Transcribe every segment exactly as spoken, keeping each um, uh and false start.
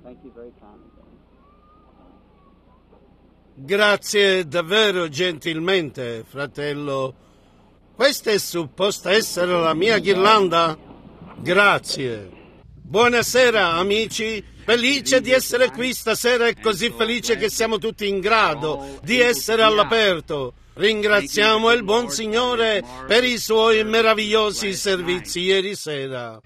Grazie davvero gentilmente, fratello. Questa è supposta essere la mia ghirlanda? Grazie. Buonasera, amici. Felice di essere qui stasera e così felice che siamo tutti in grado di essere all'aperto. Ringraziamo il buon Signore per i suoi meravigliosi servizi ieri sera.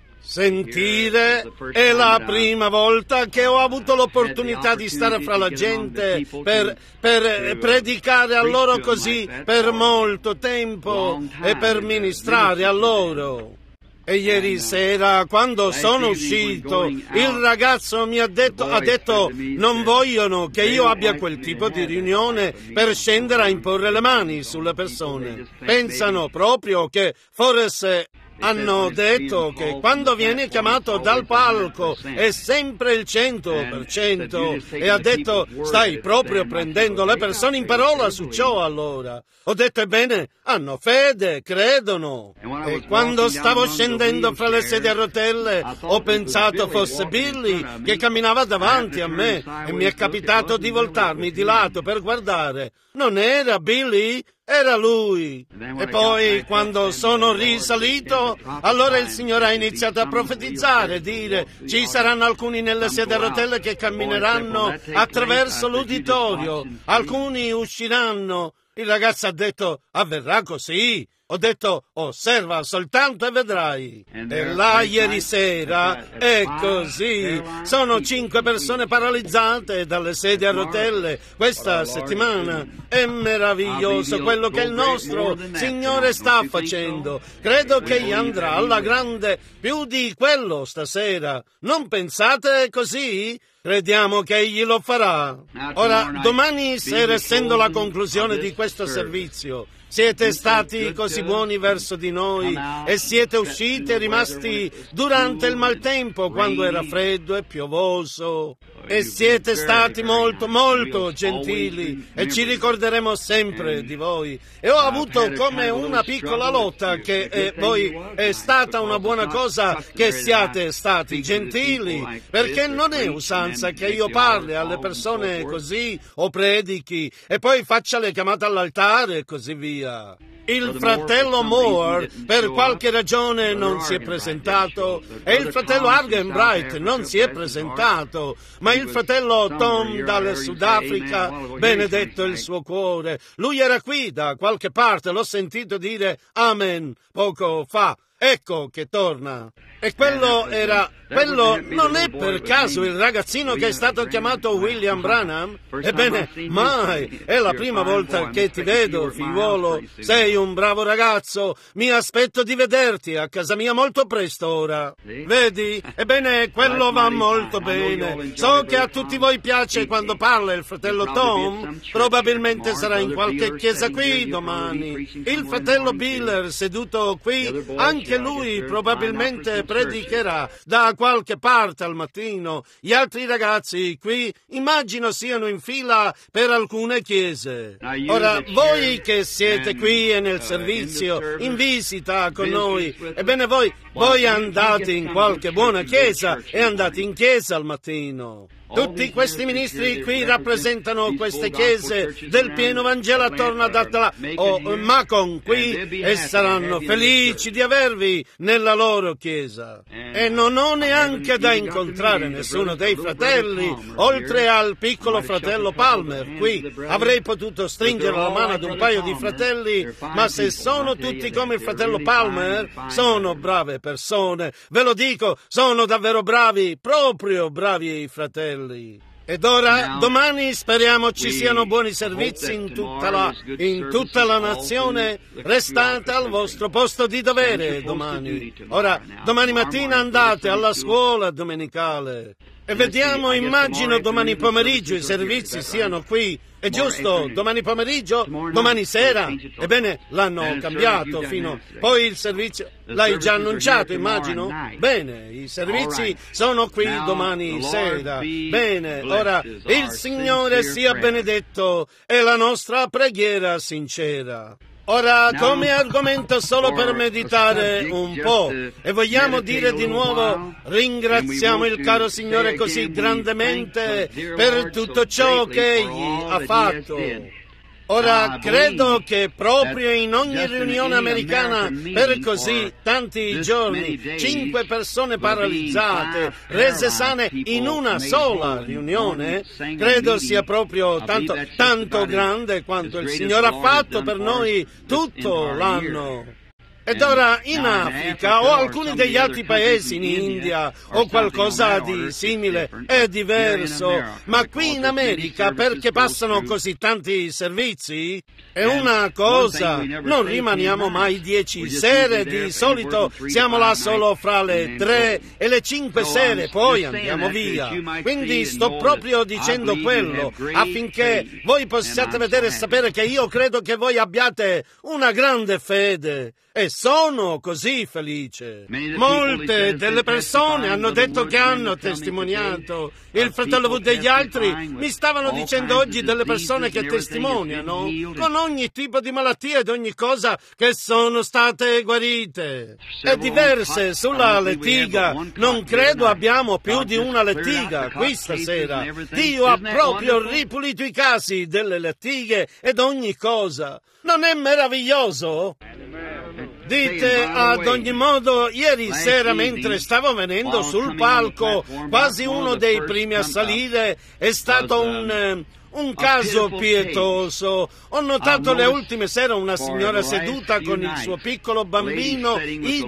Sentire è la prima volta che ho avuto l'opportunità di stare fra la gente per, per predicare a loro così per molto tempo e per ministrare a loro. E ieri sera, quando sono uscito, il ragazzo mi ha detto, ha detto non vogliono che io abbia quel tipo di riunione per scendere a imporre le mani sulle persone. Pensano proprio che forse... Hanno detto che quando viene chiamato dal palco è sempre il cento per cento e ha detto stai proprio prendendo le persone in parola su ciò allora. Ho detto ebbene, hanno fede, credono. E quando stavo scendendo fra le sedie a rotelle ho pensato fosse Billy che camminava davanti a me e mi è capitato di voltarmi di lato per guardare. Non era Billy? Era lui. E poi, quando sono risalito, allora il Signore ha iniziato a profetizzare, dire ci saranno alcuni nelle sedie a rotelle che cammineranno attraverso l'uditorio, alcuni usciranno. Il ragazzo ha detto avverrà così. Ho detto, osserva soltanto e vedrai. E là ieri sera è così. Sono cinque persone paralizzate dalle sedie a rotelle questa settimana. È meraviglioso quello che il nostro Signore sta facendo. Credo che gli andrà alla grande più di quello stasera. Non pensate così? Crediamo che egli lo farà. Ora, domani sera, essendo la conclusione di questo servizio, siete stati così buoni verso di noi e siete usciti e rimasti durante il maltempo quando era freddo e piovoso. E siete stati molto, molto gentili e ci ricorderemo sempre di voi. E ho avuto come una piccola lotta che eh, voi è stata una buona cosa che siate stati gentili, perché non è usanza che io parli alle persone così o predichi e poi faccia le chiamate all'altare e così via. Il fratello Moore per qualche ragione non si è presentato e il fratello Argenbright non si è presentato, ma il fratello Tom dal Sudafrica, benedetto il suo cuore, lui era qui da qualche parte, l'ho sentito dire amen poco fa. Ecco che torna. E quello era... quello non è per caso il ragazzino che è stato chiamato William Branham? Ebbene, mai! È la prima volta che ti vedo, figliuolo. Sei un bravo ragazzo. Mi aspetto di vederti a casa mia molto presto ora. Vedi? Ebbene, quello va molto bene. So che a tutti voi piace quando parla il fratello Tom. Probabilmente sarà in qualche chiesa qui domani. Il fratello Biller seduto qui, anche lui probabilmente predicherà da qualche parte al mattino. Gli altri ragazzi qui immagino siano in fila per alcune chiese. Ora, voi che siete qui e nel servizio, in visita con noi, ebbene voi, voi andate in qualche buona chiesa e andate in chiesa al mattino. Tutti questi ministri qui rappresentano queste chiese del pieno Vangelo attorno ad Atlanta o Macon qui e saranno felici di avervi nella loro chiesa. E non ho neanche da incontrare nessuno dei fratelli, oltre al piccolo fratello Palmer qui. Avrei potuto stringere la mano ad un paio di fratelli, ma se sono tutti come il fratello Palmer, sono brave persone. Ve lo dico, sono davvero bravi, proprio bravi i fratelli. Ed ora, domani speriamo ci siano buoni servizi in tutta la, in tutta la nazione. Restate al vostro posto di dovere domani. Ora, domani mattina andate alla scuola domenicale. E vediamo, immagino domani pomeriggio i servizi siano qui. È giusto? Domani pomeriggio? Domani sera? Ebbene, l'hanno cambiato fino... Poi il servizio... L'hai già annunciato, immagino? Bene, i servizi sono qui domani sera. Bene, ora il Signore sia benedetto e la nostra preghiera sincera. Ora, come argomento solo per meditare un po', e vogliamo dire di nuovo, ringraziamo il caro Signore così grandemente per tutto ciò che Egli ha fatto. Ora, credo che proprio in ogni riunione americana, per così tanti giorni, cinque persone paralizzate, rese sane in una sola riunione, credo sia proprio tanto, tanto grande quanto il Signore ha fatto per noi tutto l'anno. Ed ora in Africa o alcuni degli altri paesi, in India o qualcosa di simile, è diverso, ma qui in America, perché passano così tanti servizi, è una cosa, non rimaniamo mai dieci sere, di solito siamo là solo fra le tre e le cinque sere, poi andiamo via. Quindi sto proprio dicendo quello, affinché voi possiate vedere e sapere che io credo che voi abbiate una grande fede. E sono così felice. Molte delle persone hanno detto che hanno testimoniato. Il fratello Wood e gli altri mi stavano dicendo oggi delle persone che testimoniano con ogni tipo di malattia ed ogni cosa che sono state guarite. E diverse sulla lettiga. Non credo abbiamo più di una lettiga qui stasera. Dio ha proprio ripulito i casi delle lettighe ed ogni cosa. Non è meraviglioso? Dite, ad ogni modo, ieri sera mentre stavo venendo sul palco, quasi uno dei primi a salire, è stato un, un caso pietoso. Ho notato le ultime sere una signora seduta con il suo piccolo bambino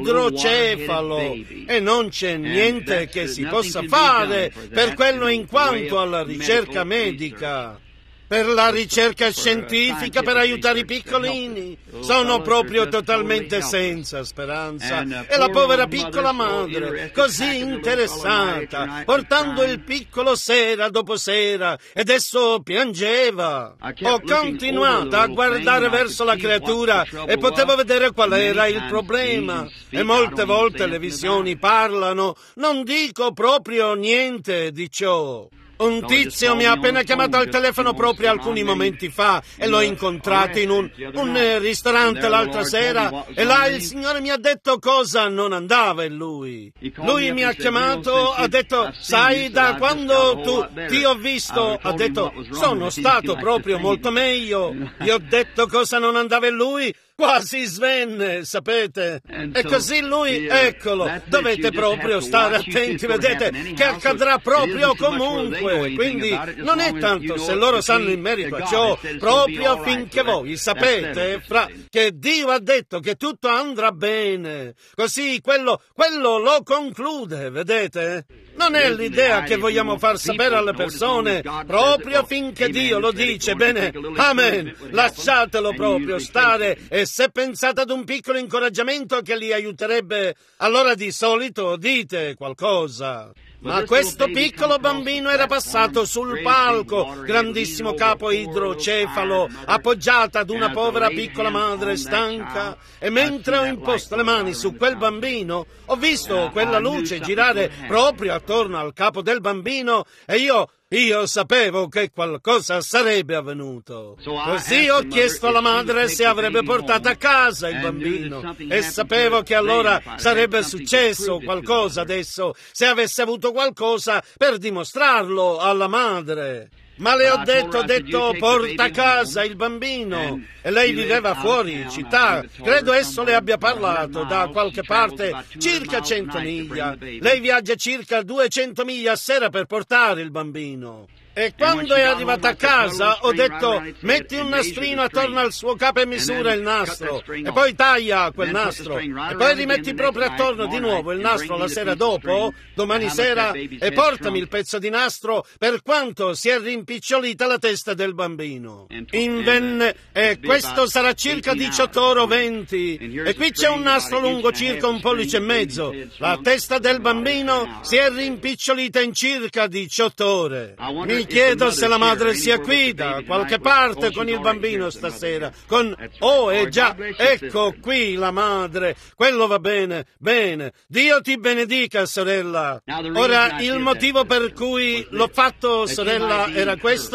idrocefalo e non c'è niente che si possa fare per quello in quanto alla ricerca medica. Per la ricerca scientifica, per aiutare i piccolini. Sono proprio totalmente senza speranza. E la povera piccola madre, così interessata, portando il piccolo sera dopo sera, ed esso piangeva. Ho continuato a guardare verso la creatura e potevo vedere qual era il problema. E molte volte le visioni parlano, non dico proprio niente di ciò. Un tizio mi ha appena chiamato al telefono proprio alcuni momenti fa e l'ho incontrato in un, un ristorante l'altra sera e là il Signore mi ha detto cosa non andava in lui. Lui mi ha chiamato, ha detto, sai, da quando tu ti ho visto, ha detto, sono stato proprio molto meglio. Gli ho detto cosa non andava in lui. Quasi svenne, sapete? E così lui, eccolo, dovete proprio stare attenti, vedete, che accadrà proprio comunque. Quindi non è tanto se loro sanno in merito a ciò, proprio affinché voi sapete fra, che Dio ha detto che tutto andrà bene. Così quello, quello lo conclude, vedete? Non è l'idea che vogliamo far sapere alle persone, proprio finché Dio lo dice, bene, amen, lasciatelo proprio stare, e se pensate ad un piccolo incoraggiamento che li aiuterebbe, allora di solito dite qualcosa. Ma questo piccolo bambino era passato sul palco, grandissimo capo idrocefalo, appoggiata ad una povera piccola madre stanca, e mentre ho imposto le mani su quel bambino, ho visto quella luce girare proprio attorno al capo del bambino e io... Io sapevo che qualcosa sarebbe avvenuto. Così ho chiesto alla madre se avrebbe portato a casa il bambino e sapevo che allora sarebbe successo qualcosa adesso, se avesse avuto qualcosa per dimostrarlo alla madre. Ma le ho detto, ho detto, porta a casa il bambino. E lei viveva fuori città. Credo esso le abbia parlato da qualche parte, circa cento miglia. Lei viaggia circa duecento miglia a sera per portare il bambino. E quando è arrivata a casa ho detto, metti un nastrino attorno al suo capo e misura il nastro, e poi taglia quel nastro, e poi rimetti proprio attorno di nuovo il nastro la sera dopo, domani sera, e portami il pezzo di nastro per quanto si è rimpicciolita la testa del bambino. Invenne, e questo sarà circa diciotto ore venti, e qui c'è un nastro lungo circa un pollice e mezzo. La testa del bambino si è rimpicciolita in circa diciotto ore. Mi chiedo se la madre sia qui da qualche parte con il bambino stasera. Con... Oh, è già, ecco qui la madre. Quello va bene, bene. Dio ti benedica, sorella. Ora, il motivo per cui l'ho fatto, sorella, era questo.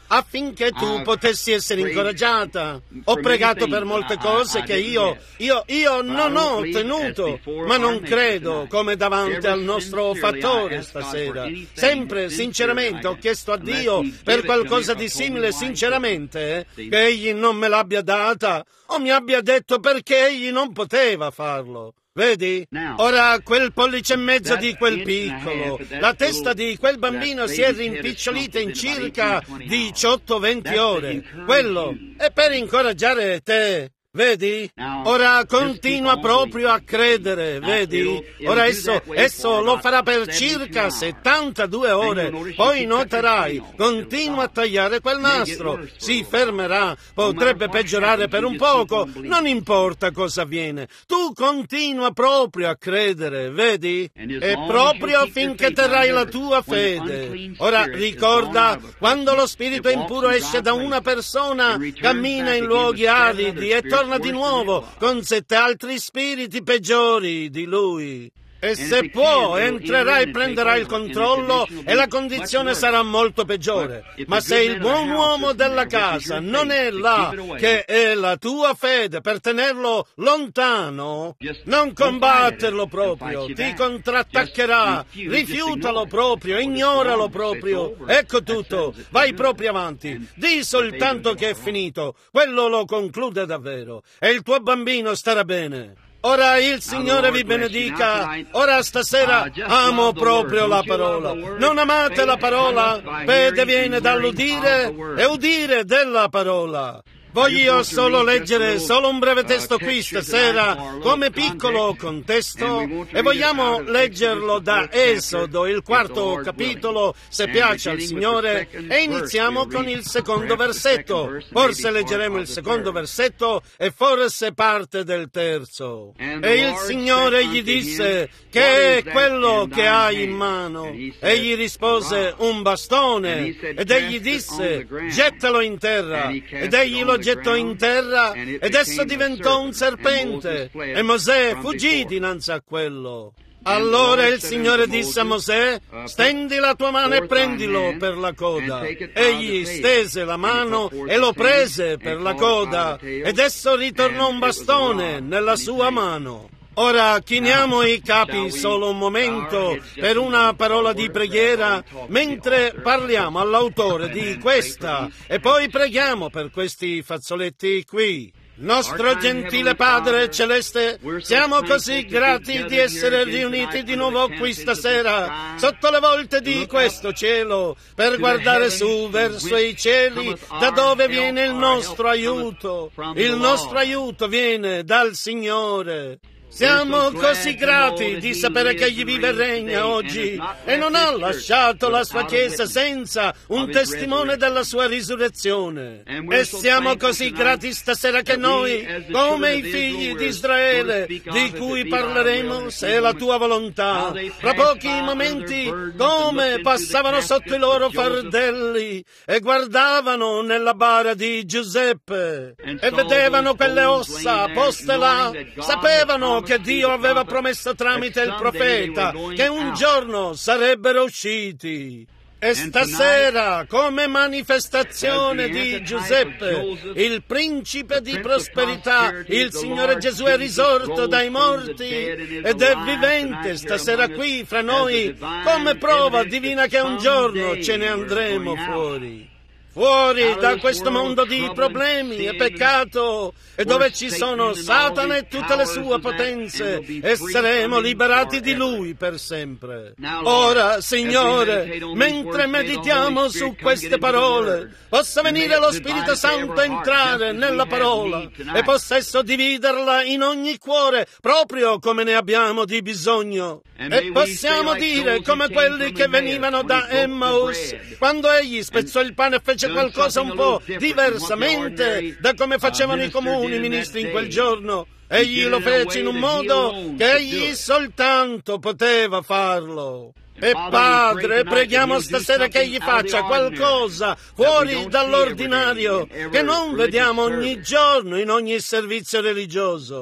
affinché tu potessi essere incoraggiata. Ho pregato per molte cose che io, io, io non ho ottenuto, ma non credo come davanti al nostro fattore stasera. Sempre, sinceramente, ho chiesto a Dio per qualcosa di simile, sinceramente, eh, che Egli non me l'abbia data o mi abbia detto perché Egli non poteva farlo. Vedi? Ora quel pollice e mezzo di quel piccolo, la testa di quel bambino si è rimpicciolita in circa diciotto venti ore. Quello è per incoraggiare te. Vedi? Ora continua proprio a credere, vedi? Ora esso, esso lo farà per circa settantadue ore, poi noterai, continua a tagliare quel nastro, si fermerà, potrebbe peggiorare per un poco, non importa cosa avviene, tu continua proprio a credere, vedi? E proprio finché terrai la tua fede. Ora ricorda, quando lo spirito impuro esce da una persona, cammina in luoghi aridi e torna di nuovo con sette altri spiriti peggiori di lui. E se può, entrerà e prenderà il controllo e la condizione sarà molto peggiore. Ma se il buon uomo della casa non è là, che è la tua fede per tenerlo lontano, non combatterlo proprio, ti contrattaccherà, rifiutalo proprio, ignoralo proprio. Ecco tutto, vai proprio avanti, di soltanto che è finito, quello lo conclude davvero e il tuo bambino starà bene. Ora il Signore vi benedica. Ora stasera amo proprio la parola. Non amate la parola? Fede viene dall'udire e udire della parola. Voglio solo leggere solo un breve testo qui stasera, come piccolo contesto, e vogliamo leggerlo da Esodo, il quarto capitolo, se piace al Signore, e iniziamo con il secondo versetto. Forse leggeremo il secondo versetto e forse parte del terzo. E il Signore gli disse: che è quello che hai in mano? Egli rispose: un bastone. Ed egli disse: gettalo in terra. Ed egli lo gettò in terra ed esso diventò un serpente e Mosè fuggì dinanzi a quello. Allora il Signore disse a Mosè: stendi la tua mano e prendilo per la coda. Egli stese la mano e lo prese per la coda ed esso ritornò un bastone nella sua mano. Ora chiniamo i capi solo un momento per una parola di preghiera mentre parliamo all'autore di questa e poi preghiamo per questi fazzoletti qui. Nostro gentile Padre Celeste, siamo così grati di essere riuniti di nuovo qui stasera, sotto le volte di questo cielo, per guardare su verso i cieli, da dove viene il nostro aiuto. Il nostro aiuto viene dal Signore. Siamo così grati di sapere che Egli vive e regna oggi e non ha lasciato la sua Chiesa senza un testimone della sua risurrezione. E siamo così grati stasera che noi, come i figli di Israele, di cui parleremo se è la tua volontà, fra pochi momenti, come passavano sotto i loro fardelli e guardavano nella bara di Giuseppe e vedevano quelle ossa poste là, sapevano che Dio aveva promesso tramite il profeta che un giorno sarebbero usciti. E stasera, come manifestazione di Giuseppe, il principe di prosperità, il Signore Gesù è risorto dai morti ed è vivente stasera qui fra noi, come prova divina che un giorno ce ne andremo fuori. Fuori da questo mondo di problemi e peccato, e dove ci sono Satana e tutte le sue potenze, e saremo liberati di Lui per sempre. Ora, Signore, mentre meditiamo su queste parole, possa venire lo Spirito Santo a entrare nella parola e possa esso dividerla in ogni cuore, proprio come ne abbiamo di bisogno. E possiamo dire, come quelli che venivano da Emmaus, quando egli spezzò il pane e fece qualcosa un po' diversamente da come facevano i comuni ministri in quel giorno. Egli lo fece in un modo che egli soltanto poteva farlo. E Padre, preghiamo stasera che egli faccia qualcosa fuori dall'ordinario, che non vediamo ogni giorno in ogni servizio religioso.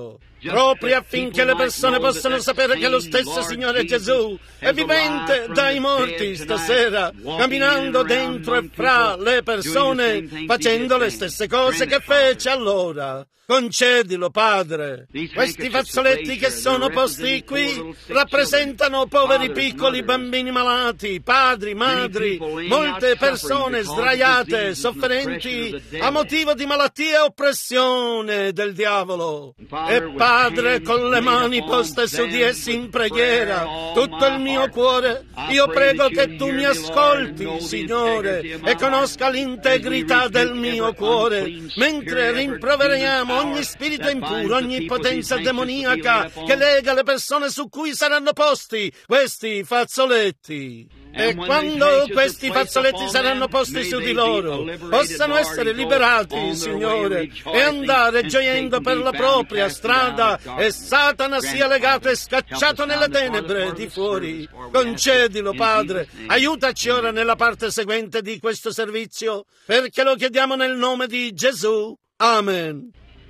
proprio affinché le persone possano sapere che lo stesso Signore Gesù è vivente dai morti stasera, camminando dentro e fra le persone, facendo le stesse cose che fece allora. Concedilo, Padre. Questi fazzoletti che sono posti qui rappresentano poveri piccoli bambini malati, padri, madri, molte persone sdraiate, sofferenti a motivo di malattia e oppressione del diavolo. E Padre, con le mani poste su di essi in preghiera, tutto il mio cuore, io prego che tu mi ascolti, Signore, e conosca l'integrità del mio cuore, mentre rimproveriamo ogni spirito impuro, ogni potenza demoniaca che lega le persone su cui saranno posti questi fazzoletti. E quando questi fazzoletti saranno posti su di loro, possano essere liberati, Signore, e andare gioiendo per la propria strada, e Satana sia legato e scacciato nelle tenebre di fuori. Concedilo, Padre. Aiutaci ora nella parte seguente di questo servizio, perché lo chiediamo nel nome di Gesù. Amen.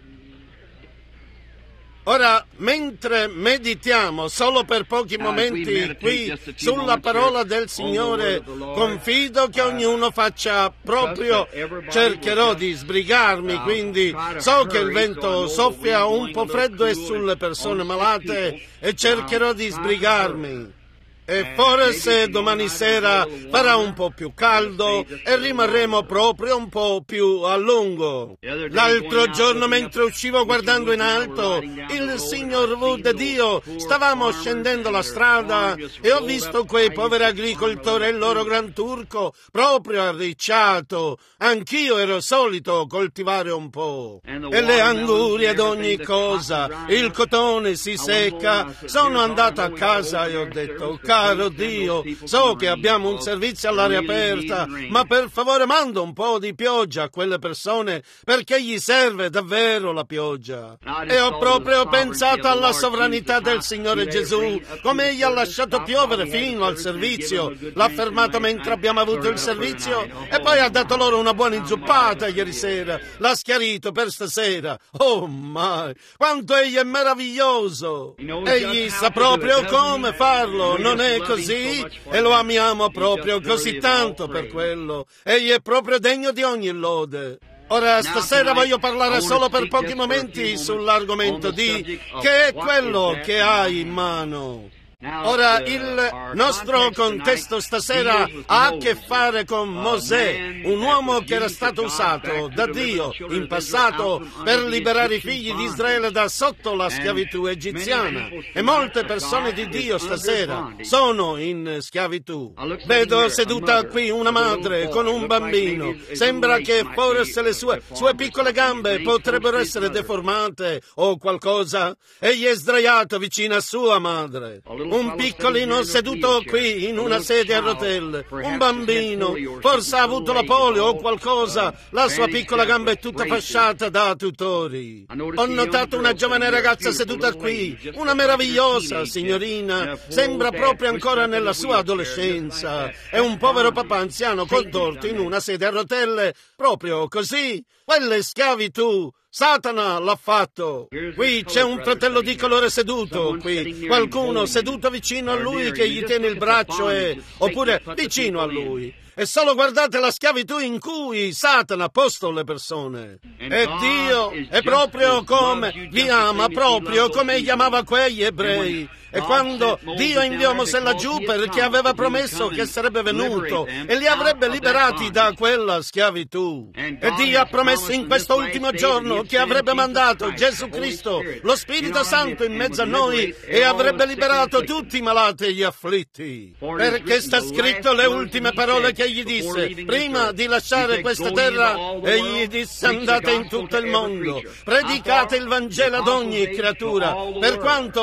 Ora, mentre meditiamo solo per pochi momenti qui sulla parola del Signore, confido che ognuno faccia proprio, cercherò di sbrigarmi, quindi so che il vento soffia un po' freddo e sulle persone malate e cercherò di sbrigarmi. E forse domani sera farà un po' più caldo e rimarremo proprio un po' più a lungo. L'altro giorno, mentre uscivo guardando in alto, il signor Wood ed io stavamo scendendo la strada e ho visto quei poveri agricoltori e il loro gran turco proprio arricciato. Anch'io ero solito coltivare un po'. E le angurie ed ogni cosa, il cotone si secca. Sono andato a casa e ho detto: caro Dio, so che abbiamo un servizio all'aria aperta, ma per favore manda un po' di pioggia a quelle persone, perché gli serve davvero la pioggia. E ho proprio pensato alla sovranità del Signore Gesù, come Egli ha lasciato piovere fino al servizio, l'ha fermato mentre abbiamo avuto il servizio e poi ha dato loro una buona inzuppata ieri sera, l'ha schiarito per stasera. Oh my, quanto Egli è meraviglioso! Egli sa proprio come farlo, non è così? E lo amiamo proprio così tanto per quello. Egli è proprio degno di ogni lode. Ora, stasera voglio parlare solo per pochi momenti sull'argomento di che è quello che hai in mano. Ora, il nostro contesto stasera ha a che fare con Mosè, un uomo che era stato usato da Dio in passato per liberare i figli di Israele da sotto la schiavitù egiziana. E molte persone di Dio stasera sono in schiavitù. Vedo seduta qui una madre con un bambino. Sembra che forse le sue, sue piccole gambe potrebbero essere deformate o qualcosa. Egli è sdraiato vicino a sua madre. Un piccolino seduto qui in una sedia a rotelle, un bambino, forse ha avuto la polio o qualcosa, la sua piccola gamba è tutta fasciata da tutori. Ho notato una giovane ragazza seduta qui, una meravigliosa signorina, sembra proprio ancora nella sua adolescenza, e un povero papà anziano contorto in una sedia a rotelle, proprio così. Quella è schiavitù. Satana l'ha fatto. Qui c'è un fratello di colore seduto, qui qualcuno seduto vicino a lui che gli tiene il braccio e oppure vicino a lui. E solo guardate la schiavitù in cui Satana ha posto le persone. E Dio è proprio come vi ama, proprio come egli amava quegli ebrei. E quando Dio inviò Mosè laggiù, perché aveva promesso che sarebbe venuto e li avrebbe liberati da quella schiavitù. E Dio ha promesso in questo ultimo giorno che avrebbe mandato Gesù Cristo, lo Spirito Santo, in mezzo a noi e avrebbe liberato tutti i malati e gli afflitti. Perché sta scritto le ultime parole che egli disse prima di lasciare questa terra. Egli disse: andate in tutto il mondo, predicate il Vangelo ad ogni creatura. Per quanto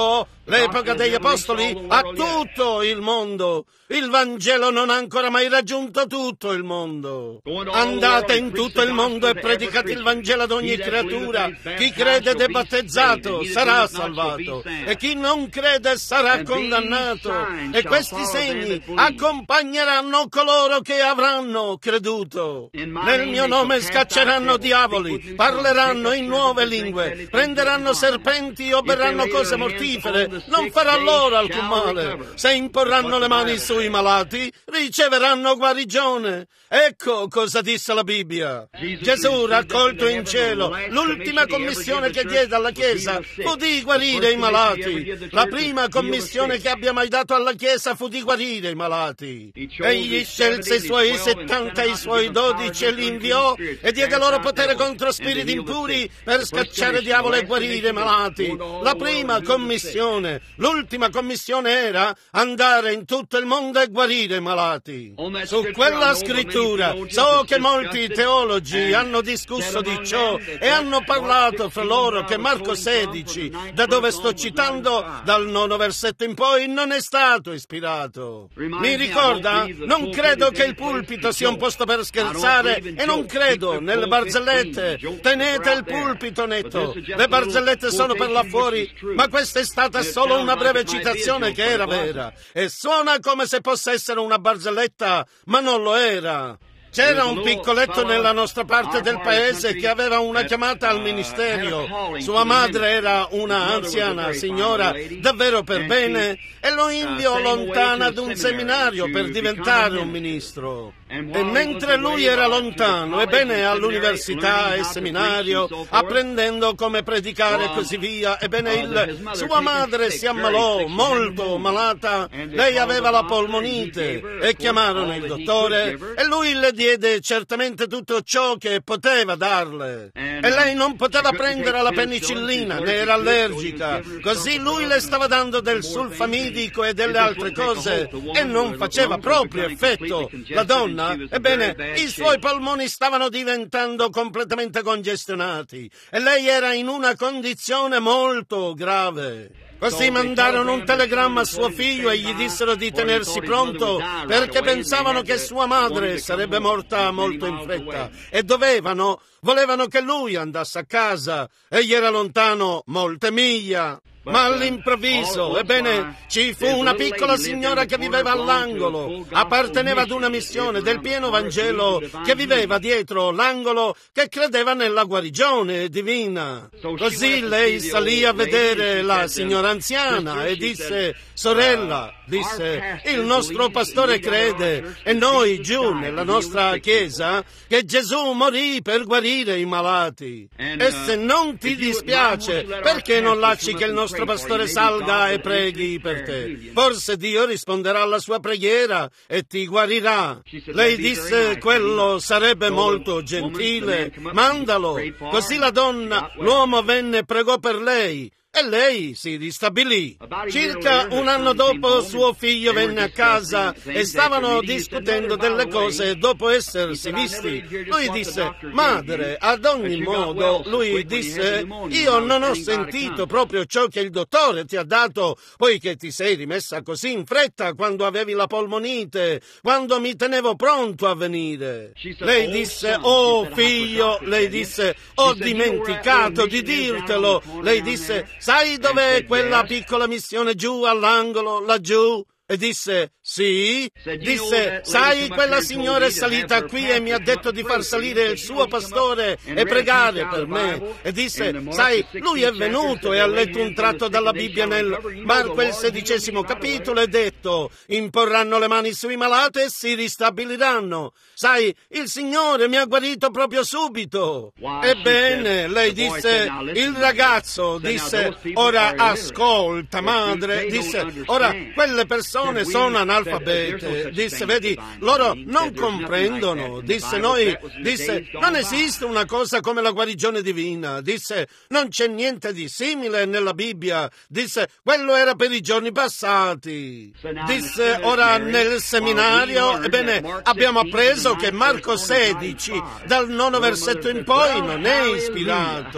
L'epoca degli Apostoli? A tutto il mondo. Il Vangelo non ha ancora mai raggiunto tutto il mondo. Andate in tutto il mondo e predicate il Vangelo ad ogni creatura. Chi crede ed è battezzato sarà salvato, e chi non crede sarà condannato. E questi segni accompagneranno coloro che avranno creduto. Nel mio nome scacceranno diavoli, parleranno in nuove lingue, prenderanno serpenti o berranno cose mortifere, non farà loro alcun male. Se imporranno le mani sui malati, riceveranno guarigione. Ecco cosa disse la Bibbia. Gesù, raccolto in cielo, l'ultima commissione che diede alla Chiesa fu di guarire i malati. La prima commissione che abbia mai dato alla Chiesa fu di guarire i malati. Egli scelse i suoi settanta, i suoi dodici e li inviò e diede loro potere contro spiriti impuri per scacciare diavolo e guarire i malati. La prima commissione. L'ultima commissione era andare in tutto il mondo e guarire i malati. Su quella scrittura so che molti teologi hanno discusso di ciò e hanno parlato fra loro che Marco sedici, da dove sto citando, dal nono versetto in poi, non è stato ispirato. Mi ricorda? Non credo che il pulpito sia un posto per scherzare e non credo nelle barzellette. Tenete il pulpito netto. Le barzellette sono per là fuori, ma questa è stata solo una breve citazione che era vera. E suona come se possa essere una barzelletta, ma non lo era. C'era un piccoletto nella nostra parte del paese che aveva una chiamata al ministero. Sua madre era una anziana signora davvero per bene e lo inviò lontana ad un seminario per diventare un ministro. E mentre lui era lontano, ebbene all'università e seminario, apprendendo come predicare e così via, ebbene il, sua madre si ammalò, molto malata. Lei aveva la polmonite e chiamarono il dottore e lui le diede certamente tutto ciò che poteva darle. E lei non poteva prendere la penicillina, ne era allergica. Così lui le stava dando del sulfamidico e delle altre cose e non faceva proprio effetto. La donna, ebbene, i suoi polmoni stavano diventando completamente congestionati e lei era in una condizione molto grave. Così mandarono un telegramma a suo figlio e gli dissero di tenersi pronto perché pensavano che sua madre sarebbe morta molto in fretta e dovevano, volevano che lui andasse a casa. Egli era lontano molte miglia. Ma all'improvviso, ebbene, ci fu una piccola signora che viveva all'angolo, apparteneva ad una missione del pieno Vangelo che viveva dietro l'angolo, che credeva nella guarigione divina. Così lei salì a vedere la signora anziana e disse: sorella, disse, il nostro pastore crede e noi giù nella nostra chiesa che Gesù morì per guarire i malati. E se non ti dispiace, perché non lasci che il nostro Il nostro pastore salga e preghi per te? Forse Dio risponderà alla sua preghiera e ti guarirà. Lei disse: quello sarebbe molto gentile, mandalo. Così la donna, l'uomo venne e pregò per lei. E lei si ristabilì. Circa un anno dopo suo figlio venne a casa e stavano discutendo delle cose dopo essersi visti. Lui disse: madre, ad ogni modo, lui disse, io non ho sentito proprio ciò che il dottore ti ha dato, poiché ti sei rimessa così in fretta quando avevi la polmonite, quando mi tenevo pronto a venire. Lei disse: oh figlio, lei disse, ho dimenticato di dirtelo. Lei disse: sai dov'è quella piccola missione giù all'angolo, laggiù? E disse: sì. Disse: sai, quella signora è salita qui e mi ha detto di far salire il suo pastore e pregare per me. E disse: sai, lui è venuto e ha letto un tratto dalla Bibbia nel Marco il sedicesimo capitolo e detto: imporranno le mani sui malati e si ristabiliranno. Sai, il Signore mi ha guarito proprio subito. Ebbene, lei disse, il ragazzo disse: ora ascolta madre, disse, ora quelle persone sono analfabete, disse, vedi, loro non comprendono, disse, noi, disse, non esiste una cosa come la guarigione divina, disse, non c'è niente di simile nella Bibbia, disse, quello era per i giorni passati, disse, ora nel seminario, ebbene, abbiamo appreso che Marco sedici, dal nono versetto in poi, non è ispirato,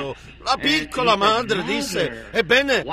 La piccola madre disse, ebbene,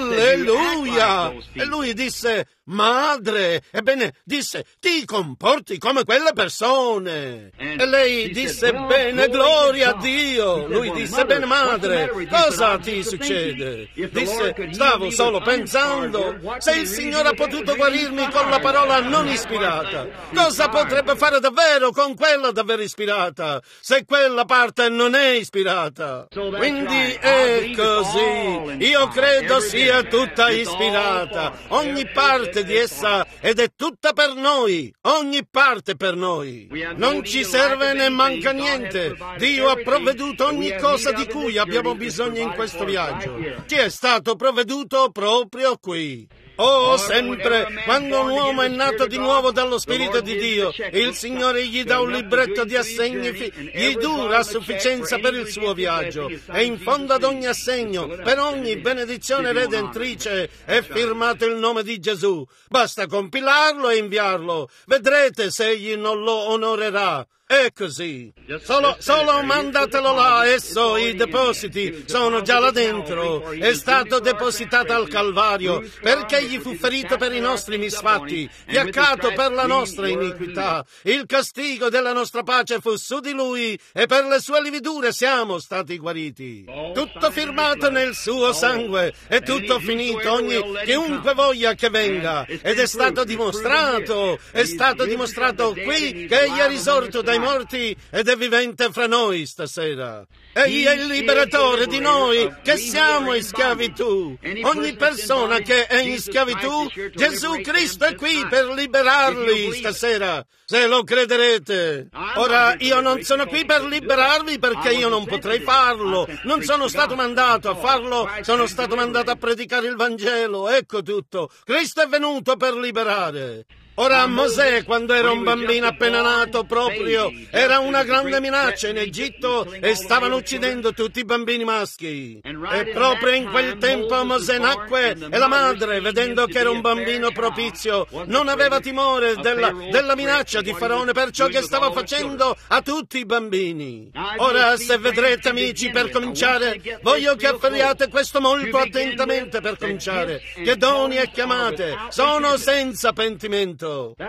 alleluia! E lui disse, madre, ebbene, disse, ti comporti come quelle persone. E lei disse, bene, gloria a Dio. Lui disse, bene, madre, cosa ti succede? Disse, stavo solo pensando, se il Signore ha potuto guarirmi con la parola non ispirata, cosa potrebbe fare davvero con quella davvero ispirata, se quella parte non è ispirata? Quindi è così. Io credo sia tutta ispirata, ogni parte di essa, ed è tutta per noi, ogni parte per noi. Non ci serve né manca niente. Dio ha provveduto ogni cosa di cui abbiamo bisogno in questo viaggio. Ci è stato provveduto proprio qui. Oh, sempre, quando un uomo è nato di nuovo dallo Spirito di Dio, il Signore gli dà un libretto di assegni, gli dura a sufficienza per il suo viaggio, e in fondo ad ogni assegno, per ogni benedizione redentrice, è firmato il nome di Gesù. Basta compilarlo e inviarlo. Vedrete se egli non lo onorerà. È così. Solo, solo mandatelo là, esso, i depositi sono già là dentro. È stato depositato al Calvario, perché egli fu ferito per i nostri misfatti, fiaccato per la nostra iniquità. Il castigo della nostra pace fu su di lui, e per le sue lividure siamo stati guariti. Tutto firmato nel suo sangue, è tutto finito, ogni chiunque voglia che venga. Ed è stato dimostrato, è stato dimostrato qui che egli è risorto dai morti ed è vivente fra noi stasera. Egli è il liberatore di noi che siamo in schiavitù. Ogni persona che è in schiavitù, Gesù Cristo è qui per liberarli stasera, se lo crederete. Ora, io non sono qui per liberarvi perché io non potrei farlo. Non sono stato mandato a farlo, sono stato mandato a predicare il Vangelo. Ecco tutto. Cristo è venuto per liberare. Ora, Mosè, quando era un bambino appena nato, proprio, era una grande minaccia in Egitto e stavano uccidendo tutti i bambini maschi. E proprio in quel tempo Mosè nacque e la madre, vedendo che era un bambino propizio, non aveva timore della, della minaccia di Faraone per ciò che stava facendo a tutti i bambini. Ora, se vedrete, amici, per cominciare, voglio che afferriate questo molto attentamente per cominciare, che doni e chiamate sono senza pentimento.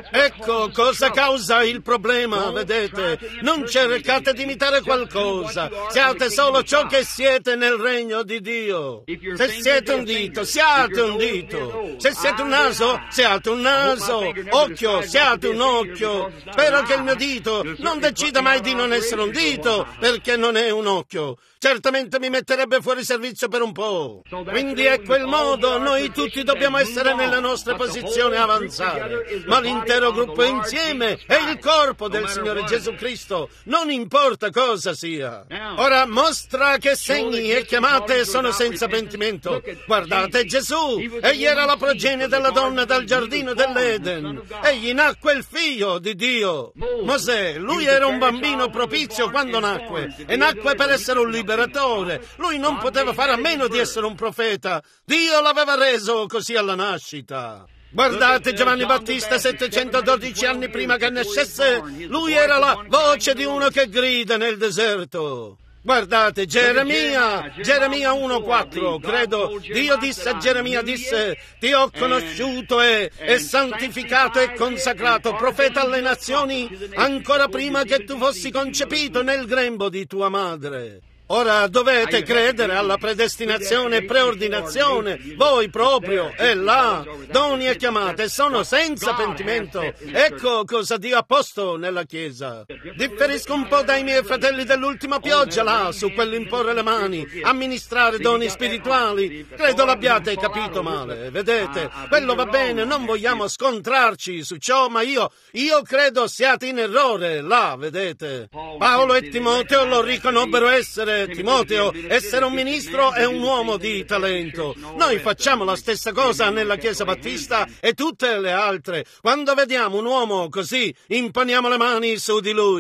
Ecco cosa causa il problema, vedete? Non cercate di imitare qualcosa, siate solo ciò che siete nel regno di Dio. Se siete un dito, siate un dito. Se siete un naso, siate un naso. Occhio, siate un occhio. Spero che il mio dito non decida mai di non essere un dito, perché non è un occhio. Certamente mi metterebbe fuori servizio per un po'. Quindi è quel modo, noi tutti dobbiamo essere nelle nostre posizioni e avanzare. Ma l'intero gruppo insieme è il corpo del Signore Gesù Cristo, non importa cosa sia. Ora mostra che segni e chiamate sono senza pentimento. Guardate Gesù, egli era la progenie della donna dal giardino dell'Eden. Egli nacque il figlio di Dio. Mosè, lui era un bambino propizio quando nacque, e nacque per essere un liberatore. Lui non poteva fare a meno di essere un profeta. Dio l'aveva reso così alla nascita. Guardate Giovanni Battista settecentododici anni prima che nascesse, lui era la voce di uno che grida nel deserto. Guardate Geremia, Geremia uno quattro, credo, Dio disse a Geremia, disse, ti ho conosciuto e, e santificato e consacrato, profeta alle nazioni, ancora prima che tu fossi concepito nel grembo di tua madre. Ora dovete credere alla predestinazione e preordinazione, voi proprio, e là, doni e chiamate sono senza pentimento. Ecco cosa Dio ha posto nella Chiesa. Differisco un po' dai miei fratelli dell'ultima pioggia là, su quell'imporre le mani, amministrare doni spirituali. Credo l'abbiate capito male, vedete? Quello va bene, non vogliamo scontrarci su ciò, ma io, io credo siate in errore là, vedete? Paolo e Timoteo lo riconobbero essere Timoteo, essere un ministro e un uomo di talento. Noi facciamo la stessa cosa nella Chiesa Battista e tutte le altre. Quando vediamo un uomo così, imponiamo le mani su di lui.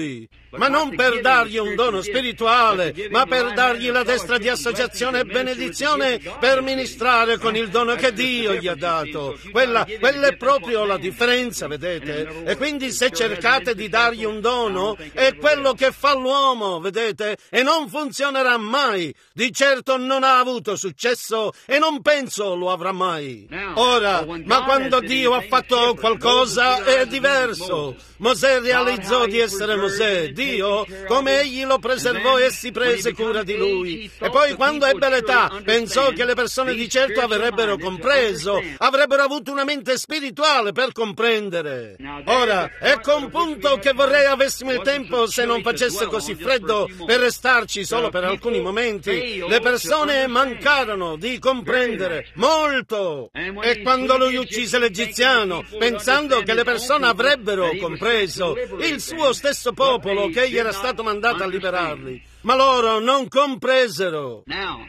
ma non per dargli un dono spirituale, ma per dargli la destra di associazione e benedizione per ministrare con il dono che Dio gli ha dato. Quella, quella è proprio la differenza, vedete? E quindi se cercate di dargli un dono, è quello che fa l'uomo, vedete? E non funzionerà mai. Di certo non ha avuto successo e non penso lo avrà mai. Ora, ma quando Dio ha fatto qualcosa è diverso. Mosè realizzò di essere Mosè. Dio, come egli lo preservò e si prese cura di lui. E poi quando ebbe l'età, pensò che le persone di certo avrebbero compreso, avrebbero avuto una mente spirituale per comprendere. Ora, ecco un punto che vorrei avessimo il tempo se non facesse così freddo per restarci solo per alcuni momenti. Le persone mancarono di comprendere molto. E quando lui uccise l'egiziano, pensando che le persone avrebbero compreso il suo stesso popolo che egli era stato mandato a liberarli, ma loro non compresero.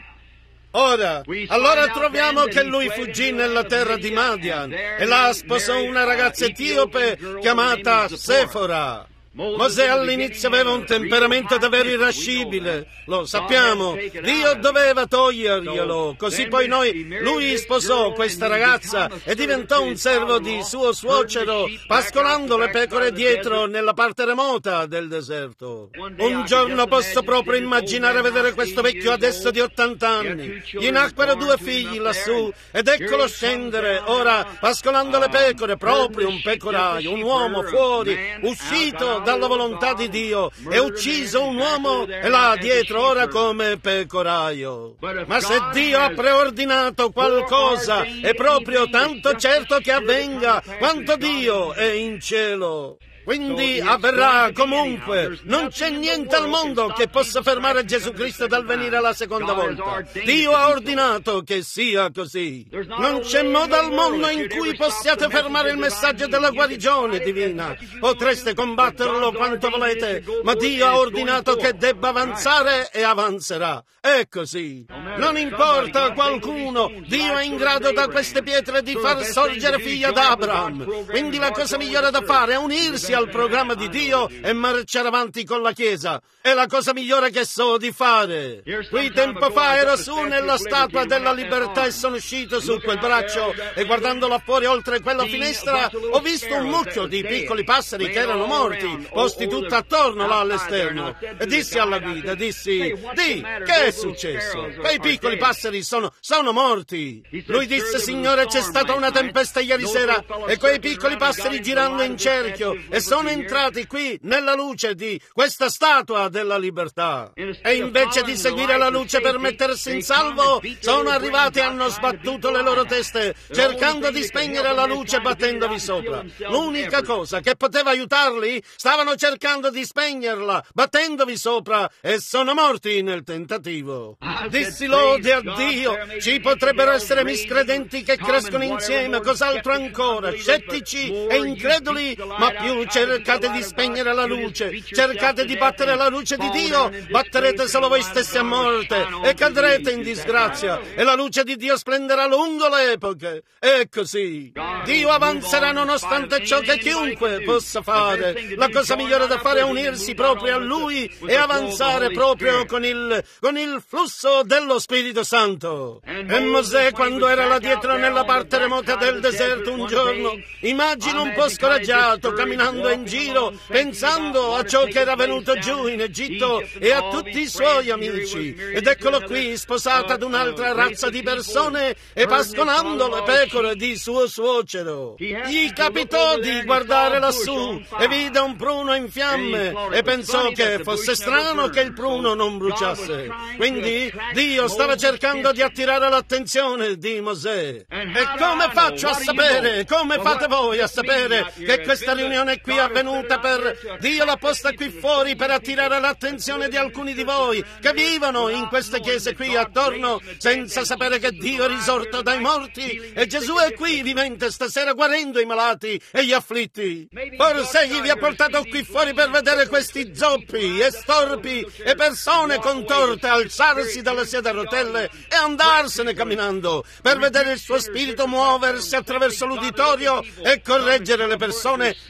Ora, allora troviamo che lui fuggì nella terra di Madian e là sposò una ragazza etiope chiamata Sefora. Mosè all'inizio aveva un temperamento davvero irascibile, lo sappiamo. Dio doveva toglierglielo, così poi noi, lui sposò questa ragazza e diventò un servo di suo suocero, pascolando le pecore dietro nella parte remota del deserto. Un giorno posso proprio immaginare vedere questo vecchio adesso di ottanta anni. Gli nacquero due figli lassù ed eccolo scendere, ora pascolando le pecore, proprio un pecoraio, un uomo fuori, uscito dalla volontà di Dio, e ucciso un uomo e là dietro ora come pecoraio. Ma se Dio ha preordinato qualcosa, è proprio tanto certo che avvenga quanto Dio è in cielo. Quindi avverrà comunque. Non c'è niente al mondo che possa fermare Gesù Cristo dal venire la seconda volta. Dio ha ordinato che sia così. Non c'è modo al mondo in cui possiate fermare il messaggio della guarigione divina. Potreste combatterlo quanto volete, ma Dio ha ordinato che debba avanzare e avanzerà. È così. Non importa qualcuno, Dio è in grado da queste pietre di far sorgere figli ad Abraham. Quindi la cosa migliore da fare è unirsi al programma di Dio e marciare avanti con la Chiesa. È la cosa migliore che so di fare. Qui tempo fa ero su nella Statua della Libertà e sono uscito su quel braccio e guardando là fuori oltre quella finestra ho visto un mucchio di piccoli passeri che erano morti, posti tutto attorno là all'esterno. E dissi alla guida, dissi, di, che è successo? Quei piccoli passeri sono, sono morti. Lui disse, Signore, c'è stata una tempesta ieri sera e quei piccoli passeri girando in cerchio e sono entrati qui nella luce di questa Statua della Libertà. E invece di seguire la luce per mettersi in salvo, sono arrivati e hanno sbattuto le loro teste, cercando di spegnere la luce battendovi sopra. L'unica cosa che poteva aiutarli, stavano cercando di spegnerla, battendovi sopra, e sono morti nel tentativo. Dissi lode a Dio, ci potrebbero essere miscredenti che crescono insieme, cos'altro ancora, scettici e increduli, ma più cercate di spegnere la luce, cercate di battere la luce di Dio, batterete solo voi stessi a morte e cadrete in disgrazia e la luce di Dio splenderà lungo le epoche. È così. Dio avanzerà nonostante ciò che chiunque possa fare. La cosa migliore da fare è unirsi proprio a Lui e avanzare proprio con il, con il flusso dello Spirito Santo. E Mosè, quando era là dietro nella parte remota del deserto un giorno, immagino un po' scoraggiato, camminando in giro, pensando a ciò che era venuto giù in Egitto e a tutti i suoi amici. Ed eccolo qui, sposato ad un'altra razza di persone e pascolando le pecore di suo suocero. Gli capitò di guardare lassù e vide un pruno in fiamme e pensò che fosse strano che il pruno non bruciasse. Quindi Dio stava cercando di attirare l'attenzione di Mosè. E come faccio a sapere, come fate voi a sapere che questa riunione qui è avvenuta per... Dio l'ha posta qui fuori per attirare l'attenzione di alcuni di voi che vivono in queste chiese qui attorno senza sapere che Dio è risorto dai morti e Gesù è qui vivente stasera guarendo i malati e gli afflitti. Forse egli vi ha portato qui fuori per vedere questi zoppi e storpi e persone contorte alzarsi dalle sedie a rotelle e andarsene camminando, per vedere il suo spirito muoversi attraverso l'uditorio e correggere le persone e rimproverare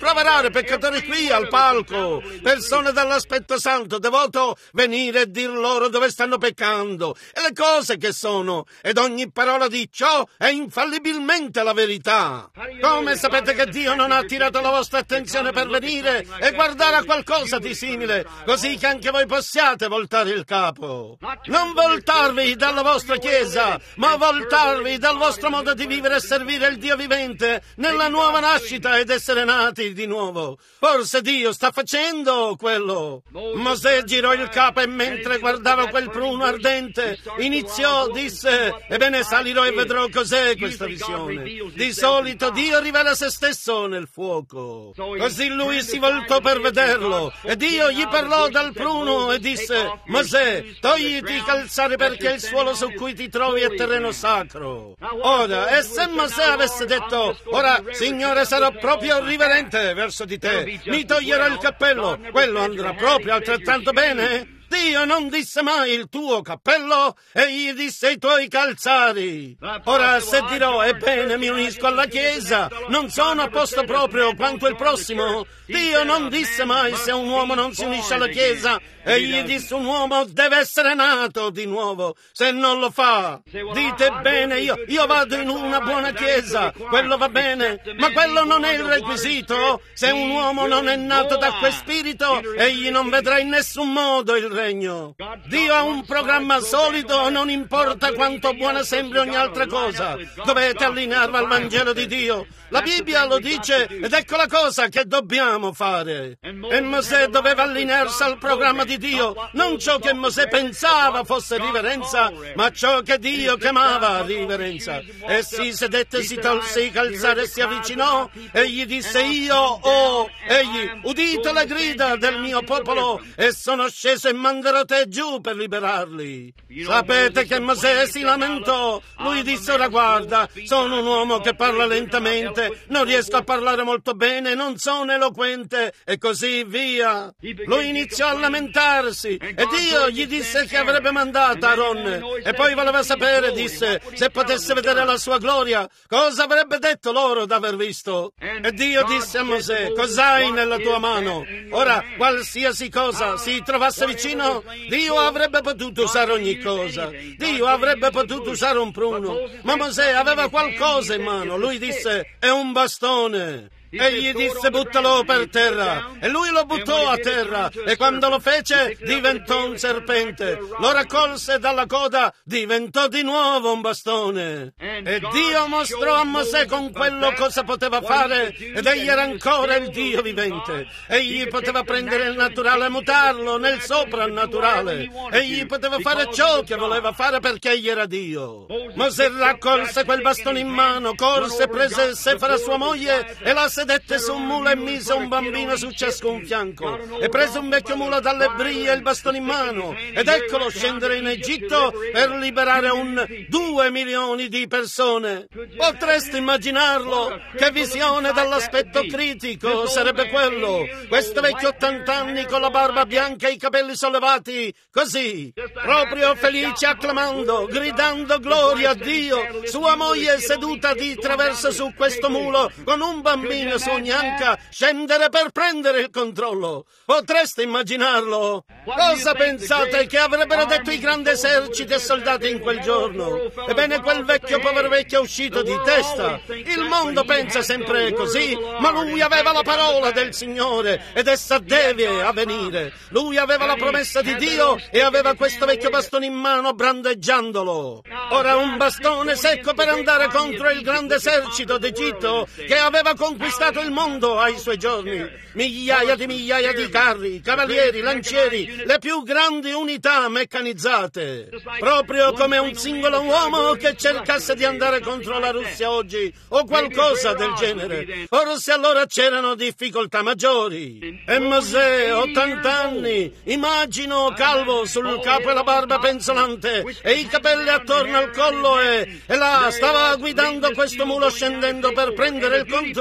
rimproverare peccatori qui al palco, persone dall'aspetto santo, devoto, venire e dir loro dove stanno peccando e le cose che sono, ed ogni parola di ciò è infallibilmente la verità. Come sapete che Dio non ha attirato la vostra attenzione per venire e guardare a qualcosa di simile, così che anche voi possiate voltare il capo? Non voltarvi dalla vostra Chiesa, ma voltarvi dal vostro modo di vivere e servire il Dio vivente nella nuova nascita ed essere nati di nuovo. Forse Dio sta facendo quello. Mosè girò il capo e mentre guardava quel pruno ardente iniziò, disse: ebbene salirò e vedrò cos'è questa visione. Di solito Dio rivela se stesso nel fuoco. Così lui si voltò per vederlo e Dio gli parlò dal pruno e disse: Mosè, togliti i calzari perché il suolo su cui ti trovi è terreno sacro. Ora, e se Mosè avesse detto: ora, Signore, sarò proprio riverente verso di te, mi toglierò il cappello, quello andrà proprio altrettanto bene? Dio non disse mai il tuo cappello, egli disse i tuoi calzari. Ora, se dirò, ebbene, mi unisco alla Chiesa, non sono a posto proprio quanto il prossimo, Dio non disse mai se un uomo non si unisce alla Chiesa, egli disse un uomo deve essere nato di nuovo, se non lo fa. Dite bene, io, io vado in una buona Chiesa, quello va bene, ma quello non è il requisito. Se un uomo non è nato da quel spirito, egli non vedrà in nessun modo il regno. Dio ha un programma solido, non importa quanto buona sembri ogni altra cosa. Dovete allinearvi al Vangelo di Dio. La Bibbia lo dice ed ecco la cosa che dobbiamo fare. E Mosè doveva allinearsi al programma di Dio, non ciò che Mosè pensava fosse riverenza, ma ciò che Dio chiamava riverenza. E si sedette, si tolse i calzari e si avvicinò e gli disse: io ho, egli, udito le grida del mio popolo e sono sceso e manderò te giù per liberarli. Sapete che Mosè si lamentò. Lui disse: ora guarda, sono un uomo che parla lentamente, non riesco a parlare molto bene, non sono eloquente e così via. Lui iniziò a lamentarsi e Dio gli disse che avrebbe mandato Aaron e poi voleva sapere, disse, se potesse vedere la sua gloria, cosa avrebbe detto loro d'aver visto. E Dio disse a Mosè: cos'hai nella tua mano? Ora, qualsiasi cosa si trovasse vicino, Dio avrebbe potuto usare ogni cosa. Dio avrebbe potuto usare un pruno, ma Mosè aveva qualcosa in mano. Lui disse: è un bastone. E gli disse: buttalo per terra, e lui lo buttò a terra e quando lo fece diventò un serpente, lo raccolse dalla coda, diventò di nuovo un bastone. E Dio mostrò a Mosè con quello cosa poteva fare, ed egli era ancora il Dio vivente. Egli poteva prendere il naturale e mutarlo nel soprannaturale. Egli poteva fare ciò che voleva fare perché egli era Dio. Mosè raccolse quel bastone in mano, corse, prese Sefara sua moglie e la sedette su un mulo e mise un bambino su ciascun fianco e prese un vecchio mulo dalle briglie e il bastone in mano ed eccolo scendere in Egitto per liberare un due milioni di persone. Potreste immaginarlo? Che visione dall'aspetto critico sarebbe quello. Questo vecchio ottanta anni con la barba bianca e i capelli sollevati, così, proprio felice, acclamando, gridando gloria a Dio, sua moglie seduta di traverso su questo mulo con un bambino su ogni anca, scendere per prendere il controllo. Potreste immaginarlo? Cosa pensate che avrebbero detto i grandi eserciti e soldati in quel giorno? Ebbene, quel vecchio povero vecchio è uscito di testa. Il mondo pensa sempre così, ma lui aveva la parola del Signore ed essa deve avvenire. Lui aveva la promessa di Dio e aveva questo vecchio bastone in mano brandeggiandolo. Ora un bastone secco per andare contro il grande esercito d'Egitto che aveva conquistato il mondo ai suoi giorni. Migliaia di migliaia di carri, cavalieri, lancieri, le più grandi unità meccanizzate. Proprio come un singolo uomo che cercasse di andare contro la Russia oggi o qualcosa del genere. Forse allora c'erano difficoltà maggiori. E Mosè, ottanta anni, immagino, calvo, sul capo e la barba penzolante e i capelli attorno al collo e, e là stava guidando questo mulo scendendo per prendere il controllo.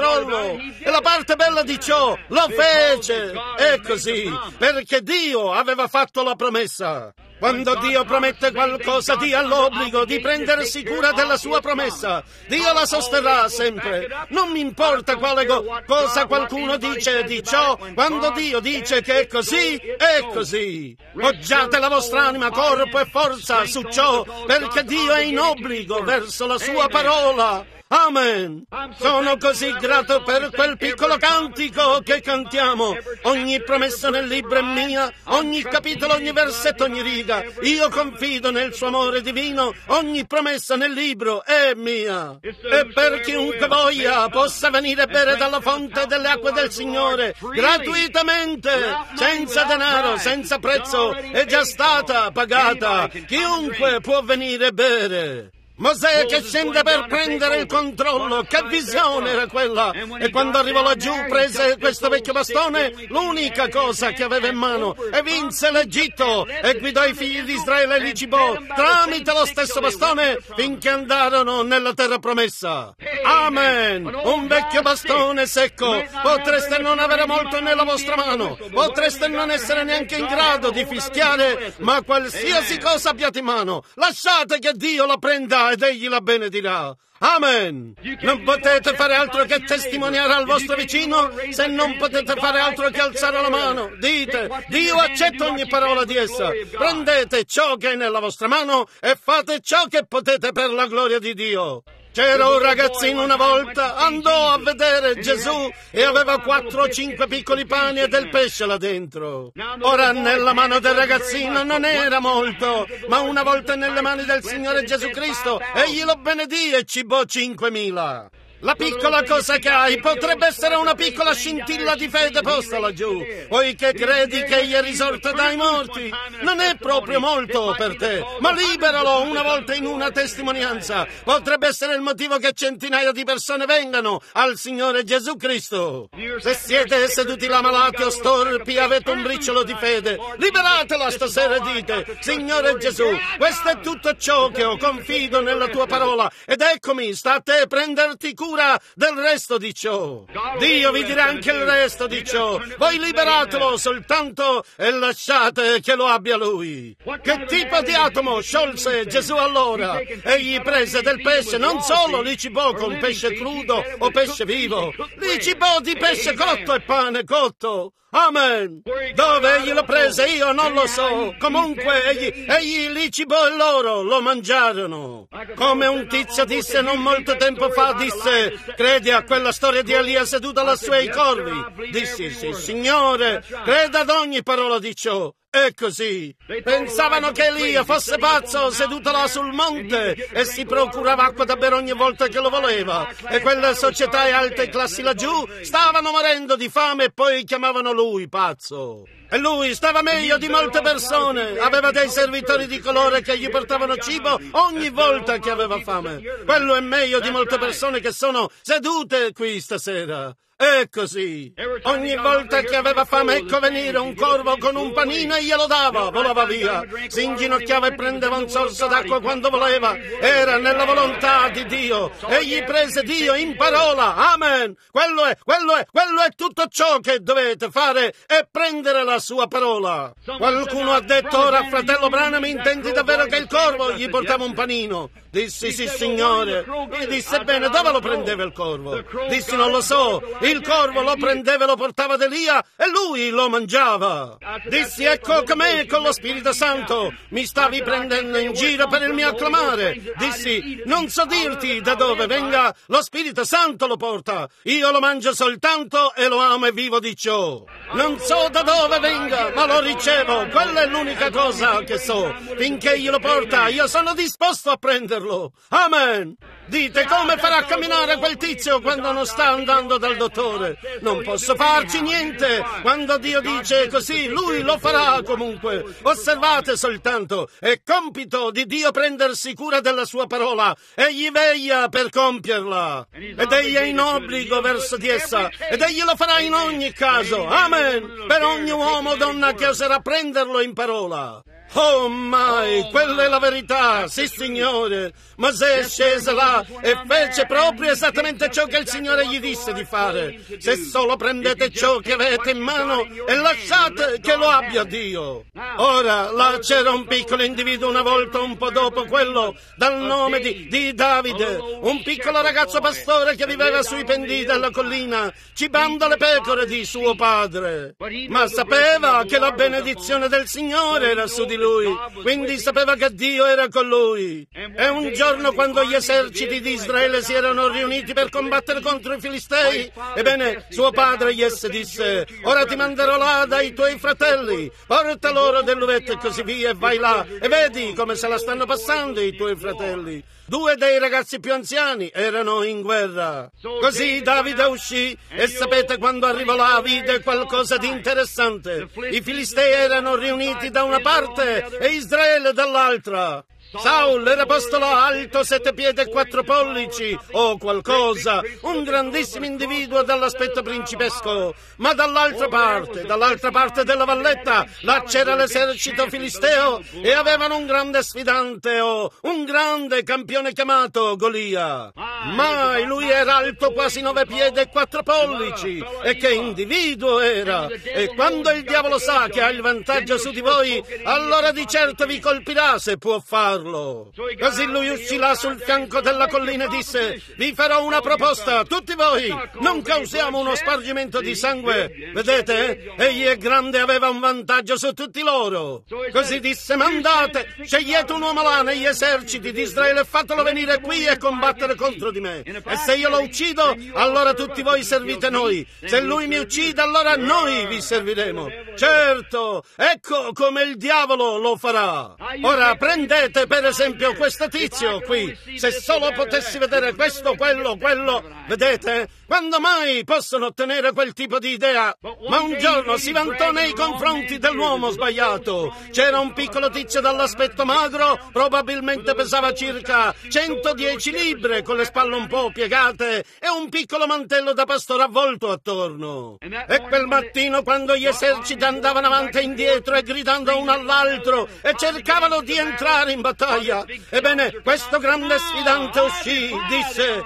ciò. E la parte bella di ciò, lo fece. È così, perché Dio aveva fatto la promessa. Quando Dio promette qualcosa, Dio ha l'obbligo di prendersi cura della sua promessa. Dio la sosterrà sempre. Non mi importa quale go- cosa qualcuno dice di ciò, quando Dio dice che è così, è così. Poggiate la vostra anima, corpo e forza su ciò, perché Dio è in obbligo verso la sua parola. Amen. Sono così grato per quel piccolo cantico che cantiamo. Ogni promessa nel libro è mia, ogni capitolo, ogni versetto, ogni riga. Io confido nel suo amore divino, ogni promessa nel libro è mia. E per chiunque voglia possa venire a bere dalla fonte delle acque del Signore, gratuitamente, senza denaro, senza prezzo, è già stata pagata. Chiunque può venire a bere. Mosè che scende per prendere il controllo, che visione era quella! E quando arrivò laggiù prese questo vecchio bastone, l'unica cosa che aveva in mano, e vinse l'Egitto e guidò i figli di Israele e li cibò tramite lo stesso bastone finché andarono nella terra promessa. Amen! Un vecchio bastone secco, potreste non avere molto nella vostra mano, potreste non essere neanche in grado di fischiare, ma qualsiasi cosa abbiate in mano, lasciate che Dio la prenda ed egli la benedirà. Amen! Non potete fare altro che testimoniare al vostro vicino, se non potete fare altro che alzare la mano. Dite, Dio accetta ogni parola di essa. Prendete ciò che è nella vostra mano e fate ciò che potete per la gloria di Dio. C'era un ragazzino una volta, andò a vedere Gesù e aveva quattro o cinque piccoli pani e del pesce là dentro. Ora nella mano del ragazzino non era molto, ma una volta nelle mani del Signore Gesù Cristo egli lo benedì e cibò cinquemila. La piccola cosa che hai potrebbe essere una piccola scintilla di fede posta laggiù, poiché credi che egli è risorto dai morti. Non è proprio molto per te, ma liberalo una volta in una testimonianza. Potrebbe essere il motivo che centinaia di persone vengano al Signore Gesù Cristo. Se siete seduti là malati o storpi, avete un briciolo di fede, liberatela stasera e dite, Signore Gesù, questo è tutto ciò che ho, confido nella tua parola, ed eccomi, sta a te prenderti cura del resto di ciò. Dio vi dirà anche il resto di ciò. Voi liberatelo soltanto e lasciate che lo abbia Lui. Che tipo di atomo sciolse Gesù allora? Egli prese del pesce, non solo li cibò con pesce crudo o pesce vivo, li cibò di pesce cotto e pane cotto. Amen! Dove egli lo prese io non lo so. Comunque egli, egli li cibò e loro lo mangiarono. Come un tizio disse non molto tempo fa, disse, credi a quella storia di Elia seduto lassù ai corvi? Dissi, sì, Signore, creda ad ogni parola di ciò. E così pensavano che Elia fosse pazzo seduto là sul monte e si procurava acqua da bere ogni volta che lo voleva, e quelle società e alte classi laggiù stavano morendo di fame e poi chiamavano lui pazzo. E lui stava meglio di molte persone, aveva dei servitori di colore che gli portavano cibo ogni volta che aveva fame. Quello è meglio di molte persone che sono sedute qui stasera. È così. Ogni volta che aveva fame, ecco venire un corvo con un panino e glielo dava, volava via. Si inginocchiava e prendeva un sorso d'acqua quando voleva. Era nella volontà di Dio. Egli prese Dio in parola. Amen. Quello è, quello è, quello è tutto ciò che dovete fare, è prendere la sua parola. Qualcuno ha detto, ora fratello Branham, intendi davvero che il corvo gli portava un panino? Dissi, sì signore. Mi disse, bene, dove lo prendeva il corvo? Dissi, non lo so. Il corvo lo prendeva e lo portava ad Elia e lui lo mangiava. Dissi, ecco com'è con lo Spirito Santo. Mi stavi prendendo in giro per il mio acclamare. Dissi, non so dirti da dove venga, lo Spirito Santo lo porta. Io lo mangio soltanto e lo amo e vivo di ciò. Non so da dove venga, ma lo ricevo. Quella è l'unica cosa che so. Finché egli lo porta, io sono disposto a prenderlo. Amen. Dite, come farà camminare quel tizio quando non sta andando dal dottore? Non posso farci niente. Quando Dio dice così, lui lo farà comunque. Osservate soltanto, è compito di Dio prendersi cura della sua parola. Egli veglia per compierla. Ed egli è in obbligo verso di essa. Ed egli lo farà in ogni caso. Amen. Per ogni uomo o donna che oserà prenderlo in parola. Oh mai, quella è la verità, sì signore. Mosè scese là e fece proprio esattamente ciò che il Signore gli disse di fare. Se solo prendete ciò che avete in mano e lasciate che lo abbia Dio. Ora, là c'era un piccolo individuo una volta un po' dopo quello dal nome di, di Davide, un piccolo ragazzo pastore che viveva sui pendii della collina, cibando le pecore di suo padre. Ma sapeva che la benedizione del Signore era su di lui, quindi sapeva che Dio era con lui. E un giorno quando gli eserciti di Israele si erano riuniti per combattere contro i Filistei, ebbene suo padre gli disse: ora ti manderò là dai tuoi fratelli, porta loro dell'uvetta e così via, e vai là e vedi come se la stanno passando i tuoi fratelli. Due dei ragazzi più anziani erano in guerra. Così Davide uscì e sapete quando arrivò là vide qualcosa di interessante. I Filistei erano riuniti da una parte e Israele dall'altra. Saul era posto là alto sette piedi e quattro pollici o qualcosa, un grandissimo individuo dall'aspetto principesco, ma dall'altra parte, dall'altra parte della valletta, là c'era l'esercito filisteo e avevano un grande sfidante o un grande campione chiamato Golia. Mai lui era alto quasi nove piedi e quattro pollici, e che individuo era! E quando il diavolo sa che ha il vantaggio su di voi, allora di certo vi colpirà se può farlo. Così lui uscì là sul fianco della collina e disse: vi farò una proposta, tutti voi, non causiamo uno spargimento di sangue. Vedete, egli è grande e aveva un vantaggio su tutti loro. Così disse: mandate, scegliete un uomo là negli eserciti di Israele e fatelo venire qui e combattere contro di me. E se io lo uccido, allora tutti voi servite noi. Se lui mi uccide, allora noi vi serviremo. Certo, ecco come il diavolo lo farà. Ora prendete per esempio questo tizio qui, se solo potessi vedere questo, quello, quello, vedete? Quando mai possono ottenere quel tipo di idea? Ma un giorno si vantò nei confronti dell'uomo sbagliato. C'era un piccolo tizio dall'aspetto magro, probabilmente pesava circa centodieci libbre, con le spalle un po' piegate e un piccolo mantello da pastore avvolto attorno. E quel mattino, quando gli eserciti andavano avanti e indietro e gridando uno all'altro e cercavano di entrare in battaglia, ebbene questo grande sfidante uscì, disse: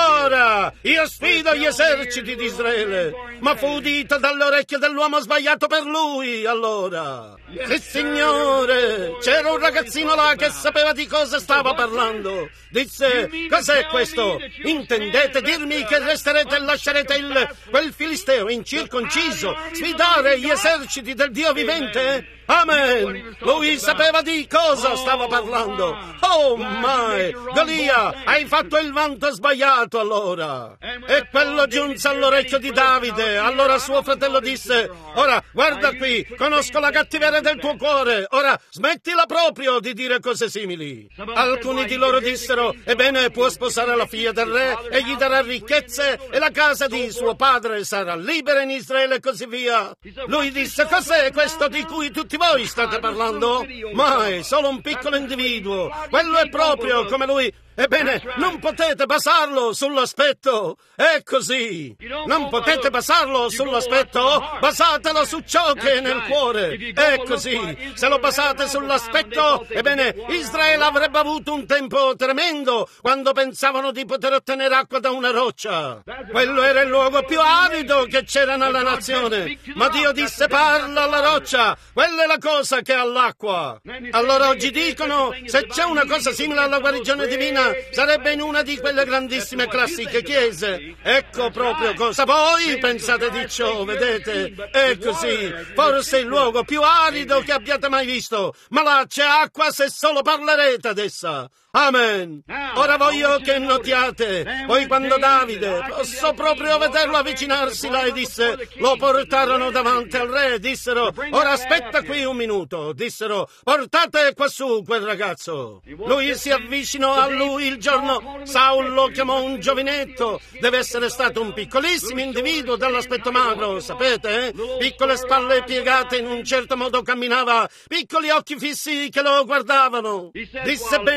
ora io sfido gli eserciti di Israele. Ma fu udito dalle orecchie dell'uomo sbagliato per lui, allora. Sì, signore, c'era un ragazzino là che sapeva di cosa stava parlando. Disse: cos'è questo? Intendete dirmi che resterete e lascerete il, quel filisteo incirconciso sfidare gli eserciti del Dio vivente? Amen! Lui sapeva di cosa stava parlando. Oh mai! Golia, hai fatto il vanto sbagliato allora. E quello giunse all'orecchio di Davide. Allora suo fratello disse: ora, guarda qui, conosco la cattiveria del tuo cuore. Ora, smettila proprio di dire cose simili. Alcuni di loro dissero: ebbene, può sposare la figlia del re e gli darà ricchezze e la casa di suo padre sarà libera in Israele e così via. Lui disse: cos'è questo di cui tutti voi state parlando? Mai, solo un piccolo individuo. Quello è proprio come lui. Ebbene, non potete basarlo sull'aspetto. È così. Non potete basarlo sull'aspetto? Basatelo su ciò che è nel cuore. È così. Se lo basate sull'aspetto, ebbene, Israele avrebbe avuto un tempo tremendo quando pensavano di poter ottenere acqua da una roccia. Quello era il luogo più arido che c'era nella nazione. Ma Dio disse: parla alla roccia. Quella è la cosa che ha l'acqua. Allora oggi dicono: se c'è una cosa simile alla guarigione divina, sarebbe in una di quelle grandissime classiche chiese. Ecco proprio cosa voi pensate di ciò, vedete? È così. Forse il luogo più arido che abbiate mai visto, ma là c'è acqua se solo parlerete ad essa. Amen. Ora voglio che notiate, poi quando Davide, posso proprio vederlo avvicinarsi là e disse, lo portarono davanti al re, dissero: ora aspetta qui un minuto, dissero: portate quassù quel ragazzo. Lui si avvicinò a lui il giorno, Saul lo chiamò un giovinetto, deve essere stato un piccolissimo individuo dall'aspetto magro, sapete? Eh? Piccole spalle piegate, in un certo modo camminava, piccoli occhi fissi che lo guardavano. Disse: bene, ascolta,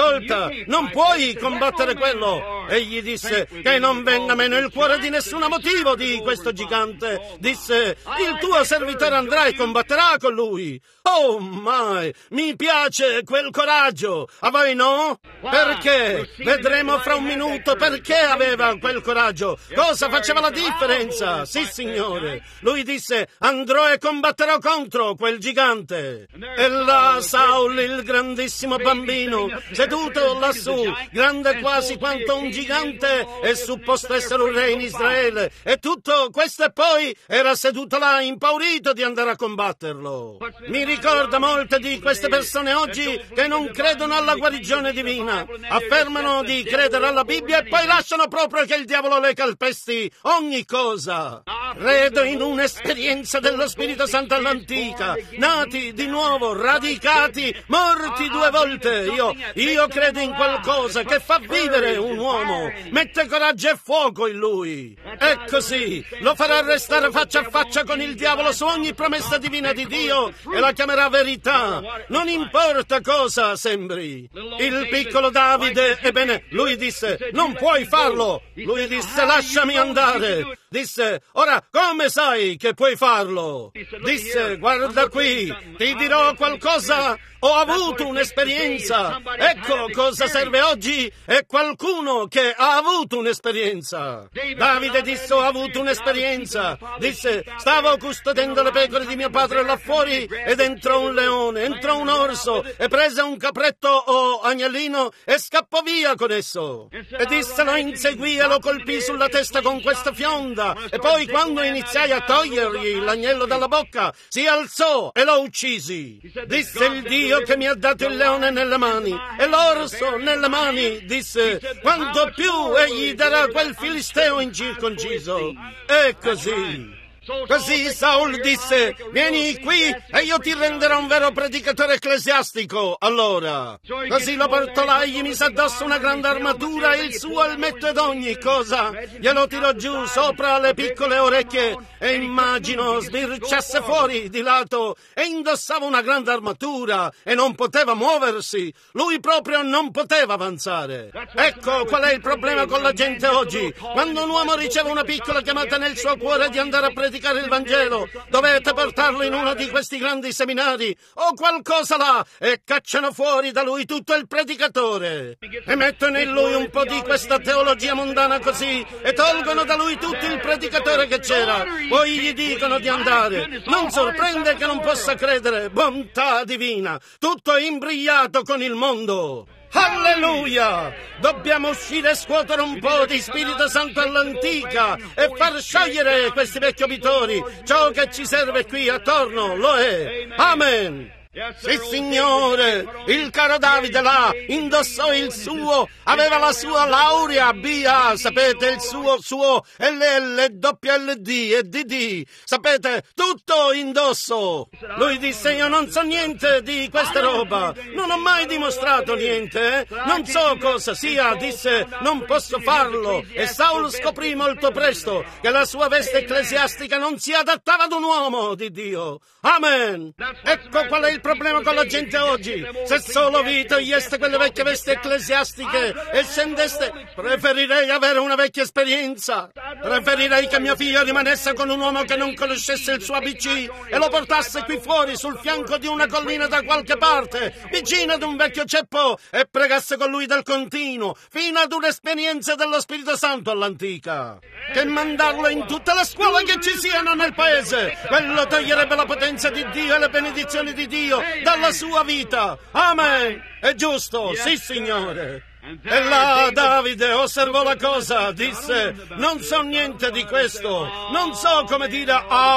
ascolta, non puoi combattere quello. Egli disse che non venga meno il cuore di nessun motivo di questo gigante. Disse, il tuo servitore andrà e combatterà con lui. Oh mai, mi piace quel coraggio. A voi no? Perché? Vedremo fra un minuto perché aveva quel coraggio. Cosa faceva la differenza? Sì, signore. Lui disse, andrò e combatterò contro quel gigante. E là Saul, il grandissimo bambino, seduto lassù, grande quasi quanto un gigante, e supposto essere un re in Israele. E tutto questo e poi era seduto là impaurito di andare a combatterlo. Mi ricorda molte di queste persone oggi che non credono alla guarigione divina. Affermano di credere alla Bibbia e poi lasciano proprio che il diavolo le calpesti ogni cosa. Credo in un'esperienza dello Spirito Santo all'antica, nati di nuovo, radicati, morti due volte. Io, io credo in qualcosa che fa vivere un uomo, mette coraggio e fuoco in lui. E così lo farà restare faccia a faccia con il diavolo su ogni promessa divina di Dio e la chiamerà verità. Non importa cosa sembri. Il piccolo Davide, ebbene, lui disse, non puoi farlo. Lui disse, lasciami andare. Disse, ora come sai che puoi farlo? Disse, guarda qui, ti dirò qualcosa. Ho avuto un'esperienza. Ecco cosa serve oggi. È qualcuno che ha avuto un'esperienza. Davide disse, ho avuto un'esperienza. Disse, stavo custodendo le pecore di mio padre là fuori ed entrò un leone, entrò un orso e prese un capretto o agnellino e scappò via con esso. E disse, lo inseguì e lo colpì sulla testa con questa fionda. E poi quando iniziai a togliergli l'agnello dalla bocca, si alzò e lo uccisi. Disse il Dio che mi ha dato il leone nelle mani e l'orso nelle mani, disse, quanto più egli darà quel filisteo incirconciso. E così. Così Saul disse, vieni qui e io ti renderò un vero predicatore ecclesiastico. Allora, così lo portò là e gli mise addosso una grande armatura e il suo elmetto ed ogni cosa. Glielo tirò giù sopra le piccole orecchie e immagino sbirciasse fuori di lato e indossava una grande armatura e non poteva muoversi. Lui proprio non poteva avanzare. Ecco qual è il problema con la gente oggi. Quando un uomo riceve una piccola chiamata nel suo cuore di andare a predicare il Vangelo, dovete portarlo in uno di questi grandi seminari o qualcosa là e cacciano fuori da lui tutto il predicatore e mettono in lui un po' di questa teologia mondana così e tolgono da lui tutto il predicatore che c'era. Poi gli dicono di andare. Non sorprende che non possa credere. Bontà divina, tutto imbrigliato con il mondo. Alleluia! Dobbiamo uscire e scuotere un po' di Spirito Santo all'antica e far sciogliere questi vecchi obitori. Ciò che ci serve qui attorno lo è. Amen! Sì, signore, il caro Davide là indossò il suo, aveva la sua laurea B A, sapete, il suo, suo L L, W L D e D D, sapete, tutto indosso. Lui disse, io non so niente di questa roba, non ho mai dimostrato niente, eh? Non so cosa sia, disse, non posso farlo. E Saul scoprì molto presto che la sua veste ecclesiastica non si adattava ad un uomo di Dio. Amen! Ecco qual è il problema con la gente oggi. Se solo vi toglieste quelle vecchie vesti ecclesiastiche e scendeste, preferirei avere una vecchia esperienza. Preferirei che mio figlio rimanesse con un uomo che non conoscesse il suo A B C e lo portasse qui fuori sul fianco di una collina da qualche parte, vicino ad un vecchio ceppo, e pregasse con lui del continuo, fino ad un'esperienza dello Spirito Santo all'antica. Che mandarlo in tutte le scuole che ci siano nel paese. Quello toglierebbe la potenza di Dio e le benedizioni di Dio dalla sua vita. Amen. È giusto, sì, Signore. E là Davide osservò la cosa, disse, non so niente di questo, non so come dire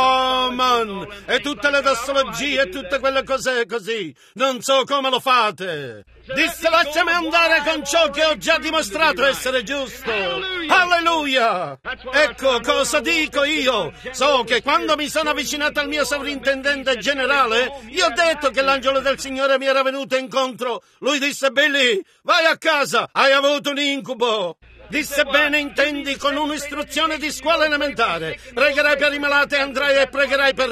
Amen e tutte le dossologie e tutte quelle cose così, non so come lo fate. Disse, lasciami andare con ciò che ho già dimostrato essere giusto. Alleluia! Ecco cosa dico io. So che quando mi sono avvicinato al mio sovrintendente generale, gli ho detto che l'angelo del Signore mi era venuto incontro. Lui disse, Billy, vai a casa, hai avuto un incubo. Disse, bene, intendi con un'istruzione di scuola elementare. Pregherai per i malati e andrai e pregherai per re.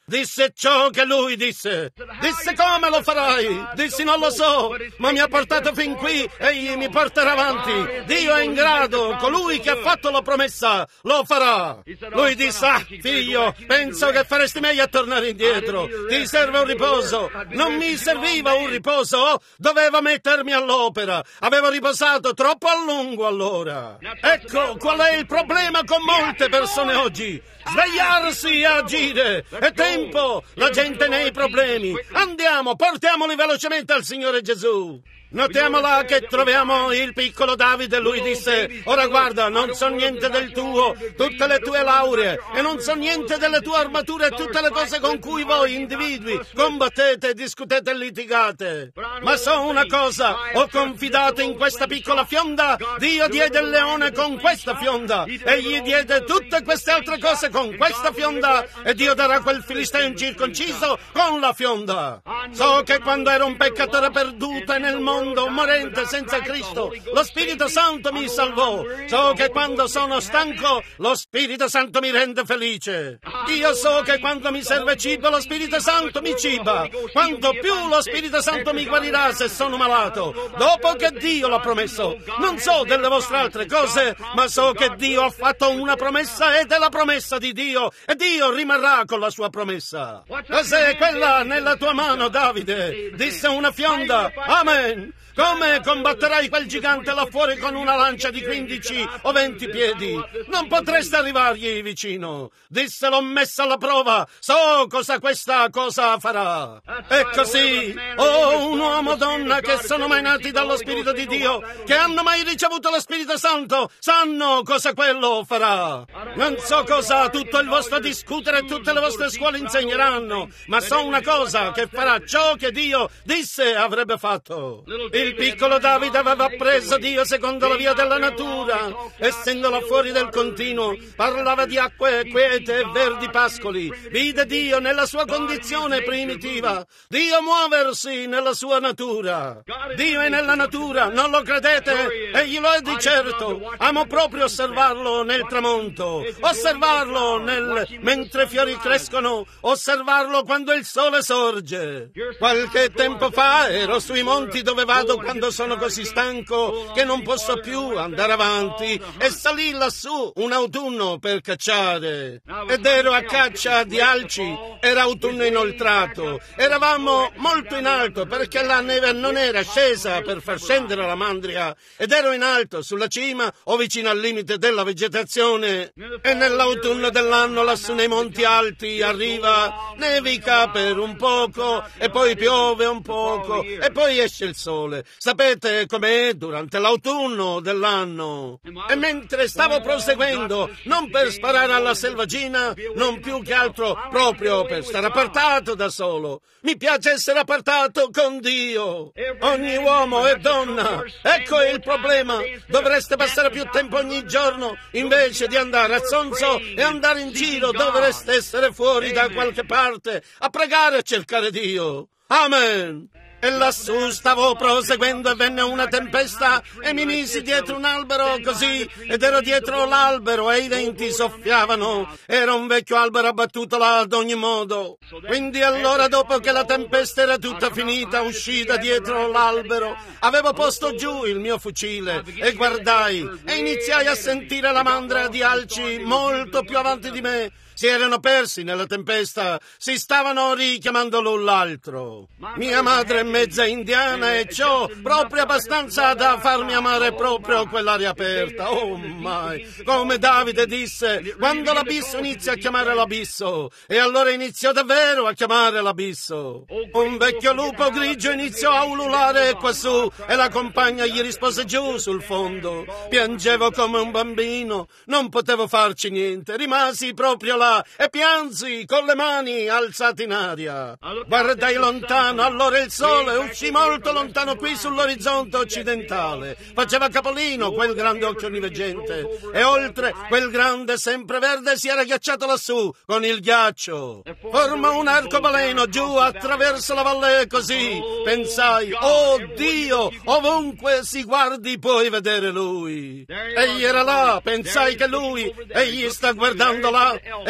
Disse ciò che lui disse. Disse come lo farai? Dissi non lo so, ma mi ha portato fin qui, egli mi porterà avanti. Dio è in grado, colui che ha fatto la promessa lo farà. Lui disse, ah figlio, penso che faresti meglio a tornare indietro. Ti serve un riposo. Non mi serviva un riposo, dovevo mettermi all'opera. Avevo riposato troppo a lungo allora. Ecco qual è il problema con molte persone oggi. Svegliarsi e agire. È tempo. La gente nei problemi. Andiamo, portiamoli velocemente al Signore Gesù. Notiamo là che troviamo il piccolo Davide. Lui disse, ora guarda, non so niente del tuo, tutte le tue lauree, e non so niente delle tue armature e tutte le cose con cui voi individui combattete, discutete e litigate. Ma so una cosa, ho confidato in questa piccola fionda. Dio diede il leone con questa fionda, e gli diede tutte queste altre cose con questa fionda, e Dio darà quel filisteo incirconciso con la fionda. So che quando ero un peccatore perduto e nel mondo morente senza Cristo, lo Spirito Santo mi salvò. So che quando sono stanco, lo Spirito Santo mi rende felice. Io so che quando mi serve cibo, lo Spirito Santo mi ciba. Quanto più lo Spirito Santo mi guarirà se sono malato, dopo che Dio l'ha promesso. Non so delle vostre altre cose, ma so che Dio ha fatto una promessa ed è la promessa di Dio, e Dio rimarrà con la sua promessa. Cos'è quella nella tua mano, Davide? Disse una fionda. Amen. Come combatterai quel gigante là fuori con una lancia di quindici o venti piedi? Non potresti arrivargli vicino. Disse, l'ho messa alla prova, so cosa questa cosa farà. E così, oh, un uomo o donna che sono mai nati dallo Spirito di Dio, che hanno mai ricevuto lo Spirito Santo, sanno cosa quello farà. Non so cosa tutto il vostro discutere e tutte le vostre scuole insegneranno, ma so una cosa, che farà ciò che Dio disse avrebbe fatto. Il piccolo Davide aveva preso Dio secondo la via della natura, essendo là fuori del continuo, parlava di acque quiete e verdi pascoli, vide Dio nella sua condizione primitiva, Dio muoversi nella sua natura. Dio è nella natura, non lo credete? Egli lo è di certo. Amo proprio osservarlo nel tramonto, osservarlo nel... mentre fiori crescono, osservarlo quando il sole sorge. Qualche tempo fa ero sui monti dove vado quando sono così stanco che non posso più andare avanti, e salì lassù un autunno per cacciare. Ed ero a caccia di alci, era autunno inoltrato. Eravamo molto in alto perché la neve non era scesa per far scendere la mandria, ed ero in alto sulla cima o vicino al limite della vegetazione. E nell'autunno dell'anno lassù nei monti alti arriva, nevica per un poco e poi piove un poco e poi esce il sole. Sapete com'è durante l'autunno dell'anno? E mentre stavo proseguendo, non per sparare alla selvaggina, non più che altro proprio per stare appartato da solo. Mi piace essere appartato con Dio. Ogni uomo e donna, ecco il problema. Dovreste passare più tempo ogni giorno invece di andare a zonzo e andare in giro. Dovreste essere fuori da qualche parte a pregare e cercare Dio. Amen. E lassù stavo proseguendo e venne una tempesta e mi misi dietro un albero così, ed ero dietro l'albero e i venti soffiavano. Era un vecchio albero abbattuto là ad ogni modo. Quindi allora, dopo che la tempesta era tutta finita, uscii da dietro l'albero, avevo posto giù il mio fucile e guardai e iniziai a sentire la mandria di alci molto più avanti di me. Si erano persi nella tempesta, si stavano richiamando l'un l'altro. Mia madre è mezza indiana e ciò proprio abbastanza da farmi amare proprio quell'aria aperta. Oh mai! Come Davide disse, quando l'abisso inizia a chiamare l'abisso, e allora iniziò davvero a chiamare l'abisso. Un vecchio lupo grigio iniziò a ululare quassù e la compagna gli rispose giù sul fondo. Piangevo come un bambino, non potevo farci niente, rimasi proprio là e piansi con le mani alzate in aria. Guardai lontano, allora il sole uscì molto lontano qui sull'orizzonte occidentale. Faceva capolino quel grande occhio onniveggente, e oltre quel grande sempreverde si era ghiacciato lassù con il ghiaccio. Forma un arcobaleno giù attraverso la valle, così pensai, oh Dio, ovunque si guardi puoi vedere Lui. Egli era là, pensai che Lui, egli sta guardando là,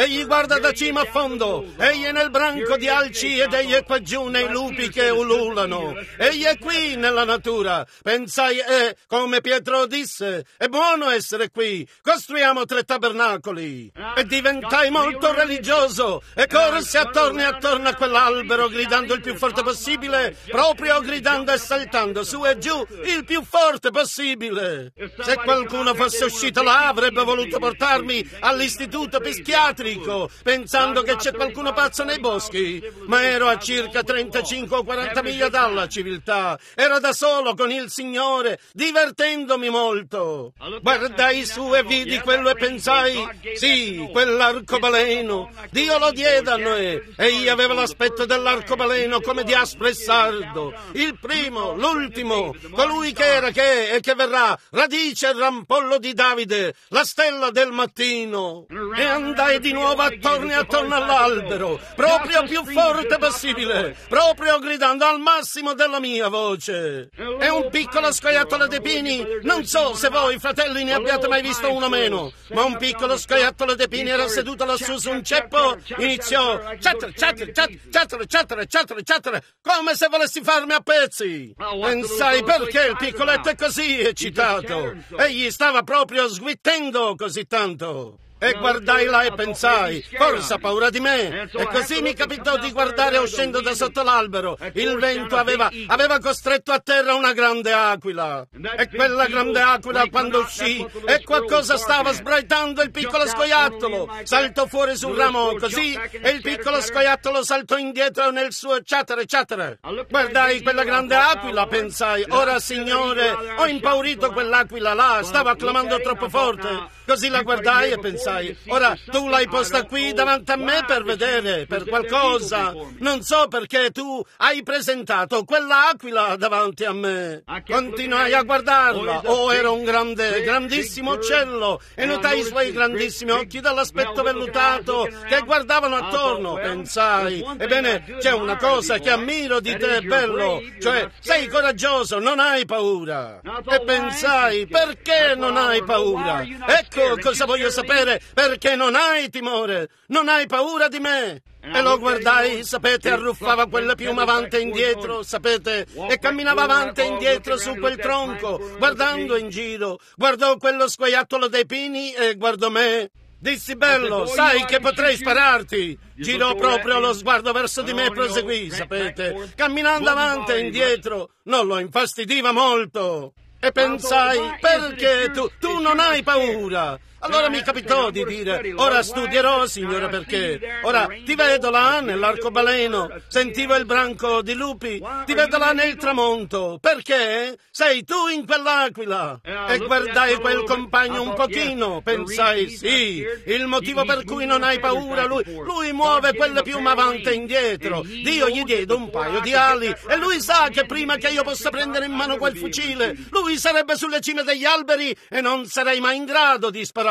egli guarda da cima a fondo, egli è nel branco di alci ed egli è qua giù nei lupi che ululano, egli è qui nella natura. Pensai, eh, come Pietro disse, è buono essere qui, costruiamo tre tabernacoli. E diventai molto religioso e corsi attorno e attorno a quell'albero gridando il più forte possibile, proprio gridando e saltando su e giù il più forte possibile. Se qualcuno fosse uscito là avrebbe voluto portarmi all'istituto psichiatrico pensando che c'è qualcuno pazzo nei boschi, ma ero a circa trentacinque o quaranta miglia dalla civiltà, ero da solo con il Signore, divertendomi molto. Guardai su e vidi quello e pensai, sì, quell'arcobaleno, Dio lo diede a Noè, egli aveva l'aspetto dell'arcobaleno come di aspro e sardo, il primo, l'ultimo, colui che era, che è e che verrà, radice e rampollo di Davide, la stella del mattino. E andai di nuovo attorno e attorno all'albero, proprio più forte possibile, proprio gridando al massimo della mia voce. E un piccolo scoiattolo di pini, non so se voi fratelli ne abbiate mai visto uno meno, ma un piccolo scoiattolo di pini era seduto lassù su un ceppo, iniziò ciattere, ciattere, ciattere, ciattere, ciattere, ciattere, come se volessi farmi a pezzi. Pensai, perché il piccoletto è così eccitato? Egli stava proprio sguittendo così tanto. E guardai là e pensai, forse ha paura di me. E così mi capitò di guardare uscendo da sotto l'albero. Il vento aveva, aveva costretto a terra una grande aquila. E quella grande aquila, quando uscì, e qualcosa stava sbraitando il piccolo scoiattolo. Saltò fuori sul ramo così, e il piccolo scoiattolo saltò indietro nel suo ciatere ciatere. Guardai quella grande aquila, pensai, ora Signore, ho impaurito quell'aquila là, stava clamando troppo forte. Così la guardai e pensai, ora tu l'hai posta qui davanti a me per vedere, per qualcosa. Non so perché tu hai presentato quell'aquila davanti a me. Continuai a guardarla. Oh, era un grande, grandissimo uccello e notai i suoi grandissimi occhi dall'aspetto vellutato che guardavano attorno. Pensai, ebbene, c'è una cosa che ammiro di te, bello, cioè sei coraggioso, non hai paura. E pensai, perché non hai paura? Ecco cosa voglio sapere, perché non hai timore, non hai paura di me. E lo guardai, sapete, arruffava quella piuma avanti e indietro, sapete, e camminava avanti e indietro su quel tronco, guardando in giro. Guardò quello scoiattolo dei pini e guardò me. Dissi, bello, sai che potrei spararti. Girò proprio lo sguardo verso di me e proseguì, sapete, camminando avanti e indietro. Non lo infastidiva molto. E pensai, perché tu, tu non hai paura? Allora mi capitò di dire, ora studierò, Signore, perché. Ora ti vedo là nell'arcobaleno, sentivo il branco di lupi, ti vedo là nel tramonto, perché? Sei tu in quell'aquila. E guardai quel compagno un pochino, pensai, sì, il motivo per cui non hai paura, lui, lui muove quelle piume avanti e indietro. Dio gli diede un paio di ali e lui sa che prima che io possa prendere in mano quel fucile, lui sarebbe sulle cime degli alberi e non sarei mai in grado di sparare.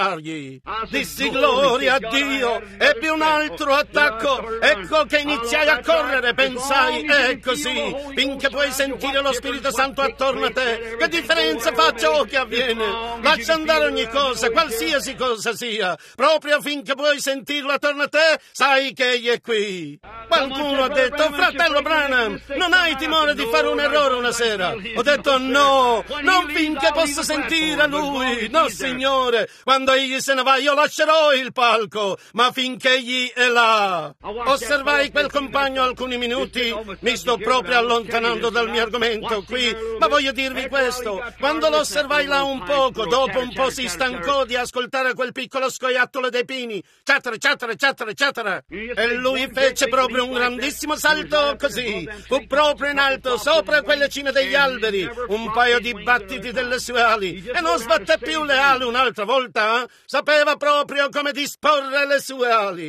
Dissi gloria a Dio, ebbi un altro attacco, ecco che iniziai a correre, pensai, è così, finché puoi sentire lo Spirito Santo attorno a te, che differenza fa ciò che avviene? Lascia andare ogni cosa, qualsiasi cosa sia, proprio finché puoi sentirlo attorno a te, sai che egli è qui. Qualcuno ha detto, fratello Branham, non hai timore di fare un errore una sera? Ho detto no, non finché posso sentire lui, no Signore, quando egli se ne va io lascerò il palco, ma finché egli è là. Osservai quel compagno alcuni minuti, mi sto proprio allontanando dal mio argomento qui, ma voglio dirvi questo, quando lo osservai là un poco, dopo un po' si stancò di ascoltare quel piccolo scoiattolo dei pini, ciattere, ciattere, ciattere, ciattere, e lui fece proprio un grandissimo salto così, fu proprio in alto, sopra quelle cime degli alberi, un paio di battiti delle sue ali, e non sbatté più le ali un'altra volta, sapeva proprio come disporre le sue ali.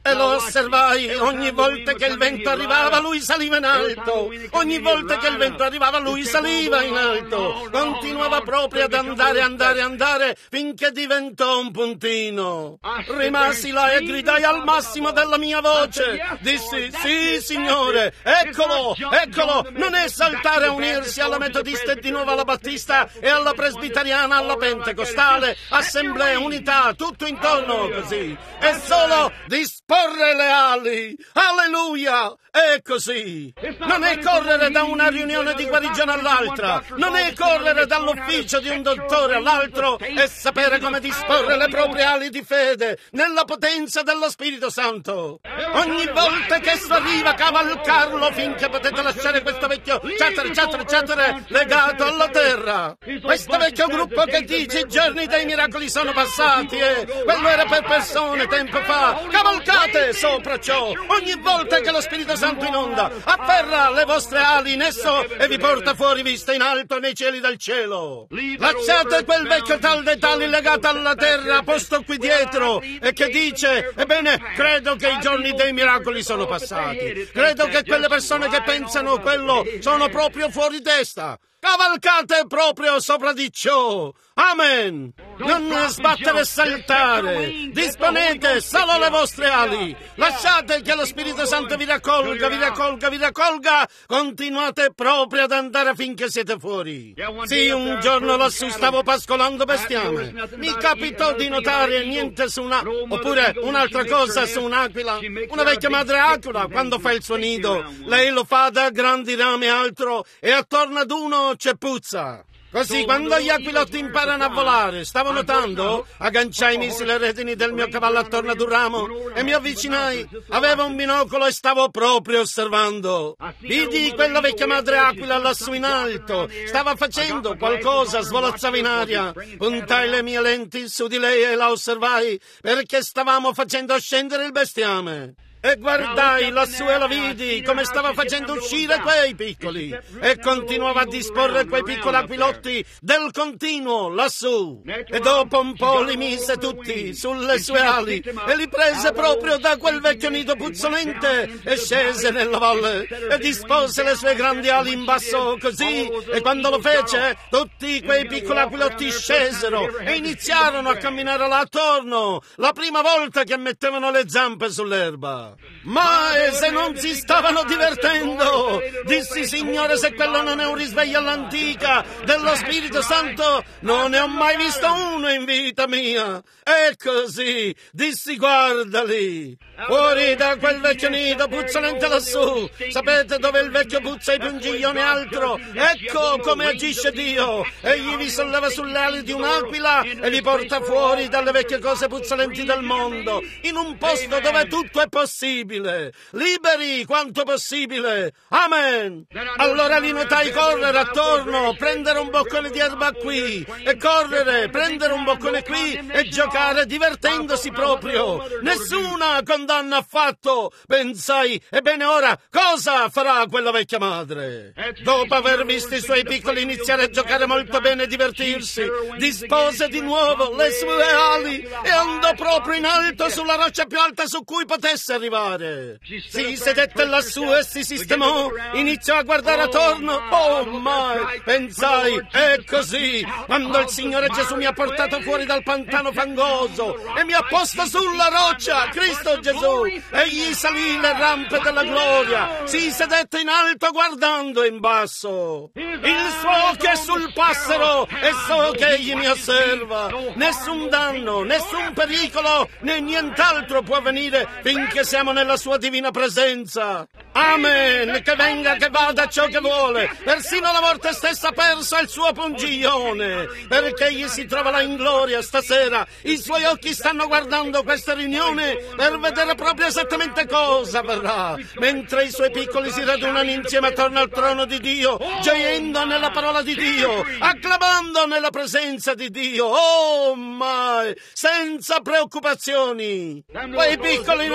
E lo osservai, ogni volta che il vento arrivava lui saliva in alto, ogni volta che il vento arrivava lui saliva in alto, continuava proprio ad andare, andare, andare, finché diventò un puntino. Rimasi là e gridai al massimo della mia voce, dissi, sì signore, eccolo, eccolo, non è saltare a unirsi alla metodista e di nuovo alla battista e alla presbiteriana, alla pentecostale, assemblea, unità, tutto intorno così, è solo disporre le ali, alleluia, è così. Non è correre da una riunione di guarigione all'altra, non è correre dall'ufficio di un dottore all'altro, è sapere come disporre le proprie ali di fede nella potenza dello Spirito Santo. Ogni volta che esso arriva, cavalcarlo finché potete lasciare questo vecchio ciatere, ciatere, ciatere legato alla terra. Questo vecchio gruppo che dice i giorni dei miracoli sono passati e quello era per persone tempo fa. Cavalcate sopra ciò ogni volta che lo Spirito Santo inonda, afferra le vostre ali in esso e vi porta fuori vista in alto nei cieli del cielo. Lasciate quel vecchio tal dei tali legato alla terra posto qui dietro e che dice, ebbene, credo che i giorni dei miracoli sono passati, credo che quelle persone che pensano quello sono proprio fuori testa. Cavalcate proprio sopra di ciò. Amen. Non sbattere e saltare. Disponete solo le vostre ali. Lasciate che lo Spirito Santo vi raccolga, vi raccolga, vi raccolga. Continuate proprio ad andare finché siete fuori. Sì, un giorno lassù stavo pascolando bestiame. Mi capitò di notare niente su una... oppure un'altra cosa su un'aquila. Una vecchia madre aquila, quando fa il suo nido, lei lo fa da grandi rami altro e attorno ad uno c'è puzza. Così, quando gli aquilotti imparano a volare, stavo notando, agganciai misi le redini del mio cavallo attorno ad un ramo e mi avvicinai. Avevo un binocolo e stavo proprio osservando. Vidi quella vecchia madre aquila lassù in alto. Stava facendo qualcosa, svolazzava in aria. Puntai le mie lenti su di lei e la osservai perché stavamo facendo scendere il bestiame. E guardai lassù e la vidi come stava facendo uscire quei piccoli e continuava a disporre quei piccoli aquilotti del continuo lassù. E dopo un po' li mise tutti sulle sue ali e li prese proprio da quel vecchio nido puzzolente e scese nella valle e dispose le sue grandi ali in basso così, e quando lo fece tutti quei piccoli aquilotti scesero e iniziarono a camminare là attorno, la prima volta che mettevano le zampe sull'erba. Ma se non si stavano divertendo, dissi, Signore, se quello non è un risveglio all'antica dello Spirito Santo, non ne ho mai visto uno in vita mia. E così dissi, guardali, fuori da quel vecchio nido puzzolente lassù. Sapete dove il vecchio puzza i pungiglioni altro? Ecco come agisce Dio. Egli vi solleva sulle ali di un'aquila e vi porta fuori dalle vecchie cose puzzolenti del mondo, in un posto dove tutto è possibile, liberi quanto possibile. Amen. Allora li notai correre attorno, prendere un boccone di erba qui e correre, prendere un boccone qui e giocare divertendosi proprio. Nessuna condanna affatto. Pensai, ebbene ora cosa farà quella vecchia madre? Dopo aver visto i suoi piccoli iniziare a giocare molto bene e divertirsi, dispose di nuovo le sue ali e andò proprio in alto sulla roccia più alta su cui potesse arrivare. Si sedette lassù e si sistemò, iniziò a guardare attorno. Oh mai, pensai, è così, quando il Signore Gesù mi ha portato fuori dal pantano fangoso e mi ha posto sulla roccia, Cristo Gesù, egli salì le rampe della gloria, si sedette in alto guardando in basso. Il suo occhio è sul passero e so che egli mi osserva. Nessun danno, nessun pericolo, né nient'altro può venire finché siamo nella sua divina presenza. Amen. Che venga, che vada ciò che vuole. Persino la morte stessa ha perso il suo pungiglione, perché egli si trova là in gloria stasera. I suoi occhi stanno guardando questa riunione per vedere proprio esattamente cosa avverrà, mentre i suoi piccoli si radunano insieme attorno al trono di Dio, gioendo nella parola di Dio, acclamando nella presenza di Dio. Oh mai, senza preoccupazioni. Quei piccoli non cercano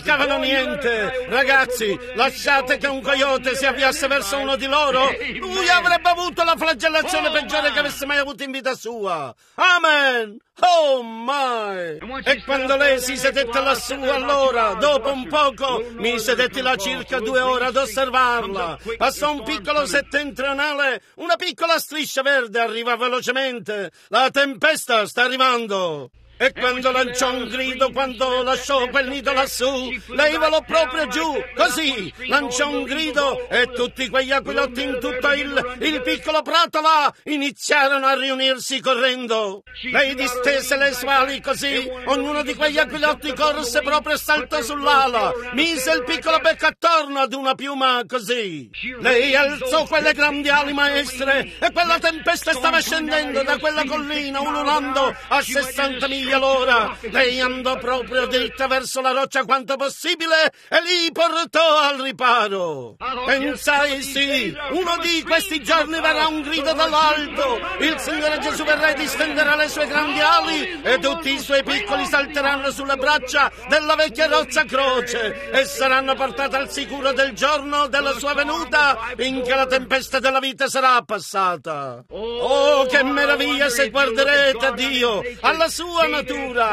pescavano niente. Ragazzi, lasciate che un coyote si avviasse verso uno di loro, lui avrebbe avuto la flagellazione peggiore che avesse mai avuto in vita sua. Amen! Oh my! E quando lei si sedette lassù, allora, dopo un poco, mi sedetti là circa due ore ad osservarla. Passò un piccolo settentrionale, una piccola striscia verde arriva velocemente. La tempesta sta arrivando. E quando lanciò un grido, quando lasciò quel nido lassù, lei volò proprio giù, così, lanciò un grido e tutti quegli aquilotti in tutto il, il piccolo prato là iniziarono a riunirsi correndo. Lei distese le sue ali così, ognuno di quegli aquilotti corse proprio e saltò sull'ala, mise il piccolo becco attorno ad una piuma così. Lei alzò quelle grandi ali maestre e quella tempesta stava scendendo da quella collina ululando a sessanta miglia all'ora. Lei andò proprio dritta verso la roccia quanto possibile e li portò al riparo. Pensai, sì, uno di questi giorni verrà un grido dall'alto, il Signore Gesù verrà e distenderà le sue grandi ali e tutti i suoi piccoli salteranno sulle braccia della vecchia rozza croce e saranno portati al sicuro del giorno della sua venuta, finché la tempesta della vita sarà passata. Oh, che meraviglia se guarderete a Dio, alla sua natura.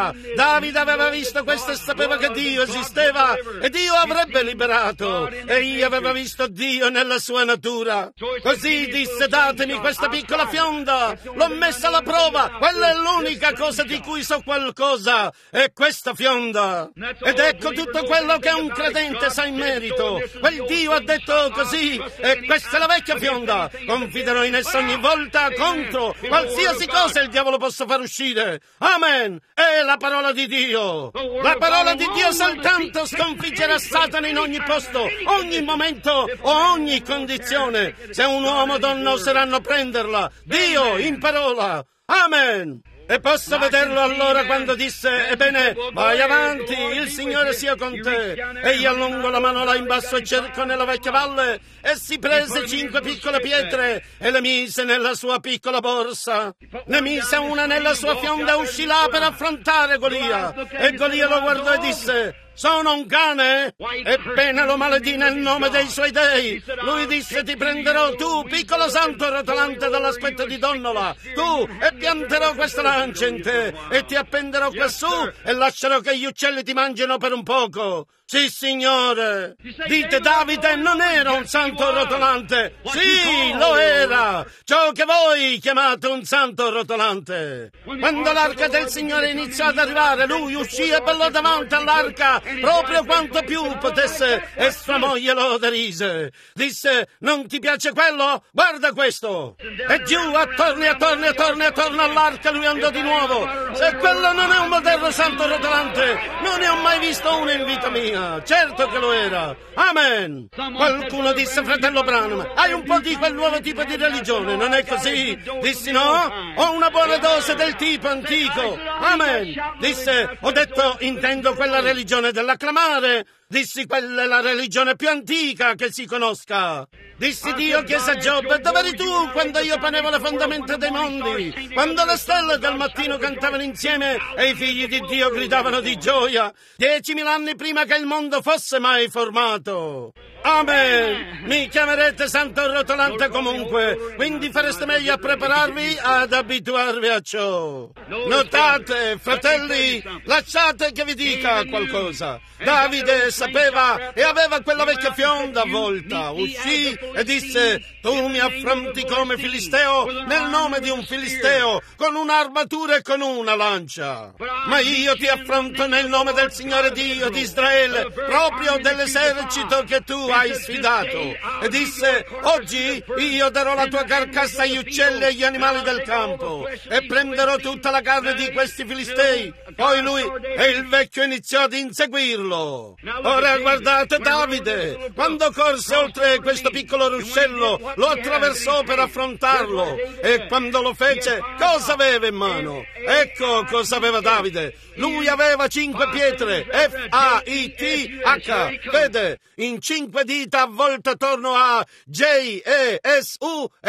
Davide aveva visto questo e sapeva che Dio esisteva e Dio avrebbe liberato. Egli aveva visto Dio nella sua natura. Così disse: datemi questa piccola fionda, l'ho messa alla prova, quella è l'unica cosa di cui so qualcosa, è questa fionda. Ed ecco tutto quello che un credente sa in merito. Quel Dio ha detto così e questa è la vecchia fionda. Confiderò in essa ogni volta contro qualsiasi cosa il diavolo possa far uscire. Amen! È la parola di Dio. La parola di Dio soltanto sconfiggerà Satana in ogni posto, ogni momento o ogni condizione. Se un uomo o donna oseranno prenderla, Dio in parola. Amen! E posso vederlo allora quando disse: ebbene, vai avanti, il Signore sia con te. Egli allungò la mano là in basso e cercò nella vecchia valle e si prese cinque piccole pietre e le mise nella sua piccola borsa. Ne mise una nella sua fionda e uscì là per affrontare Golia. E Golia lo guardò e disse: sono un cane? Ebbene lo maledì nel nome dei suoi dei. Lui disse: ti prenderò tu, piccolo santo rotolante dall'aspetto di donnola, tu, e pianterò questa lancia in te e ti appenderò quassù e lascerò che gli uccelli ti mangino per un poco. Sì, Signore. Dite: Davide non era un santo rotolante. Sì, lo era. Ciò che voi chiamate un santo rotolante. Quando l'arca del Signore iniziò ad arrivare, lui uscì e ballò davanti all'arca proprio quanto più potesse e sua moglie lo derise. Disse: non ti piace quello? Guarda questo. E giù, attorno e attorno e attorno e attorno all'arca lui andò di nuovo. Se quello non è un moderno santo rotolante, non ne ho mai visto uno in vita mia. Certo che lo era. Amen. Qualcuno disse: fratello Branham, hai un po' di quel nuovo tipo di religione, non è così? Dissi: no, ho una buona dose del tipo antico. Amen. Disse: ho detto, intendo quella religione dell'acclamare. Dissi: quella è la religione più antica che si conosca. Dissi: Dio chiese a Giobbe: dove eri tu quando io ponevo le fondamenta dei mondi? Quando le stelle del mattino cantavano insieme e i figli di Dio gridavano di gioia, diecimila anni prima che il mondo fosse mai formato. Amen. Mi chiamerete santo rotolante comunque, quindi fareste meglio a prepararvi ad abituarvi a ciò. Notate, fratelli, lasciate che vi dica qualcosa. Davide sapeva e aveva quella vecchia fionda avvolta. Uscì e disse: tu mi affronti come filisteo nel nome di un filisteo, con un'armatura e con una lancia. Ma io ti affronto nel nome del Signore Dio di Israele, proprio dell'esercito che tu hai sfidato. E disse: oggi io darò la tua carcassa agli uccelli e agli animali del campo e prenderò tutta la carne di questi filistei. Poi lui e il vecchio iniziò ad inseguirlo. Ora guardate Davide, quando corse oltre questo piccolo ruscello, lo attraversò per affrontarlo, e quando lo fece, cosa aveva in mano? Ecco cosa aveva Davide. Lui aveva cinque pietre, F A I T H, vede, in cinque dita avvolte attorno a J E S U S,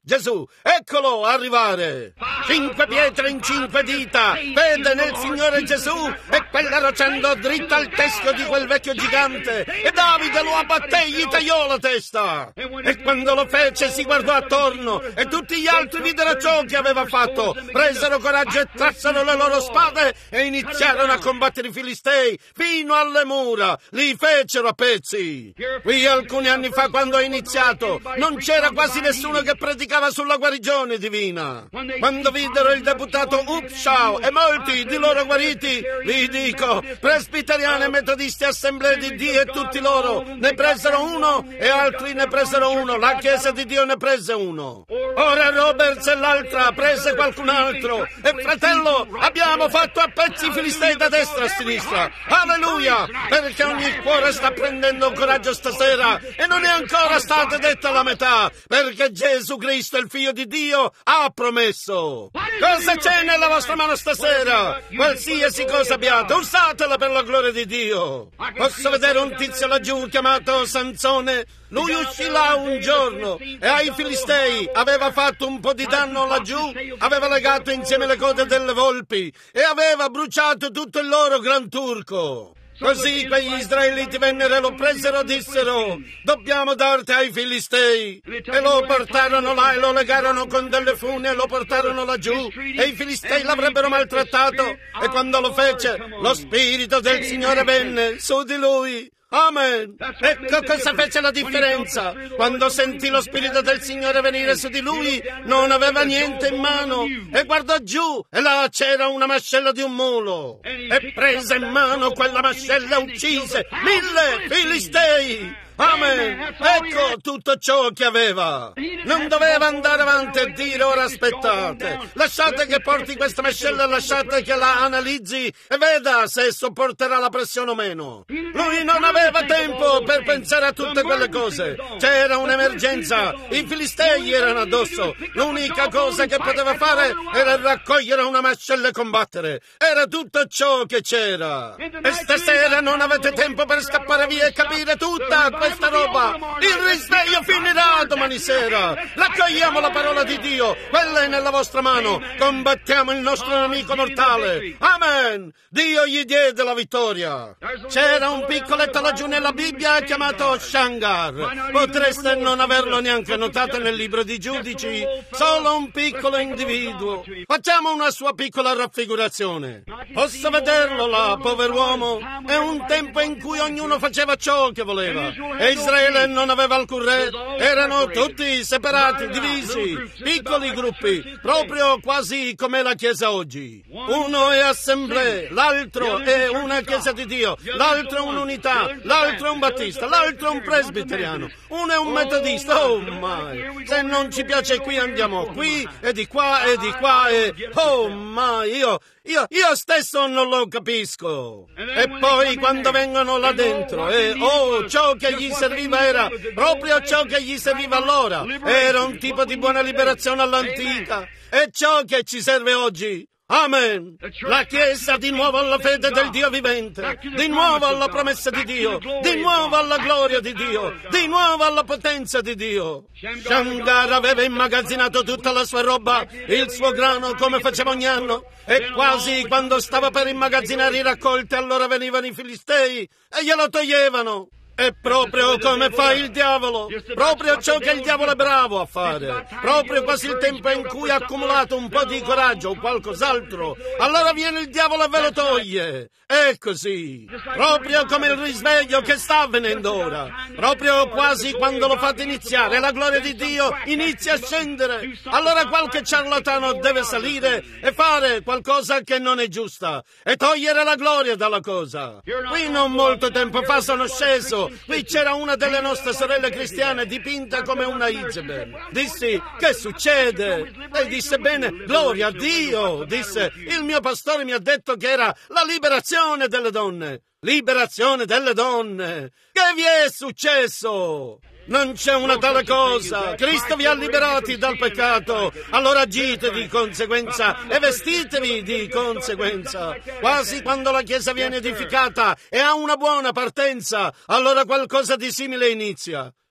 Gesù, eccolo arrivare! Cinque pietre in cinque dita, vede nel Signore Gesù e quella roccia dritta al teschio di quel vecchio gigante e Davide lo abbatté e gli tagliò la testa. E quando lo fece si guardò attorno e tutti gli altri videro ciò che aveva fatto, presero coraggio e trassero le loro spade e iniziarono a combattere i Filistei fino alle mura, li fecero a pezzi. Qui alcuni anni fa, quando ho iniziato, non c'era quasi nessuno che predicava sulla guarigione divina. Quando videro il deputato Upshaw e molti di loro guariti, vi dico, presbiteriani e metodisti, assemblee di Dio e tutti loro ne presero uno e altri ne presero uno, la Chiesa di Dio ne prese uno. Ora Roberts e l'altra prese qualcun altro e fratello, abbiamo fatto a pezzi i Filistei da destra a sinistra. Alleluia, perché ogni cuore sta prendendo coraggio stasera e non è ancora stata detta la metà, perché Gesù Cristo, il Figlio di Dio, ha promesso. Cosa c'è nella vostra mano stasera? Qualsiasi cosa abbiate, usatela per la gloria di Dio. Posso vedere un tizio laggiù chiamato Sansone? Lui uscì là un giorno e ai Filistei aveva fatto un po' di danno laggiù, aveva legato insieme le code delle volpi e aveva bruciato tutto il loro gran turco. Così quegli israeliti vennero e lo presero e dissero: dobbiamo darti ai Filistei. E lo portarono là e lo legarono con delle fune e lo portarono laggiù e i Filistei l'avrebbero maltrattato. E quando lo fece, lo Spirito del Signore venne su di lui. Amen. Ecco cosa fece la differenza. Quando sentì lo Spirito del Signore venire su di lui, non aveva niente in mano e guardò giù e là c'era una mascella di un mulo e prese in mano quella mascella e uccise mille Filistei. Amen. Ecco tutto ciò che aveva. Non doveva andare avanti e dire: ora aspettate, lasciate che porti questa mascella e lasciate che la analizzi e veda se sopporterà la pressione o meno. Lui non aveva tempo per pensare a tutte quelle cose. C'era un'emergenza, i Filistei erano addosso. L'unica cosa che poteva fare era raccogliere una mascella e combattere. Era tutto ciò che c'era. E stasera non avete tempo per scappare via e capire tutta questa roba. Il risveglio finirà domani sera. Raccogliamo la parola di Dio, quella è nella vostra mano. Combattiamo il nostro nemico mortale. Amen. Dio gli diede la vittoria. C'era un piccoletto laggiù nella Bibbia chiamato Shamgar. Potreste non averlo neanche notato nel libro di Giudici. Solo un piccolo individuo. Facciamo una sua piccola raffigurazione. Posso vederlo là, pover'uomo? È un tempo in cui ognuno faceva ciò che voleva. E Israele non aveva alcun re, erano tutti separati, divisi, piccoli gruppi, proprio quasi come la Chiesa oggi. Uno è assemblee, l'altro è una Chiesa di Dio, l'altro è un'unità, l'altro è un battista, l'altro è un presbiteriano, uno è un metodista. Oh my! Se non ci piace qui andiamo qui e di qua e di qua e... Oh my! Io... Io, io stesso non lo capisco. E poi quando vengono là dentro e oh, ciò che gli serviva era proprio ciò che gli serviva allora. Era un tipo di buona liberazione all'antica. E ciò che ci serve oggi. Amen. La Chiesa di nuovo alla fede del Dio vivente, di nuovo alla promessa di Dio, di nuovo alla gloria di Dio, di nuovo alla potenza di Dio. Shamgar aveva immagazzinato tutta la sua roba, il suo grano come faceva ogni anno, e quasi quando stava per immagazzinare i raccolti allora venivano i Filistei e glielo toglievano. È proprio come fa il diavolo, proprio ciò che il diavolo è bravo a fare, proprio quasi il tempo in cui ha accumulato un po' di coraggio o qualcos'altro, allora viene il diavolo e ve lo toglie. È così, proprio come il risveglio che sta avvenendo ora, proprio quasi quando lo fate iniziare, la gloria di Dio inizia a scendere, allora qualche ciarlatano deve salire e fare qualcosa che non è giusta e togliere la gloria dalla cosa. Qui non molto tempo fa sono sceso. Qui c'era una delle nostre sorelle cristiane dipinta come una Izebel. Dissi: che succede? Lei disse: bene, gloria a Dio. Disse: il mio pastore mi ha detto che era la liberazione delle donne. Liberazione delle donne. Che vi è successo? Non c'è una tale cosa. Cristo vi ha liberati dal peccato. Allora agite di conseguenza e vestitevi di conseguenza. Quasi quando la Chiesa viene edificata e ha una buona partenza, allora qualcosa di simile inizia.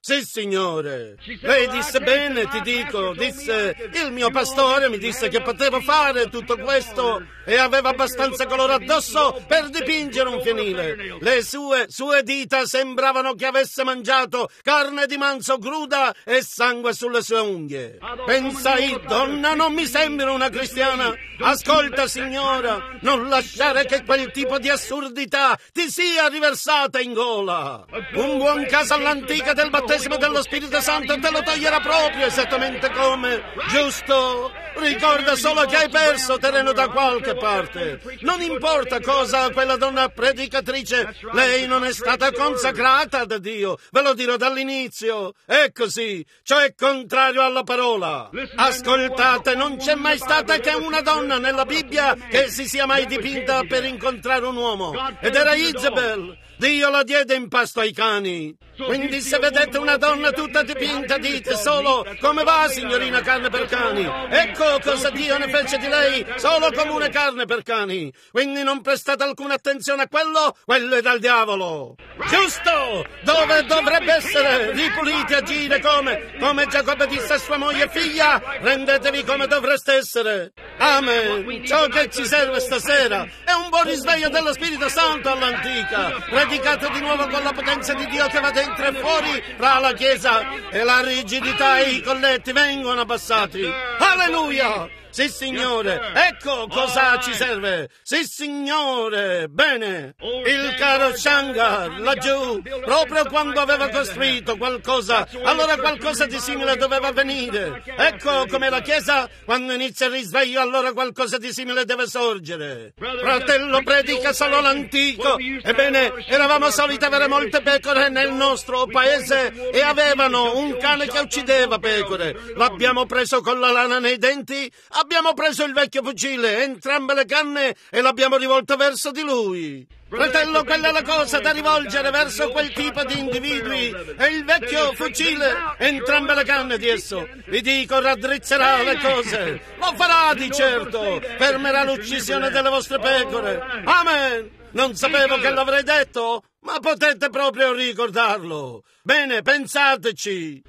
Sì, signore. Lei disse bene, ti dico, disse, il mio pastore mi disse che potevo fare tutto questo e aveva abbastanza colore addosso per dipingere un fienile. Le sue, sue dita sembravano che avesse mangiato carne di manzo cruda e sangue sulle sue unghie. Pensai, donna, non mi sembra una cristiana. Ascolta, signora, non lasciare che quel tipo di assurdità ti sia riversata in gola. Un buon caso all'antica del battesimo dello Spirito Santo te lo toglierà proprio esattamente come, giusto? Ricorda solo che hai perso terreno da qualche parte. Non importa cosa quella donna predicatrice, lei non è stata consacrata da Dio, ve lo dirò dall'inizio. È così, cioè contrario alla parola. Ascoltate, non c'è mai stata che una donna nella Bibbia che si sia mai dipinta per incontrare un uomo, ed era Isabel. Dio la diede in pasto ai cani. Quindi se vedete una donna tutta dipinta dite solo come va, signorina carne per cani. Ecco cosa Dio ne fece di lei, solo comune carne per cani. Quindi non prestate alcuna attenzione a quello, quello è dal diavolo. Giusto! Dove dovrebbe essere? Ripuliti, agire come? Come Giacobbe disse a sua moglie, figlia, rendetevi come dovreste essere. Amen. Ciò che ci serve stasera è un buon risveglio dello Spirito Santo all'antica, predicato di nuovo con la potenza di Dio che va dentro e fuori fra la Chiesa, e la rigidità e i colletti vengono abbassati. Alleluia! Sì, signore, ecco cosa ci serve. Sì, signore, bene. Il caro Shangar, laggiù, proprio quando aveva costruito qualcosa, allora qualcosa di simile doveva avvenire. Ecco come la Chiesa, quando inizia il risveglio, allora qualcosa di simile deve sorgere. Fratello, predica solo l'antico. Ebbene, eravamo soliti avere molte pecore nel nostro paese e avevano un cane che uccideva pecore. L'abbiamo preso con la lana nei denti. Abbiamo preso il vecchio fucile, entrambe le canne, e l'abbiamo rivolto verso di lui. Fratello, quella è la cosa da rivolgere verso quel tipo di individui. E il vecchio fucile, entrambe le canne di esso. Vi dico, raddrizzerà le cose. Lo farà di certo. Fermerà l'uccisione delle vostre pecore. Amen. Non sapevo che l'avrei detto, ma potete proprio ricordarlo. Bene, pensateci.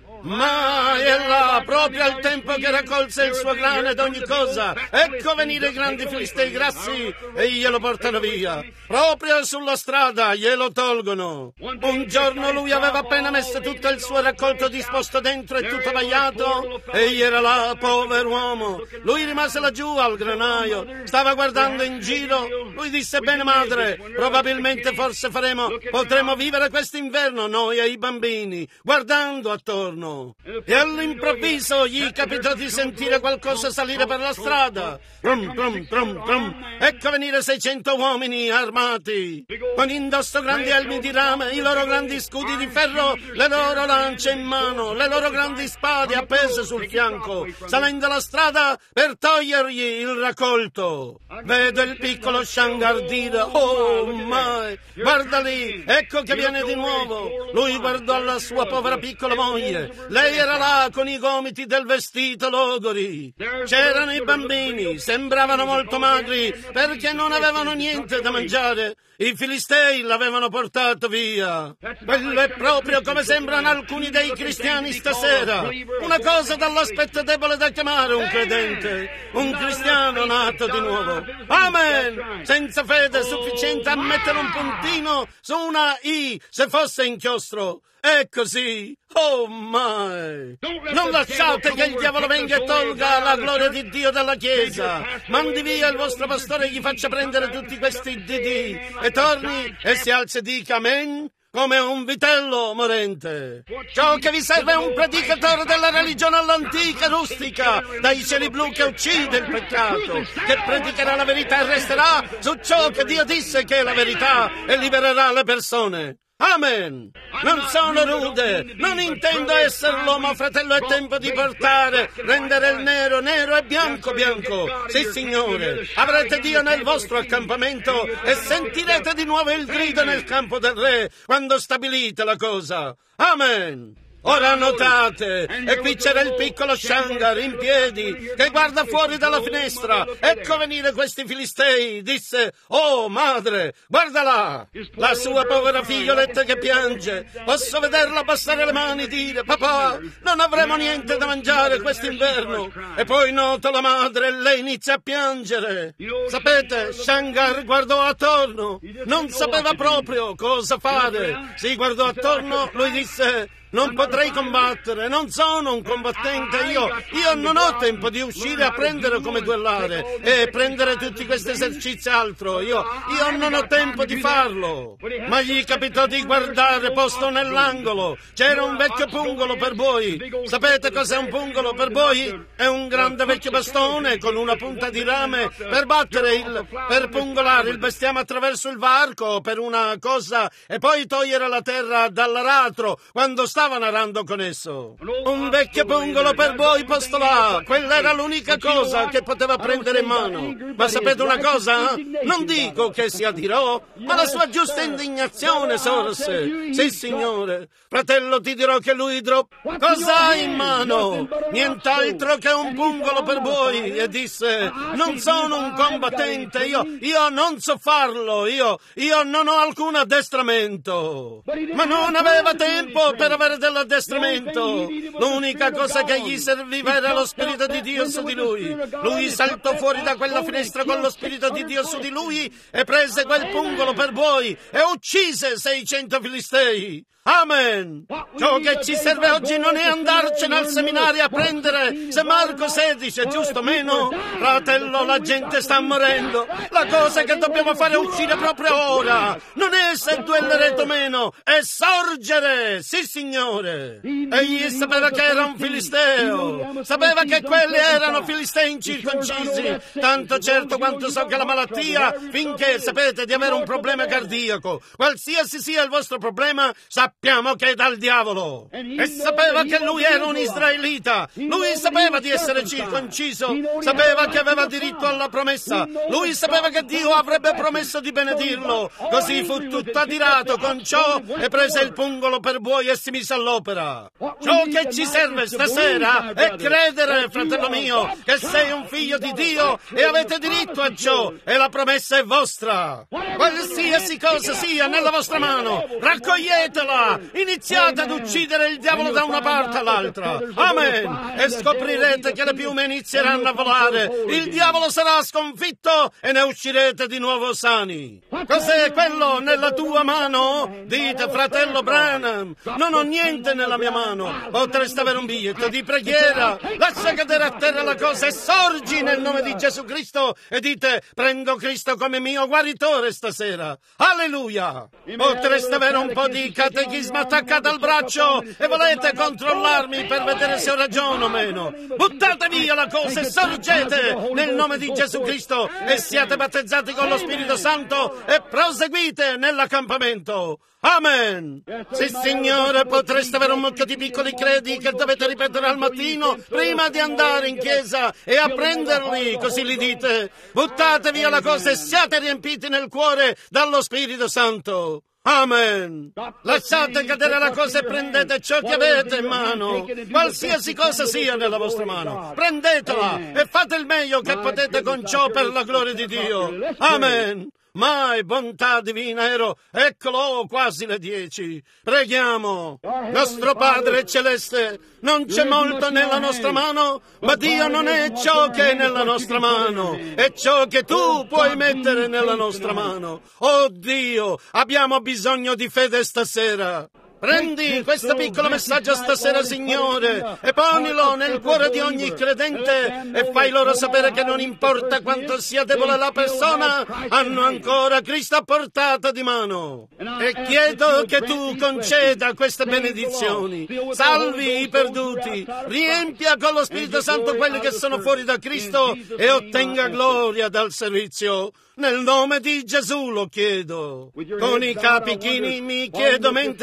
Ma è là, proprio al tempo che raccolse il suo grano ed ogni cosa. Ecco venire i grandi filistei grassi e glielo portano via. Proprio sulla strada glielo tolgono. Un giorno lui aveva appena messo tutto il suo raccolto disposto dentro e tutto vagliato. Egli era là, povero uomo. Lui rimase laggiù al granaio, stava guardando in giro. Lui disse, bene madre, probabilmente forse faremo, potremo vivere quest'inverno noi e i bambini, guardando attorno. E all'improvviso gli capitò di sentire qualcosa salire per la strada. Trum, trum, trum, trum. Ecco venire seicento uomini armati, con indosso grandi elmi di rame, i loro grandi scudi di ferro, le loro lance in mano, le loro grandi spade appese sul fianco, salendo la strada per togliergli il raccolto. Vedo il piccolo Shangar dire, oh my, guarda lì, ecco che viene di nuovo. Lui guardò la sua povera piccola moglie. Lei era là con i gomiti del vestito logori. C'erano i bambini, sembravano molto magri perché non avevano niente da mangiare. I filistei l'avevano portato via. Quello è proprio come sembrano alcuni dei cristiani stasera. Una cosa dall'aspetto debole da chiamare un credente. Un cristiano nato di nuovo. Amen! Senza fede sufficiente a mettere un puntino su una I se fosse inchiostro. È così. Oh my! Non lasciate che il diavolo venga e tolga la gloria di Dio dalla Chiesa. Mandi via il vostro pastore e gli faccia prendere tutti questi didi e torni e si alzi e dica amen come un vitello morente. Ciò che vi serve è un predicatore della religione all'antica rustica, dai cieli blu che uccide il peccato, che predicherà la verità e resterà su ciò che Dio disse che è la verità e libererà le persone. Amen! Non sono rude, non intendo esserlo, ma fratello è tempo di portare, rendere il nero nero e bianco bianco. Sì, signore, avrete Dio nel vostro accampamento e sentirete di nuovo il grido nel campo del re quando stabilite la cosa. Amen! Ora notate, e qui c'era il piccolo Shangar in piedi, che guarda fuori dalla finestra. Ecco venire questi filistei, disse, oh madre, guarda là, la sua povera figlioletta che piange. Posso vederla abbassare le mani e dire, papà, non avremo niente da mangiare quest'inverno. E poi noto la madre e lei inizia a piangere. Sapete, Shangar guardò attorno, non sapeva proprio cosa fare. Si guardò attorno, lui disse, non potrei combattere, non sono un combattente, io, io non ho tempo di uscire a prendere come duellare e prendere tutti questi esercizi altro, io, io non ho tempo di farlo. Ma gli capitò di guardare posto nell'angolo, c'era un vecchio pungolo per voi. Sapete cos'è un pungolo per voi? È un grande vecchio bastone con una punta di rame per battere il, per pungolare il bestiame attraverso il varco per una cosa e poi togliere la terra dall'aratro quando sta stavano arando con esso. Un vecchio pungolo per voi posto là, quella era l'unica cosa che poteva prendere in mano. Ma sapete una cosa? Non dico che si adirò, ma la sua giusta indignazione sorse. Sì, signore, fratello, ti dirò che lui drò. Cosa hai in mano? Nient'altro che un pungolo per voi. E disse, non sono un combattente, io, io non so farlo, io, io non ho alcun addestramento. Ma non aveva tempo per avere dell'addestramento. L'unica cosa che gli serviva era lo Spirito di Dio su di lui. Lui saltò fuori da quella finestra con lo Spirito di Dio su di lui e prese quel pungolo per voi e uccise seicento filistei. Amen! Ciò che ci serve oggi non è andarcene al seminario a prendere se Marco sedici è giusto o meno. Fratello, la gente sta morendo. La cosa che dobbiamo fare è uscire proprio ora. Non è se duellerete o meno, è sorgere. Sì, signore. Egli sapeva che era un filisteo. Sapeva che quelli erano filistei incirconcisi. Tanto certo quanto so che la malattia, finché sapete di avere un problema cardiaco, qualsiasi sia il vostro problema, sapete sappiamo che è dal diavolo. E sapeva che lui era un israelita. Lui sapeva di essere circonciso. Sapeva che aveva diritto alla promessa. Lui sapeva che Dio avrebbe promesso di benedirlo. Così fu tutto adirato con ciò e prese il pungolo per buoi e si mise all'opera. Ciò che ci serve stasera è credere, fratello mio, che sei un figlio di Dio e avete diritto a ciò e la promessa è vostra. Qualsiasi cosa sia nella vostra mano, raccoglietela. Iniziate ad uccidere il diavolo da una parte all'altra. Amen. E scoprirete che le piume inizieranno a volare. Il diavolo sarà sconfitto e ne uscirete di nuovo sani. Cos'è quello nella tua mano? Dite, fratello Branham, non ho niente nella mia mano. Potreste avere un biglietto di preghiera. Lascia cadere a terra la cosa e sorgi nel nome di Gesù Cristo e dite, prendo Cristo come mio guaritore stasera. Alleluia. Potreste avere un po' di catechismo attaccato al braccio e volete controllarmi per vedere se ho ragione o meno. Buttate via la cosa e sorgete nel nome di Gesù Cristo e siate battezzati con lo Spirito Santo e proseguite nell'accampamento. Amen. Sì, Signore, potreste avere un mucchio di piccoli credi che dovete ripetere al mattino prima di andare in chiesa e a prenderli, così li dite. Buttate via la cosa e siate riempiti nel cuore dallo Spirito Santo. Amen. Lasciate cadere la cosa e prendete ciò che avete in mano. Qualsiasi cosa sia nella vostra mano, prendetela e fate il meglio che potete con ciò per la gloria di Dio. Amen. Mai bontà divina ero, eccolo, quasi le dieci. Preghiamo. Nostro Padre Celeste, non c'è molto nella nostra mano, ma Dio non è ciò che è nella nostra mano, è ciò che tu puoi mettere nella nostra mano. Oh Dio, abbiamo bisogno di fede stasera. Prendi questo piccolo messaggio stasera, Signore, e ponilo nel cuore di ogni credente e fai loro sapere che non importa quanto sia debole la persona, hanno ancora Cristo a portata di mano. E chiedo che tu conceda queste benedizioni, salvi i perduti, riempia con lo Spirito Santo quelli che sono fuori da Cristo e ottenga gloria dal servizio. Nel nome di Gesù lo chiedo. Con i capi chini mi chiedo mentre facciamo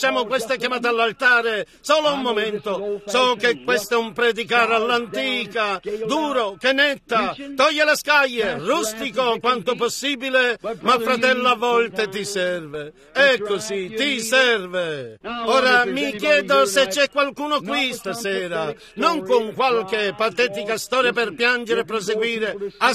facciamo questa chiamata all'altare, solo un momento. So che questo è un predicare all'antica, duro, che netta, toglie le scaglie, rustico quanto possibile, ma fratello a volte ti serve. È così, ti serve. Ora mi chiedo se c'è qualcuno qui stasera, non con qualche patetica storia per piangere e proseguire.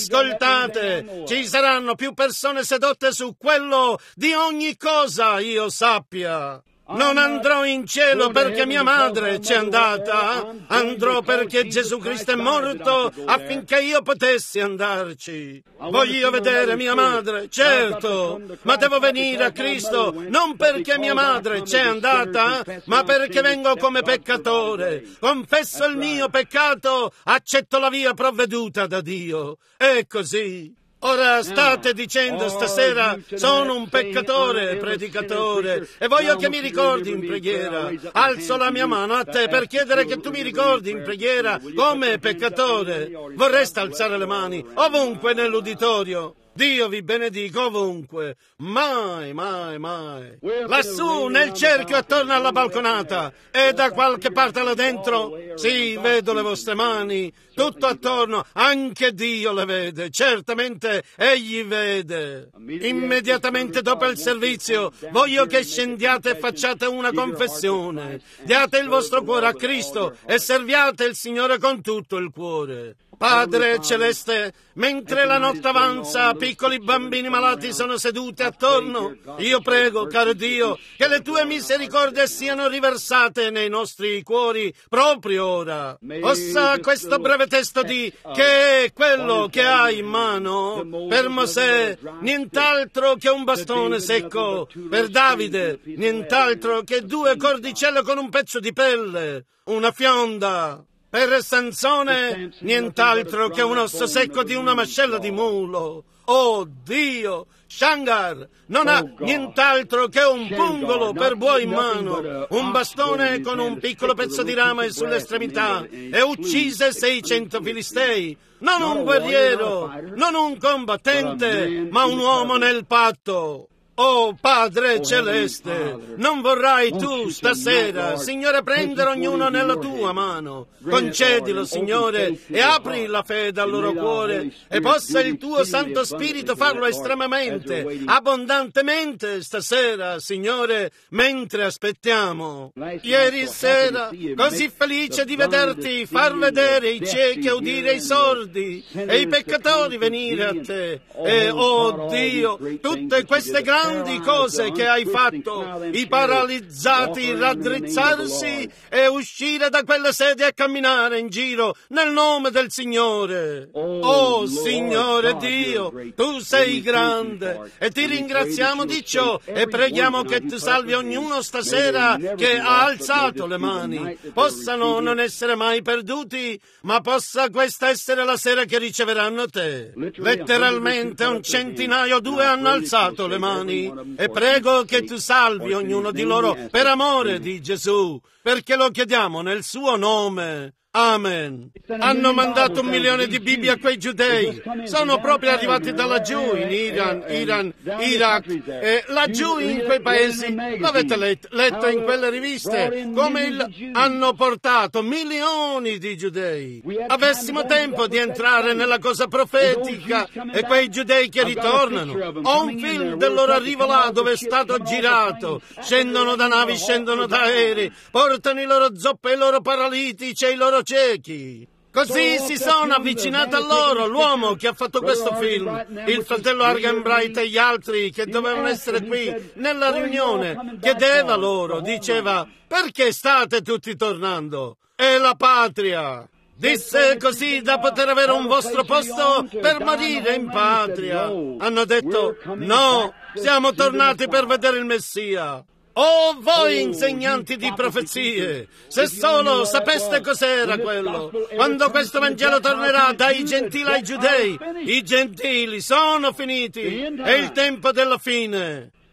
Ascoltate, ci saranno più persone sedotte su quello di ogni cosa io sappia. Non andrò in cielo perché mia madre c'è andata, andrò perché Gesù Cristo è morto affinché io potessi andarci. Voglio vedere mia madre, certo, ma devo venire a Cristo non perché mia madre c'è andata, ma perché vengo come peccatore. Confesso il mio peccato, accetto la via provveduta da Dio. È così. Ora state dicendo stasera, sono un peccatore, predicatore, e voglio che mi ricordi in preghiera. Alzo la mia mano a te per chiedere che tu mi ricordi in preghiera come peccatore. Vorreste alzare le mani ovunque nell'uditorio. Dio vi benedica ovunque. Mai, mai, mai. Lassù nel cerchio attorno alla balconata e da qualche parte là dentro. Sì, vedo le vostre mani. Tutto attorno, anche Dio le vede. Certamente Egli vede. Immediatamente dopo il servizio voglio che scendiate e facciate una confessione. Diate il vostro cuore a Cristo e serviate il Signore con tutto il cuore. Padre Celeste, mentre la notte avanza, piccoli bambini malati sono seduti attorno, io prego, caro Dio, che le tue misericordie siano riversate nei nostri cuori proprio ora. Ossa questo breve testo di che è quello che hai in mano per Mosè, nient'altro che un bastone secco, per Davide, nient'altro che due cordicelle con un pezzo di pelle, una fionda. Per Sansone, nient'altro che un osso secco di una mascella di mulo. Oh Dio! Shangar non ha nient'altro che un pungolo per buoi in mano, un bastone con un piccolo pezzo di rame sull'estremità, e uccise seicento filistei. Non un guerriero, non un combattente, ma un uomo nel patto. Oh Padre Celeste, non vorrai tu stasera, Signore, prendere ognuno nella tua mano. Concedilo, Signore, e apri la fede al loro cuore, e possa il tuo Santo Spirito farlo estremamente, abbondantemente stasera, Signore, mentre aspettiamo. Ieri sera, così felice di vederti far vedere i ciechi e udire i sordi, e i peccatori venire a te. E, oh Dio, tutte queste grandi grandi cose che hai fatto, i paralizzati raddrizzarsi e uscire da quelle sedie e camminare in giro nel nome del Signore. Oh Signore Dio, tu sei grande e ti ringraziamo di ciò e preghiamo che tu salvi ognuno stasera che ha alzato le mani. Possano non essere mai perduti, ma possa questa essere la sera che riceveranno te. Letteralmente un centinaio o due hanno alzato le mani. E prego che tu salvi ognuno di loro per amore di Gesù, perché lo chiediamo nel suo nome. Amen. Hanno mandato un milione di Bibbie a quei giudei. Sono proprio arrivati da laggiù, in Iran, Iran, Iraq, e laggiù in quei paesi. L'avete letto, letto in quelle riviste, come il, hanno portato milioni di giudei. Avessimo tempo di entrare nella cosa profetica e quei giudei che ritornano. Ho un film del loro arrivo là dove è stato girato. Scendono da navi, scendono da aerei, portano i loro zoppi, i loro paralitici e i loro ciechi. Così si sono avvicinati a loro l'uomo che ha fatto questo film, il fratello Argenbright e gli altri che dovevano essere qui nella riunione. Chiedeva loro, diceva: perché state tutti tornando? È la patria. Disse così da poter avere un vostro posto per morire in patria. Hanno detto: no, siamo tornati per vedere il Messia. Oh, voi insegnanti di profezie, se solo sapeste cos'era quello. Quando questo Vangelo tornerà dai gentili ai giudei, i gentili sono finiti, è il tempo della fine.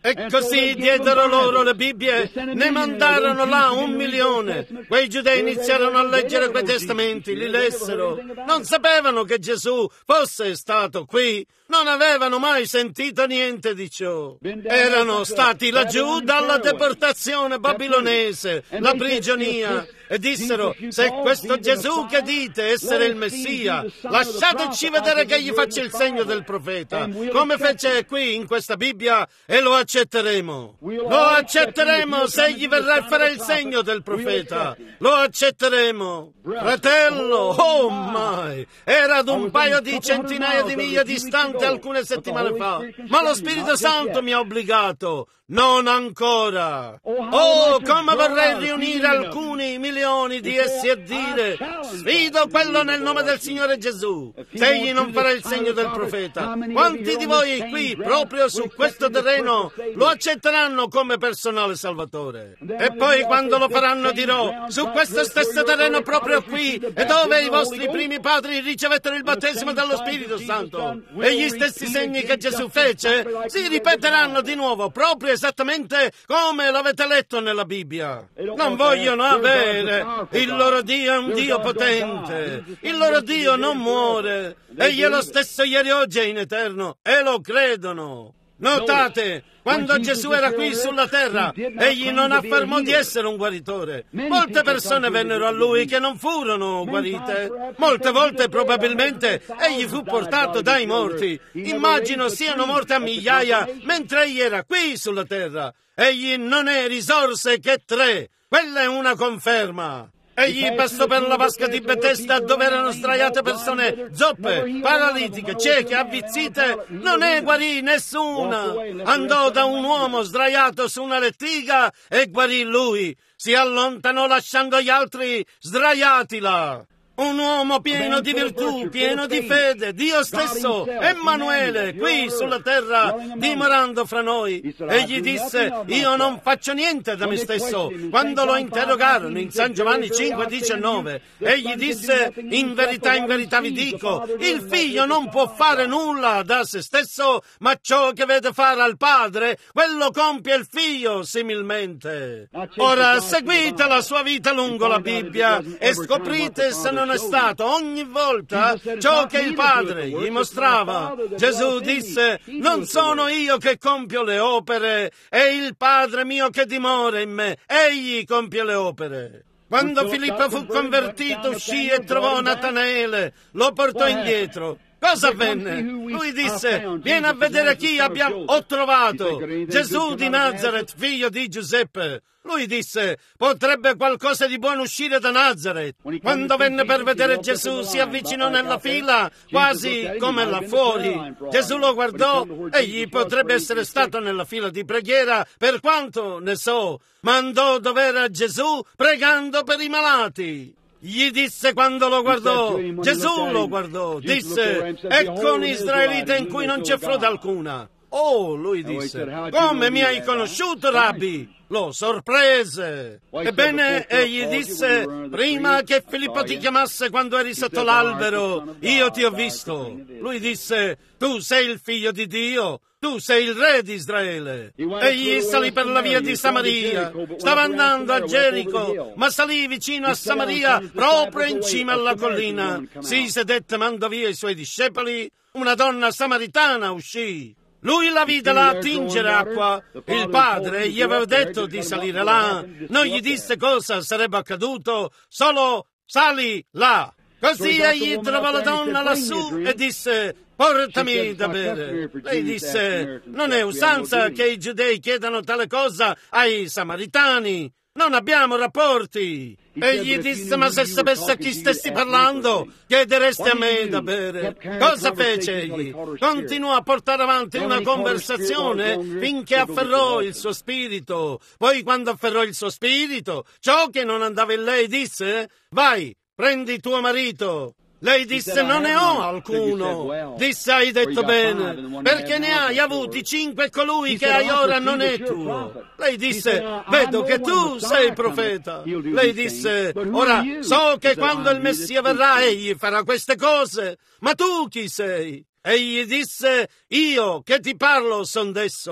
E così diedero loro le Bibbie, ne mandarono là un milione. Quei giudei iniziarono a leggere quei testamenti, li lessero. Non sapevano che Gesù fosse stato qui, non avevano mai sentito niente di ciò. Erano stati laggiù dalla deportazione babilonese, la prigionia, e dissero: se questo Gesù che dite essere il Messia, lasciateci vedere che gli faccia il segno del profeta, come fece qui in questa Bibbia, e lo accetteremo. Lo accetteremo se egli verrà a fare il segno del profeta. Lo accetteremo. Fratello, oh my, era ad un paio di centinaia di miglia distante alcune settimane fa, ma lo Spirito Santo mi ha obbligato. Non ancora. Oh, come vorrei riunire alcuni milioni di essi e dire: sfido quello nel nome del Signore Gesù, se egli non farà il segno del profeta. Quanti di voi qui, proprio su questo terreno, lo accetteranno come personale salvatore? E poi quando lo faranno dirò: su questo stesso terreno proprio qui, e dove i vostri primi padri ricevettero il battesimo dello Spirito Santo, e gli stessi segni che Gesù fece si ripeteranno di nuovo, proprio esattamente come l'avete letto nella Bibbia. Non vogliono avere. Il loro Dio è un Dio potente. Il loro Dio non muore. Egli è lo stesso ieri, oggi e in eterno. E lo credono. Notate, quando Gesù era qui sulla terra, egli non affermò di essere un guaritore. Molte persone vennero a lui che non furono guarite. Molte volte probabilmente egli fu portato dai morti. Immagino siano morte a migliaia mentre egli era qui sulla terra. Egli non ne risorse che tre. Quella è una conferma. Egli passò per la vasca di Betesda dove erano sdraiate persone zoppe, paralitiche, cieche, avvizzite. Non ne guarì nessuna. Andò da un uomo sdraiato su una lettiga e guarì lui. Si allontanò lasciando gli altri sdraiati là. Un uomo pieno di virtù, pieno di fede, Dio stesso, Emanuele, qui sulla terra, dimorando fra noi. Egli disse: io non faccio niente da me stesso. Quando lo interrogarono in San Giovanni cinque diciannove, egli disse: in verità, in verità vi dico, il figlio non può fare nulla da se stesso, ma ciò che vede fare al padre, quello compie il figlio similmente. Ora seguite la sua vita lungo la Bibbia e scoprite se non è stato ogni volta ciò che il Padre gli mostrava. Gesù disse: non sono io che compio le opere, è il Padre mio che dimora in me, egli compie le opere. Quando Filippo fu convertito, uscì e trovò Natanaele, lo portò indietro. Cosa avvenne? Lui disse: vieni a vedere chi abbiamo ho trovato, Gesù di Nazaret, figlio di Giuseppe. Lui disse: potrebbe qualcosa di buono uscire da Nazaret. Quando venne per vedere Gesù, si avvicinò nella fila, quasi come là fuori. Gesù lo guardò. Egli potrebbe essere stato nella fila di preghiera, per quanto ne so, ma andò dove era Gesù pregando per i malati. Gli disse quando lo guardò, Gesù lo guardò, disse: ecco un israelita in cui non c'è frode alcuna. Oh, lui disse: come mi hai conosciuto, Rabbi? Lo sorprese. Ebbene, egli disse: prima che Filippo ti chiamasse quando eri sotto l'albero, io ti ho visto. Lui disse: tu sei il figlio di Dio, tu sei il re di Israele. Egli salì per la via di Samaria. Stava andando a Gerico, ma salì vicino a Samaria, proprio in cima alla collina. Si sedette, mandò via i suoi discepoli. Una donna samaritana uscì. Lui la vide là attingere acqua. Il padre gli aveva detto di salire là. Non gli disse cosa sarebbe accaduto, solo sali là. Così egli trovò la donna lassù e disse: portami da bere. Lei disse: non è usanza che i giudei chiedano tale cosa ai samaritani. Non abbiamo rapporti. Egli disse: ma se sapesse a chi stessi parlando, chiedereste a me da bere. Cosa fece egli? Continuò a portare avanti una conversazione finché afferrò il suo spirito. Poi, quando afferrò il suo spirito, ciò che non andava in lei, disse: vai, prendi tuo marito. Lei disse: non ne ho alcuno. Disse: hai detto bene, perché ne hai avuti cinque e colui che hai ora non è tuo. Lei disse: vedo che tu sei profeta. Lei disse: ora so che quando il Messia verrà egli farà queste cose, ma tu chi sei? Egli disse: io che ti parlo son d'esso.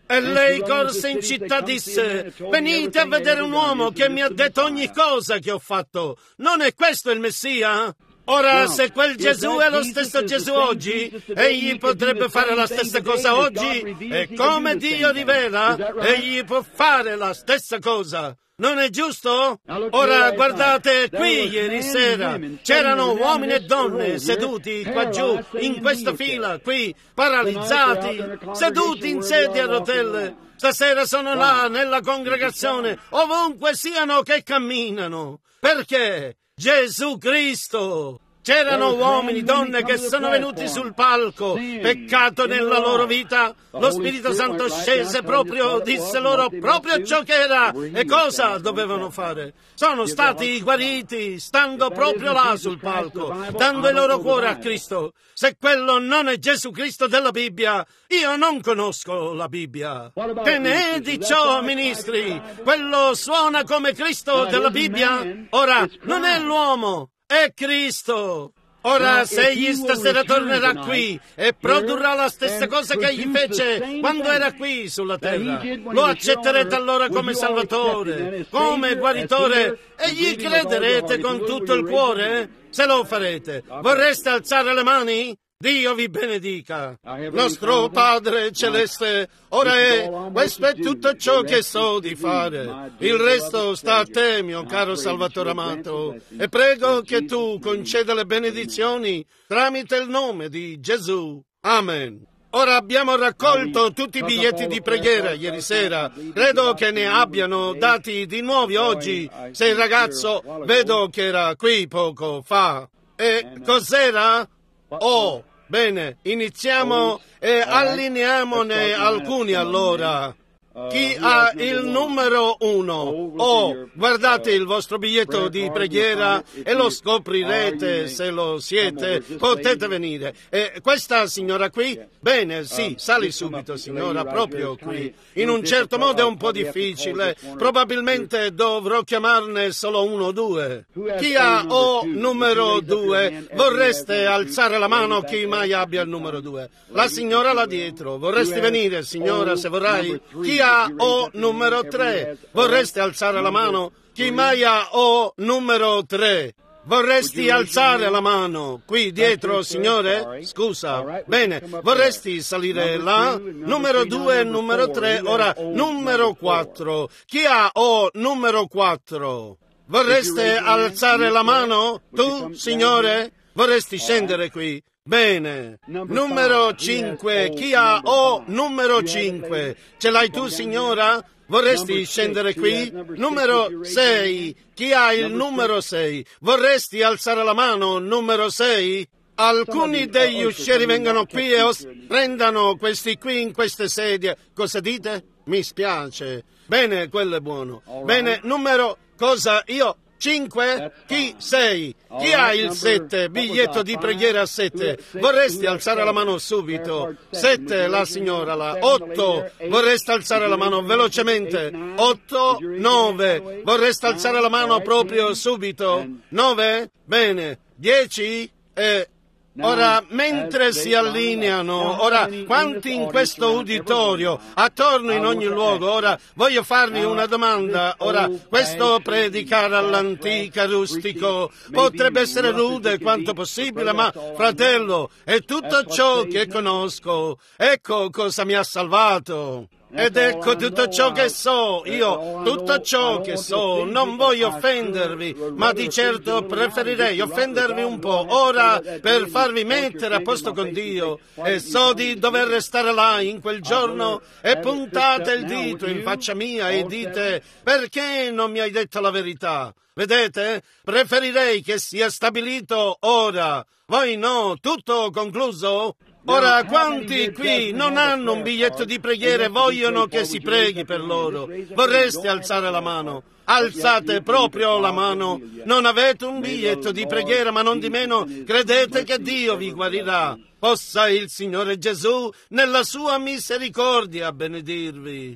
E lei corse in città e disse: venite a vedere un uomo che mi ha detto ogni cosa che ho fatto. Non è questo il Messia? Ora, se quel Gesù è lo stesso Gesù oggi, egli potrebbe fare la stessa cosa oggi, e come Dio rivela, egli può fare la stessa cosa. Non è giusto? Ora guardate qui ieri sera, c'erano uomini e donne seduti qua giù, in questa fila, qui, paralizzati, seduti in sedie a rotelle. Stasera sono là nella congregazione, ovunque siano che camminano. Perché? Gesù Cristo! C'erano uomini, donne che sono venuti sul palco, peccato nella loro vita, lo Spirito Santo scese proprio, disse loro proprio ciò che era e cosa dovevano fare. Sono stati guariti, stando proprio là sul palco, dando il loro cuore a Cristo. Se quello non è Gesù Cristo della Bibbia, io non conosco la Bibbia. Che ne è di ciò, ministri? Quello suona come Cristo della Bibbia? Ora, non è l'uomo, è Cristo. Ora, se egli stasera tornerà qui e produrrà la stessa cosa che egli fece quando era qui sulla terra, lo accetterete allora come Salvatore, come Guaritore, e gli crederete con tutto il cuore? Se lo farete, vorreste alzare le mani? Dio vi benedica. Nostro Padre Celeste, ora è, questo è tutto ciò che so di fare. Il resto sta a te, mio caro Salvatore amato, e prego che tu conceda le benedizioni tramite il nome di Gesù. Amen. Ora abbiamo raccolto tutti i biglietti di preghiera ieri sera. Credo che ne abbiano dati di nuovi oggi. Se il ragazzo, vedo che era qui poco fa. E cos'era? Oh, bene, iniziamo e allineiamone alcuni allora. Chi ha il numero uno? Oh, guardate il vostro biglietto di preghiera e lo scoprirete se lo siete. Potete venire. E questa signora qui? Bene, sì, sali subito, signora, proprio qui. In un certo modo è un po' difficile. Probabilmente dovrò chiamarne solo uno o due. Chi ha o numero due? Vorreste alzare la mano chi mai abbia il numero due? La signora là dietro. Vorresti venire, signora, se vorrai? Chi ha o numero tre? Vorreste alzare la mano? Chi mai ha o numero tre? Vorresti alzare la mano? Qui dietro, signore? Scusa. Bene, vorresti salire là? Numero due e numero tre, ora numero quattro. Chi ha o numero quattro? Vorreste alzare la mano? Tu, signore? Vorresti scendere qui? Bene. Numero cinque. Chi ha o numero cinque? Ce l'hai tu, signora? Vorresti scendere qui? Numero sei. Chi ha il numero sei? Vorresti alzare la mano, numero sei? Alcuni degli uscieri vengono qui e os- prendano questi qui in queste sedie. Cosa dite? Mi spiace. Bene, quello è buono. Bene, numero... Cosa? Io... Cinque? Chi sei? Chi ha il sette? Biglietto di preghiera a sette. Vorresti alzare la mano subito? Sette, la signora là. Otto. Vorresti alzare la mano velocemente? Otto. Nove. Vorresti alzare la mano proprio subito? Nove? Bene. Dieci? E... Ora, mentre si allineano, ora, quanti in questo uditorio, attorno in ogni luogo, ora, voglio farvi una domanda, ora, questo predicare all'antica rustico potrebbe essere rude quanto possibile, ma, fratello, è tutto ciò che conosco, ecco cosa mi ha salvato. Ed ecco tutto ciò che so, io, tutto ciò che so, non voglio offendervi, ma di certo preferirei offendervi un po', ora, per farvi mettere a posto con Dio, e so di dover restare là in quel giorno, e puntate il dito in faccia mia e dite, perché non mi hai detto la verità? Vedete? Preferirei che sia stabilito ora. Voi no, tutto concluso? Ora, quanti qui non hanno un biglietto di preghiera e vogliono che si preghi per loro? Vorreste alzare la mano? Alzate proprio la mano. Non avete un biglietto di preghiera, ma non di meno credete che Dio vi guarirà. Possa il Signore Gesù, nella sua misericordia, benedirvi.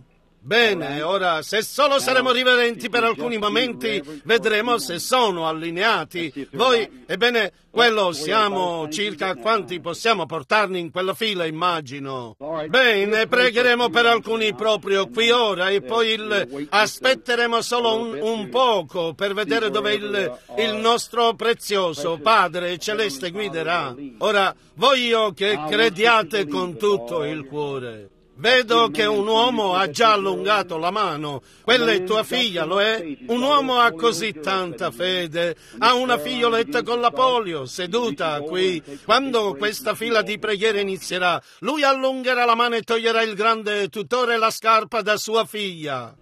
Bene, ora, se solo saremo riverenti per alcuni momenti, vedremo se sono allineati. Voi, ebbene, quello siamo circa quanti possiamo portarne in quella fila, immagino. Bene, pregheremo per alcuni proprio qui ora e poi il, aspetteremo solo un, un poco per vedere dove il, il nostro prezioso Padre Celeste guiderà. Ora, voglio che crediate con tutto il cuore. Vedo che un uomo ha già allungato la mano. Quella è tua figlia, lo è? Un uomo ha così tanta fede. Ha una figlioletta con la polio, seduta qui. Quando questa fila di preghiere inizierà, lui allungherà la mano e toglierà il grande tutore la scarpa da sua figlia.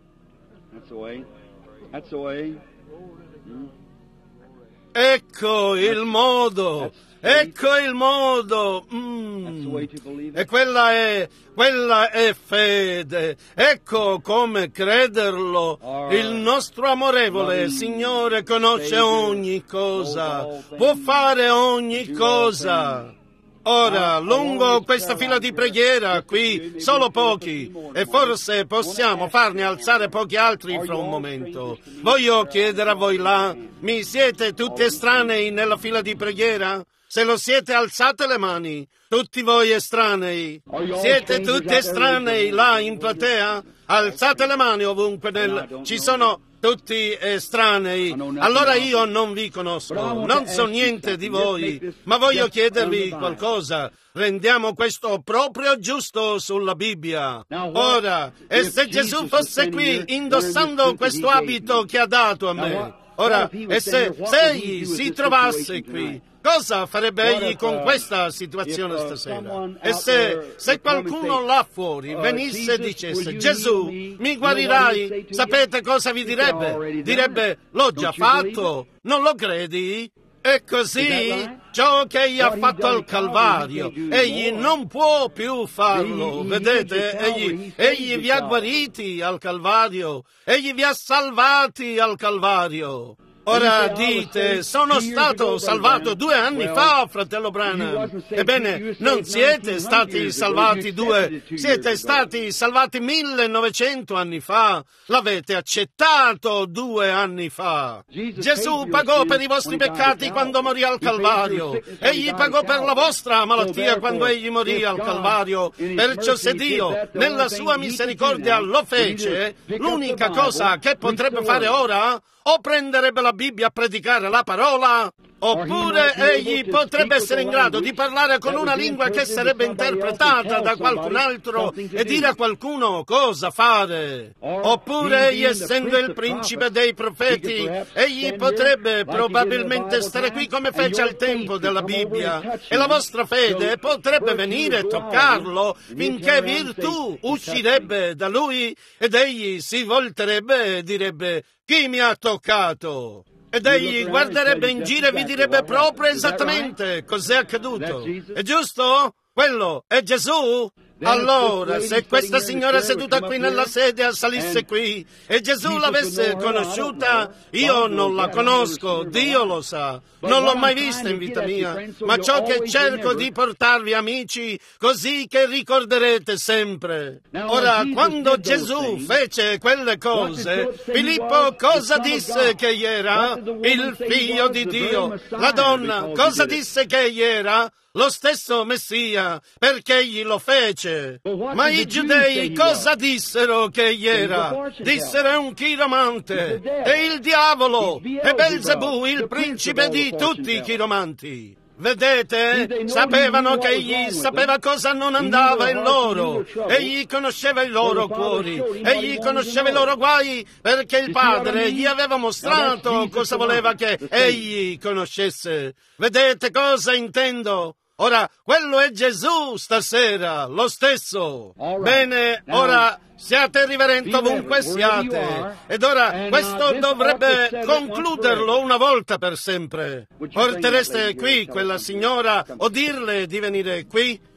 Ecco il modo. Ecco il modo. Mm. E quella è, quella è fede. Ecco come crederlo. Il nostro amorevole Signore conosce ogni cosa, può fare ogni cosa. Ora, lungo questa fila di preghiera, qui, solo pochi, e forse possiamo farne alzare pochi altri fra un momento. Voglio chiedere a voi là, mi siete tutti estranei nella fila di preghiera? Se lo siete, alzate le mani. Tutti voi estranei. Siete tutti estranei là in platea? Alzate le mani ovunque nel... Ci sono tutti estranei. Allora io non vi conosco. Non so niente di voi. Ma voglio chiedervi qualcosa. Rendiamo questo proprio giusto sulla Bibbia. Ora, e se Gesù fosse qui indossando questo abito che ha dato a me? Ora, e se, se egli si trovasse qui? Cosa farebbe egli con questa situazione stasera? E se, se qualcuno là fuori venisse e dicesse: Gesù, mi guarirai? Sapete cosa vi direbbe? Direbbe: l'ho già fatto, non lo credi? E così ciò che egli ha fatto al Calvario, egli non può più farlo, vedete? Egli, egli vi ha guariti al Calvario, egli vi ha salvati al Calvario. Ora dite: sono stato salvato due anni fa, fratello Branham. Ebbene, non siete stati salvati due, siete stati salvati millenovecento anni fa. L'avete accettato due anni fa. Gesù pagò per i vostri peccati quando morì al Calvario. Egli pagò per la vostra malattia quando egli morì al Calvario. Perciò se Dio, nella sua misericordia, lo fece, l'unica cosa che potrebbe fare ora, o prenderebbe la Bibbia a predicare la parola, oppure egli potrebbe essere in grado di parlare con una lingua che sarebbe interpretata da qualcun altro e dire a qualcuno cosa fare. Oppure egli, essendo il principe dei profeti, egli potrebbe probabilmente stare qui come fece al tempo della Bibbia, e la vostra fede potrebbe venire e toccarlo finché virtù uscirebbe da lui ed egli si volterebbe e direbbe: chi mi ha toccato? Ed egli guarderebbe in giro e vi direbbe proprio esattamente cos'è accaduto. È giusto? Quello è Gesù? Allora, se questa signora seduta qui nella sedia salisse qui e Gesù l'avesse conosciuta, io non la conosco, Dio lo sa, non l'ho mai vista in vita mia, ma ciò che cerco di portarvi, amici, così che ricorderete sempre. Ora, quando Gesù fece quelle cose, Filippo cosa disse che egli era? Il figlio di Dio. La donna cosa disse che egli era? Lo stesso Messia, perché egli lo fece. Ma i giudei cosa dissero che egli era? Dissero: è un chiromante, è il diavolo, è Belzebù, il principe di tutti i chiromanti. Vedete? Sapevano che egli sapeva cosa non andava in loro. Egli conosceva i loro cuori. Egli conosceva i loro guai, perché il Padre gli aveva mostrato cosa voleva che egli conoscesse. Vedete cosa intendo? Ora, quello è Gesù stasera, lo stesso. Bene, ora siate riverenti ovunque siate. Ed ora questo dovrebbe concluderlo una volta per sempre. Portereste qui quella signora o dirle di venire qui?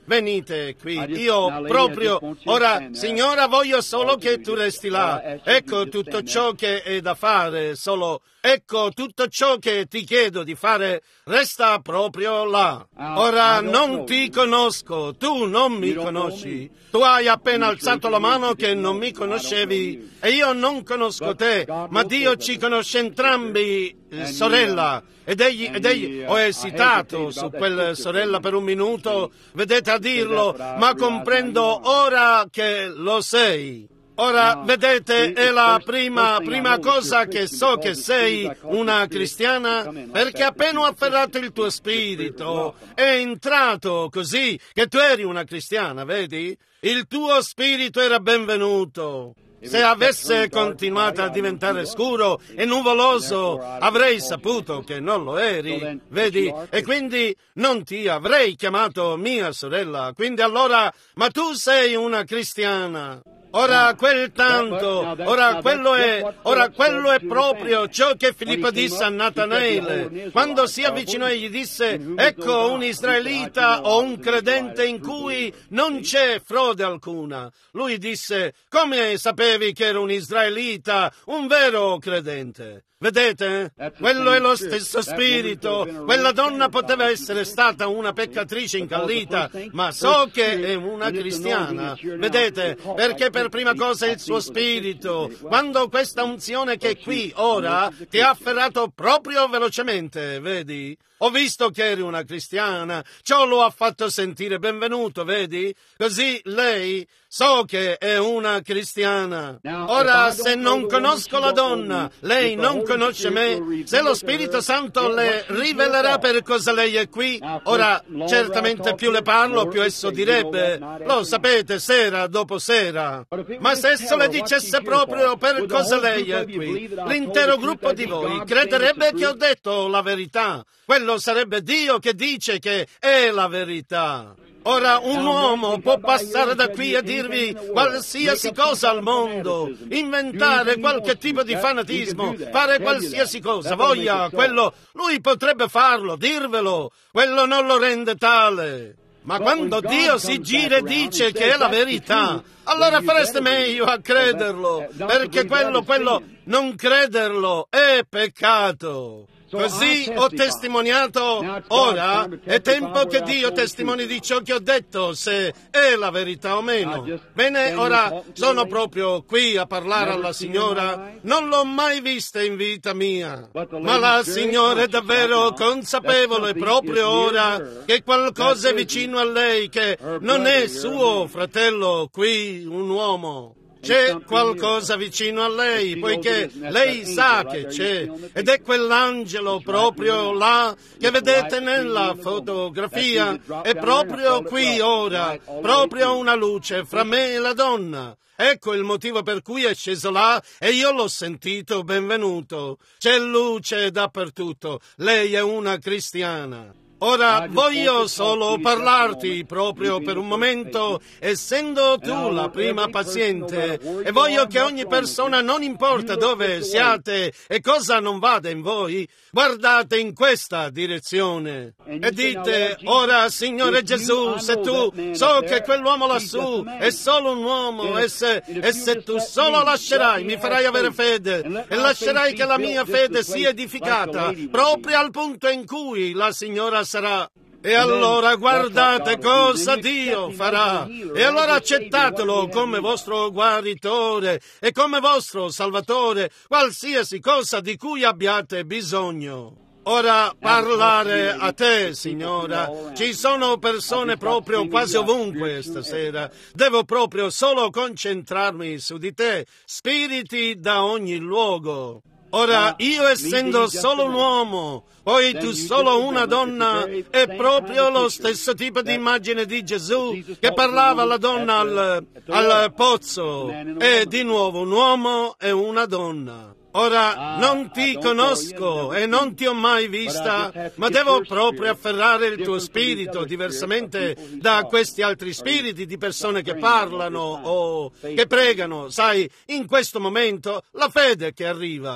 venite qui, io proprio, ora, signora, voglio solo che tu resti là, ecco tutto ciò che è da fare, solo, ecco tutto ciò che ti chiedo di fare, resta proprio là. Ora, non ti conosco, tu non mi conosci, tu hai appena alzato la mano che non mi conoscevi e io non conosco te, ma Dio ci conosce entrambi, eh, sorella. Ed egli, ed egli, ho esitato su quel sorella per un minuto, vedete a dirlo, ma comprendo ora che lo sei. Ora, vedete, è la prima, prima cosa che so che sei una cristiana, perché appena ho afferrato il tuo spirito, è entrato così che tu eri una cristiana, vedi? Il tuo spirito era benvenuto. Se avesse continuato a diventare scuro e nuvoloso, avrei saputo che non lo eri, vedi? E quindi non ti avrei chiamato mia sorella. Quindi allora, ma tu sei una cristiana. Ora quel tanto, ora quello è, ora quello è proprio ciò che Filippo disse a Natanaele. Quando si avvicinò e gli disse, ecco un israelita o un credente in cui non c'è frode alcuna. Lui disse, come sapevi che era un israelita, un vero credente? Vedete? Quello è lo stesso spirito. Quella donna poteva essere stata una peccatrice incallita, ma so che è una cristiana. Vedete? Perché per prima cosa il suo spirito. Quando questa unzione che è qui ora ti ha afferrato proprio velocemente, vedi? Ho visto che eri una cristiana, ciò lo ha fatto sentire benvenuto, vedi? Così lei so che è una cristiana. Ora, se non conosco la donna, lei non conosce me, se lo Spirito Santo le rivelerà per cosa lei è qui, ora certamente più le parlo, più esso direbbe, lo sapete, sera dopo sera. Ma se esso le dicesse proprio per cosa lei è qui, l'intero gruppo di voi crederebbe che ho detto la verità. Quello sarebbe Dio che dice che è la verità. Ora un uomo può passare da qui e dirvi qualsiasi cosa al mondo, inventare qualche tipo di fanatismo, fare qualsiasi cosa voglia, quello lui potrebbe farlo, dirvelo, quello non lo rende tale. Ma quando Dio si gira e dice che è la verità, allora fareste meglio a crederlo, perché quello, quello, non crederlo è peccato. Così ho testimoniato, ora è tempo che Dio testimoni di ciò che ho detto, se è la verità o meno. Bene, ora sono proprio qui a parlare alla signora, non l'ho mai vista in vita mia, ma la signora è davvero consapevole proprio ora che qualcosa è vicino a lei, che non è suo fratello qui, un uomo. C'è qualcosa vicino a lei, poiché lei sa che c'è, ed è quell'angelo proprio là che vedete nella fotografia, è proprio qui ora, proprio una luce fra me e la donna. Ecco il motivo per cui è sceso là e io l'ho sentito benvenuto. C'è luce dappertutto, lei è una cristiana. Ora voglio solo parlarti proprio per un momento, essendo tu la prima paziente, e voglio che ogni persona, non importa dove siate e cosa non vada in voi, guardate in questa direzione e dite, ora Signore Gesù, se tu, so che quell'uomo lassù è solo un uomo e se, e se tu solo lascerai, mi farai avere fede e lascerai che la mia fede sia edificata proprio al punto in cui la signora sarà. E allora guardate cosa Dio farà. E allora accettatelo come vostro guaritore e come vostro salvatore, qualsiasi cosa di cui abbiate bisogno. Ora parlare a te, signora. Ci sono persone proprio quasi ovunque stasera. Devo proprio solo concentrarmi su di te, spiriti da ogni luogo. Ora, io essendo solo un uomo, poi tu solo una donna, è proprio lo stesso tipo di immagine di Gesù che parlava alla donna al, al pozzo. E di nuovo un uomo e una donna. Ora, non ti conosco e non ti ho mai vista, ma devo proprio afferrare il tuo spirito, diversamente da questi altri spiriti di persone che parlano o che pregano. Sai, in questo momento, la fede che arriva.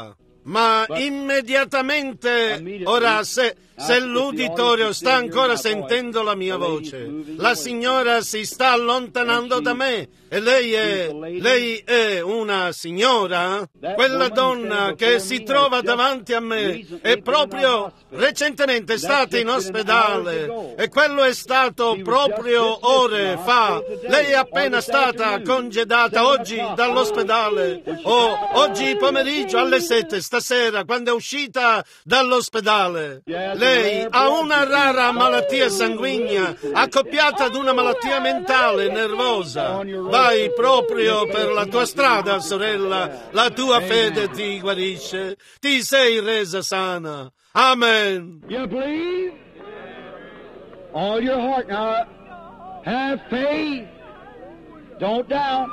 Ma immediatamente, ora se, se l'uditorio sta ancora sentendo la mia voce, la signora si sta allontanando da me e lei è, lei è una signora? Quella donna che si trova davanti a me è proprio recentemente stata in ospedale e quello è stato proprio ore fa. Lei è appena stata congedata oggi dall'ospedale o oggi pomeriggio alle sette stasera quando è uscita dall'ospedale. Lei ha una rara malattia sanguigna accoppiata ad una malattia mentale nervosa. Vai proprio per la tua strada, sorella. La tua fede ti guarisce. Ti sei resa sana. Amen. You believe? All your heart. Now, have faith. Don't doubt.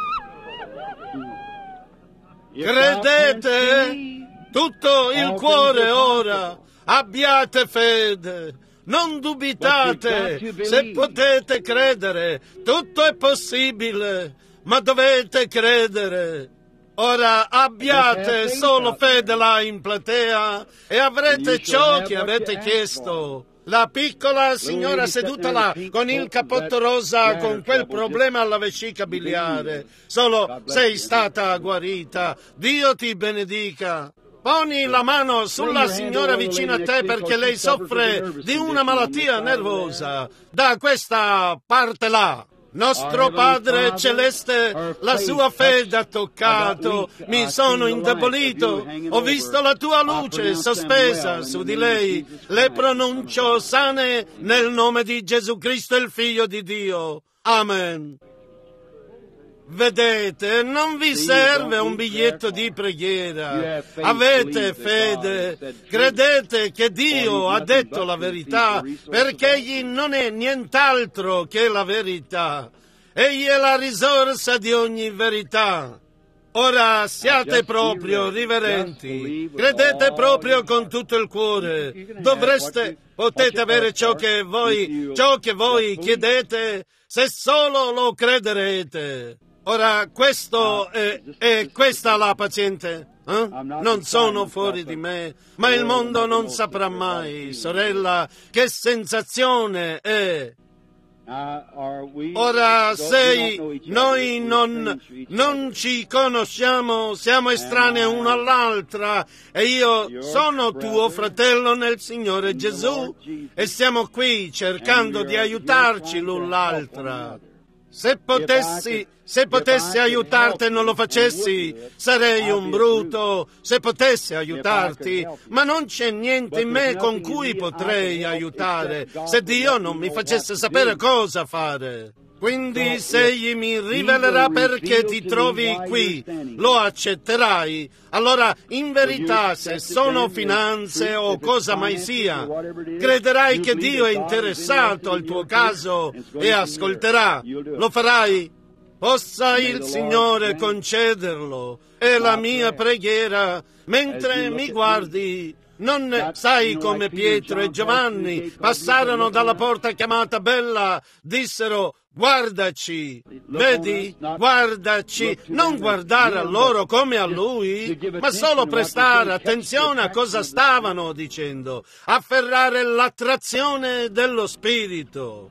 If thou canst Credete? believe, Tutto il all cuore things are ora. possible. Abbiate fede. Non dubitate. Se potete credere, tutto è possibile. Ma dovete credere. Ora abbiate solo fede là in platea e avrete ciò che avete chiesto. La piccola signora seduta là con il cappotto rosa con quel problema alla vescica biliare. Solo sei stata guarita. Dio ti benedica. Poni la mano sulla signora vicino a te perché lei soffre di una malattia nervosa. Da questa parte là. Nostro Padre Celeste, la sua fede ha toccato, mi sono indebolito, ho visto la tua luce sospesa su di lei, le pronuncio sane nel nome di Gesù Cristo, il Figlio di Dio. Amen. Vedete, non vi serve un biglietto di preghiera. Avete fede, credete che Dio ha detto la verità, perché Egli non è nient'altro che la verità. Egli è la risorsa di ogni verità. Ora siate proprio riverenti, credete proprio con tutto il cuore. Dovreste, potete avere ciò che voi, ciò che voi chiedete, se solo lo crederete. Ora, questo è, è questa la paziente? Eh? Non sono fuori di me, ma il mondo non saprà mai, sorella, che sensazione è. Ora, sei, noi non, non ci conosciamo, siamo estranei uno all'altra e io sono tuo fratello nel Signore Gesù e siamo qui cercando di aiutarci l'un l'altra. Se potessi, se potessi aiutarti e non lo facessi, sarei un bruto. Se potessi aiutarti, ma non c'è niente in me con cui potrei aiutare, se Dio non mi facesse sapere cosa fare. Quindi se Egli mi rivelerà perché ti trovi qui, lo accetterai. Allora, in verità, se sono finanze o cosa mai sia, crederai che Dio è interessato al tuo caso e ascolterà. Lo farai? Possa il Signore concederlo. È la mia preghiera mentre mi guardi. Non sai come Pietro e Giovanni passarono dalla porta chiamata Bella, dissero: guardaci, vedi, guardaci, non guardare a loro come a lui, ma solo prestare attenzione a cosa stavano dicendo, afferrare l'attrazione dello Spirito.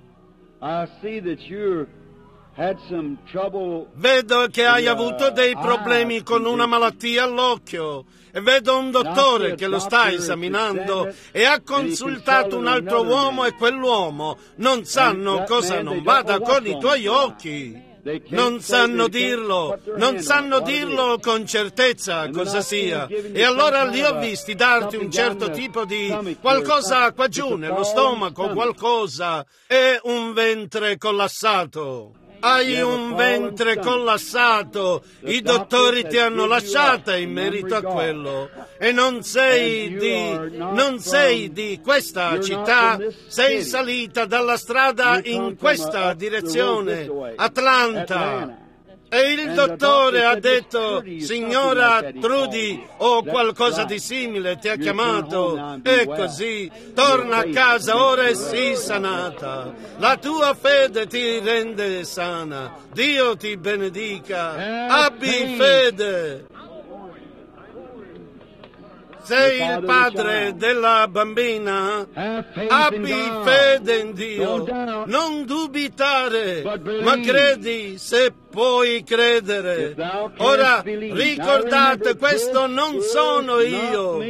Vedo che hai avuto dei problemi con una malattia all'occhio e vedo un dottore che lo sta esaminando e ha consultato un altro uomo e quell'uomo non sanno cosa non vada con i tuoi occhi. Non sanno dirlo, non sanno dirlo con certezza cosa sia. E allora li ho visti darti un certo tipo di qualcosa qua giù nello stomaco, qualcosa, e un ventre collassato. Hai un ventre collassato, i dottori ti hanno lasciata in merito a quello e non sei di, non sei di questa città, sei salita dalla strada in questa direzione, Atlanta. E il dottore ha detto: signora Trudy, o qualcosa di simile, ti ha chiamato. E così, torna a casa ora e sii sanata. La tua fede ti rende sana. Dio ti benedica. Abbi fede. sei il padre della bambina, abbi fede in Dio, non dubitare, ma credi se puoi credere. Ora ricordate, questo non sono io,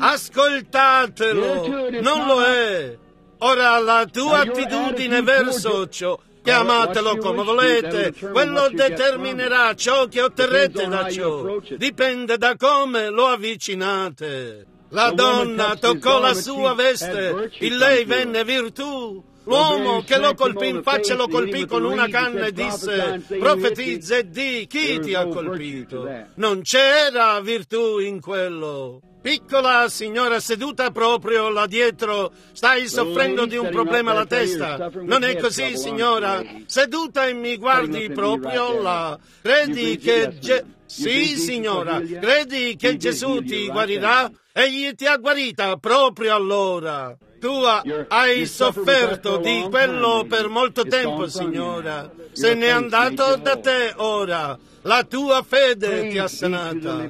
ascoltatelo, non lo è. Ora la tua attitudine verso ciò, chiamatelo come volete, quello determinerà ciò che otterrete da ciò. Dipende da come lo avvicinate. La donna toccò la sua veste, in lei venne virtù. L'uomo che lo colpì in faccia lo colpì con una canna e disse: profetizza e di chi ti ha colpito. Non c'era virtù in quello. Piccola signora seduta proprio là dietro, stai soffrendo di un problema alla testa. Non è così, signora? Seduta e mi guardi proprio là. Credi che... Ge- sì, signora. Credi che Gesù ti guarirà? Egli ti ha guarita proprio allora. Tu hai sofferto di quello per molto tempo, signora. Se n'è andato da te ora. La tua fede ti ha sanata.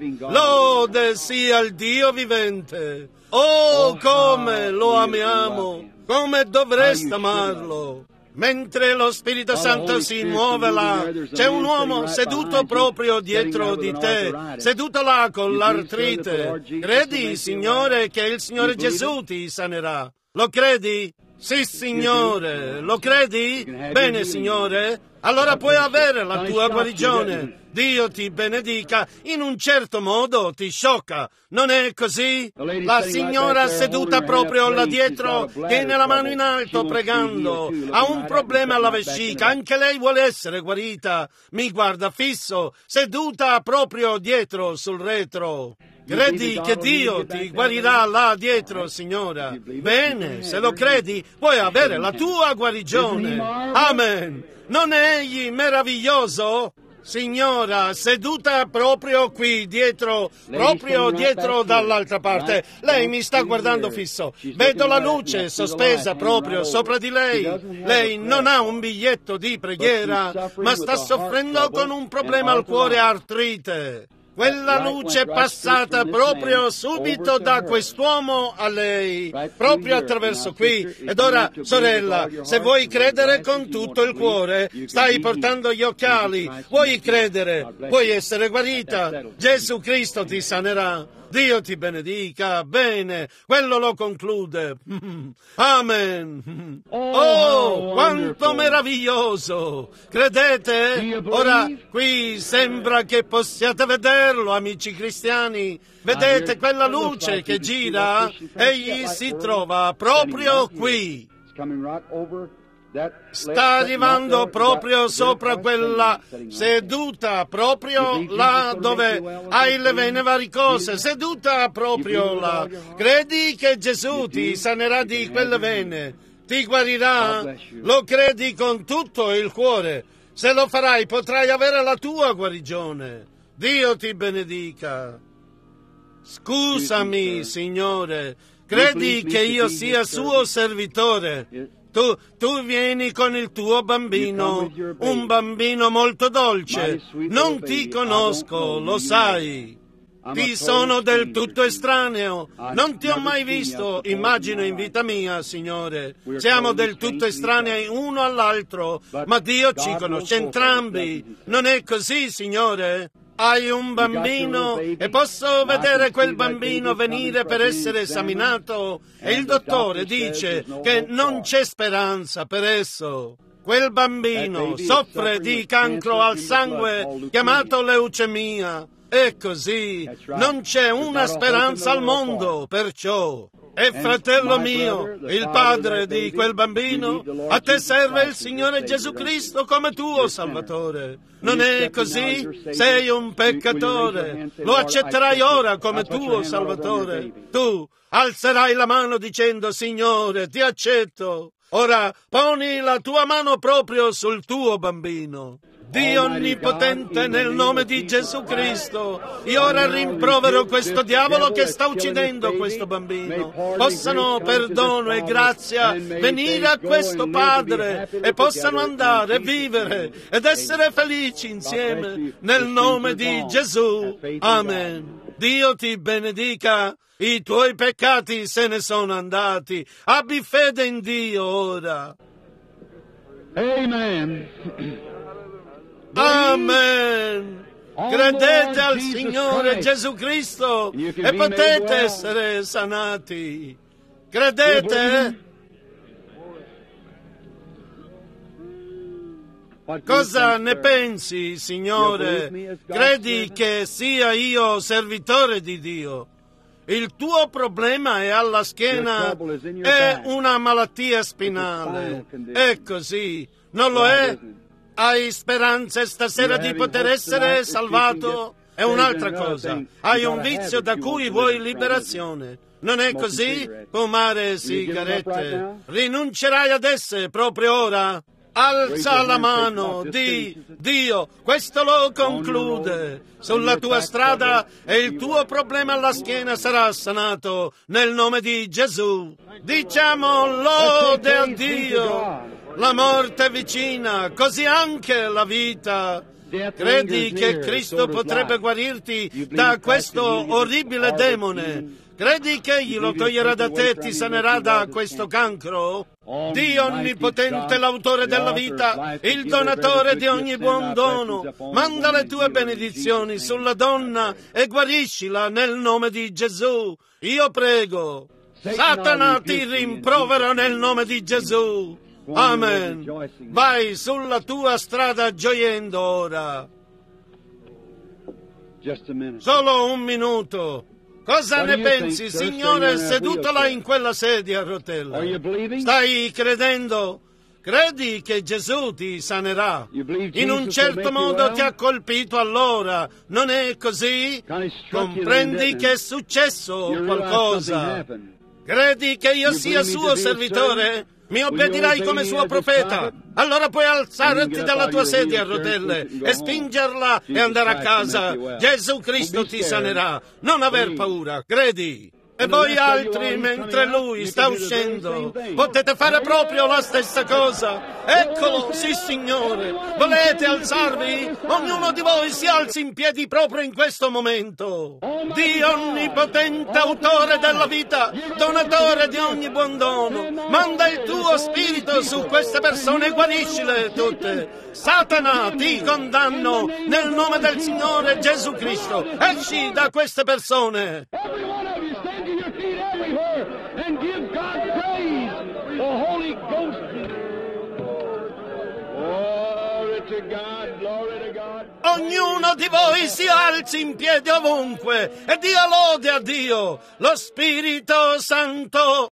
Lode sia il Dio vivente. Oh, come lo amiamo, come dovreste amarlo. Mentre lo Spirito Santo si muove là, c'è un uomo seduto proprio dietro di te, seduto là con l'artrite. Credi, Signore, che il Signore Gesù ti sanerà? Lo credi? Sì, Signore. Lo credi? Bene, Signore. Allora puoi avere la tua guarigione. Dio ti benedica. In un certo modo ti sciocca, non è così? La signora seduta proprio là dietro tiene la mano in alto pregando. Ha un problema alla vescica, anche lei vuole essere guarita. Mi guarda fisso, seduta proprio dietro sul retro. Credi che Dio ti guarirà là dietro, signora? Bene, se lo credi, puoi avere la tua guarigione. Amen. Non è egli meraviglioso? Signora, seduta proprio qui, dietro, proprio dietro dall'altra parte. Lei mi sta guardando fisso. Vedo la luce sospesa proprio sopra di lei. Lei non ha un biglietto di preghiera, ma sta soffrendo con un problema al cuore, artrite. Quella luce è passata proprio subito da quest'uomo a lei, proprio attraverso qui. Ed ora, sorella, se vuoi credere con tutto il cuore, stai portando gli occhiali, vuoi credere, puoi essere guarita. Gesù Cristo ti sanerà. Dio ti benedica. Bene, quello lo conclude. Amen. Oh, quanto meraviglioso! Credete? Ora, qui sembra che possiate vederlo, amici cristiani. Vedete quella luce che gira? Egli si trova proprio qui. Sta arrivando proprio sopra quella seduta, proprio là dove hai le vene varicose, seduta proprio là. Credi che Gesù ti sanerà di quelle vene? Ti guarirà? Lo credi con tutto il cuore? Se lo farai potrai avere la tua guarigione. Dio ti benedica. Scusami, Signore, credi che io sia suo servitore? Tu, tu vieni con il tuo bambino, un bambino molto dolce. Non ti conosco, lo sai. Ti sono del tutto estraneo. Non ti ho mai visto, immagino in vita mia, Signore. Siamo del tutto estranei uno all'altro, ma Dio ci conosce entrambi. Non è così, Signore? Hai un bambino e posso vedere quel bambino venire per essere esaminato e il dottore dice che non c'è speranza per esso. Quel bambino soffre di cancro al sangue chiamato leucemia. È così, non c'è una speranza al mondo, perciò. E fratello mio, il padre di quel bambino, a te serve il Signore Gesù Cristo come tuo Salvatore. Non è così? Sei un peccatore. Lo accetterai ora come tuo Salvatore. Tu alzerai la mano dicendo: Signore, ti accetto. Ora poni la tua mano proprio sul tuo bambino. Dio Onnipotente, nel nome di Gesù Cristo, io ora rimprovero questo diavolo che sta uccidendo questo bambino. Possano perdono e grazia venire a questo padre e possano andare, vivere ed essere felici insieme nel nome di Gesù. Amen. Dio ti benedica. I tuoi peccati se ne sono andati. Abbi fede in Dio ora. Amen. Amen. Credete al Signore Gesù Cristo e potete essere sanati. Credete? Cosa ne pensi, Signore? Credi che sia io servitore di Dio? Il tuo problema è alla schiena, è una malattia spinale. È così, non lo è? Hai speranze stasera di poter essere salvato? È un'altra cosa. Hai un vizio da cui vuoi liberazione. Non è così? Fumare sigarette. Rinuncerai ad esse proprio ora? Alza la mano, di Dio, questo lo conclude. Sulla tua strada e il tuo problema alla schiena sarà sanato nel nome di Gesù. Diciamo lode a Dio. La morte è vicina, così anche la vita. Credi che Cristo potrebbe guarirti da questo orribile demone? Credi che Egli lo toglierà da te e ti sanerà da questo cancro? Dio onnipotente, l'autore della vita, il donatore di ogni buon dono, manda le tue benedizioni sulla donna e guariscila nel nome di Gesù. Io prego. Satana ti rimprovera nel nome di Gesù. Amen. Vai sulla tua strada gioiendo ora. Solo un minuto. Cosa ne pensi, Signore, seduto là in quella sedia a rotelle? Stai credendo? Credi che Gesù ti sanerà? In un certo modo ti ha colpito allora, non è così? Comprendi che è successo qualcosa? Credi che io sia suo servitore? Mi obbedirai come suo profeta. Allora puoi alzarti dalla tua sedia a rotelle e spingerla e andare a casa. Gesù Cristo ti sanerà. Non aver paura, credi. E voi altri, mentre lui sta uscendo, potete fare proprio la stessa cosa. Eccolo, sì Signore. Volete alzarvi? Ognuno di voi si alzi in piedi proprio in questo momento. Dio onnipotente, autore della vita, donatore di ogni buon dono, manda il tuo spirito su queste persone e guariscile tutte. Satana, ti condanno nel nome del Signore Gesù Cristo. Esci da queste persone. And give God praise, the Holy Ghost. Glory to God, glory to God. Ognuno di voi si alzi in piedi ovunque e dia lode a Dio. Lo Spirito Santo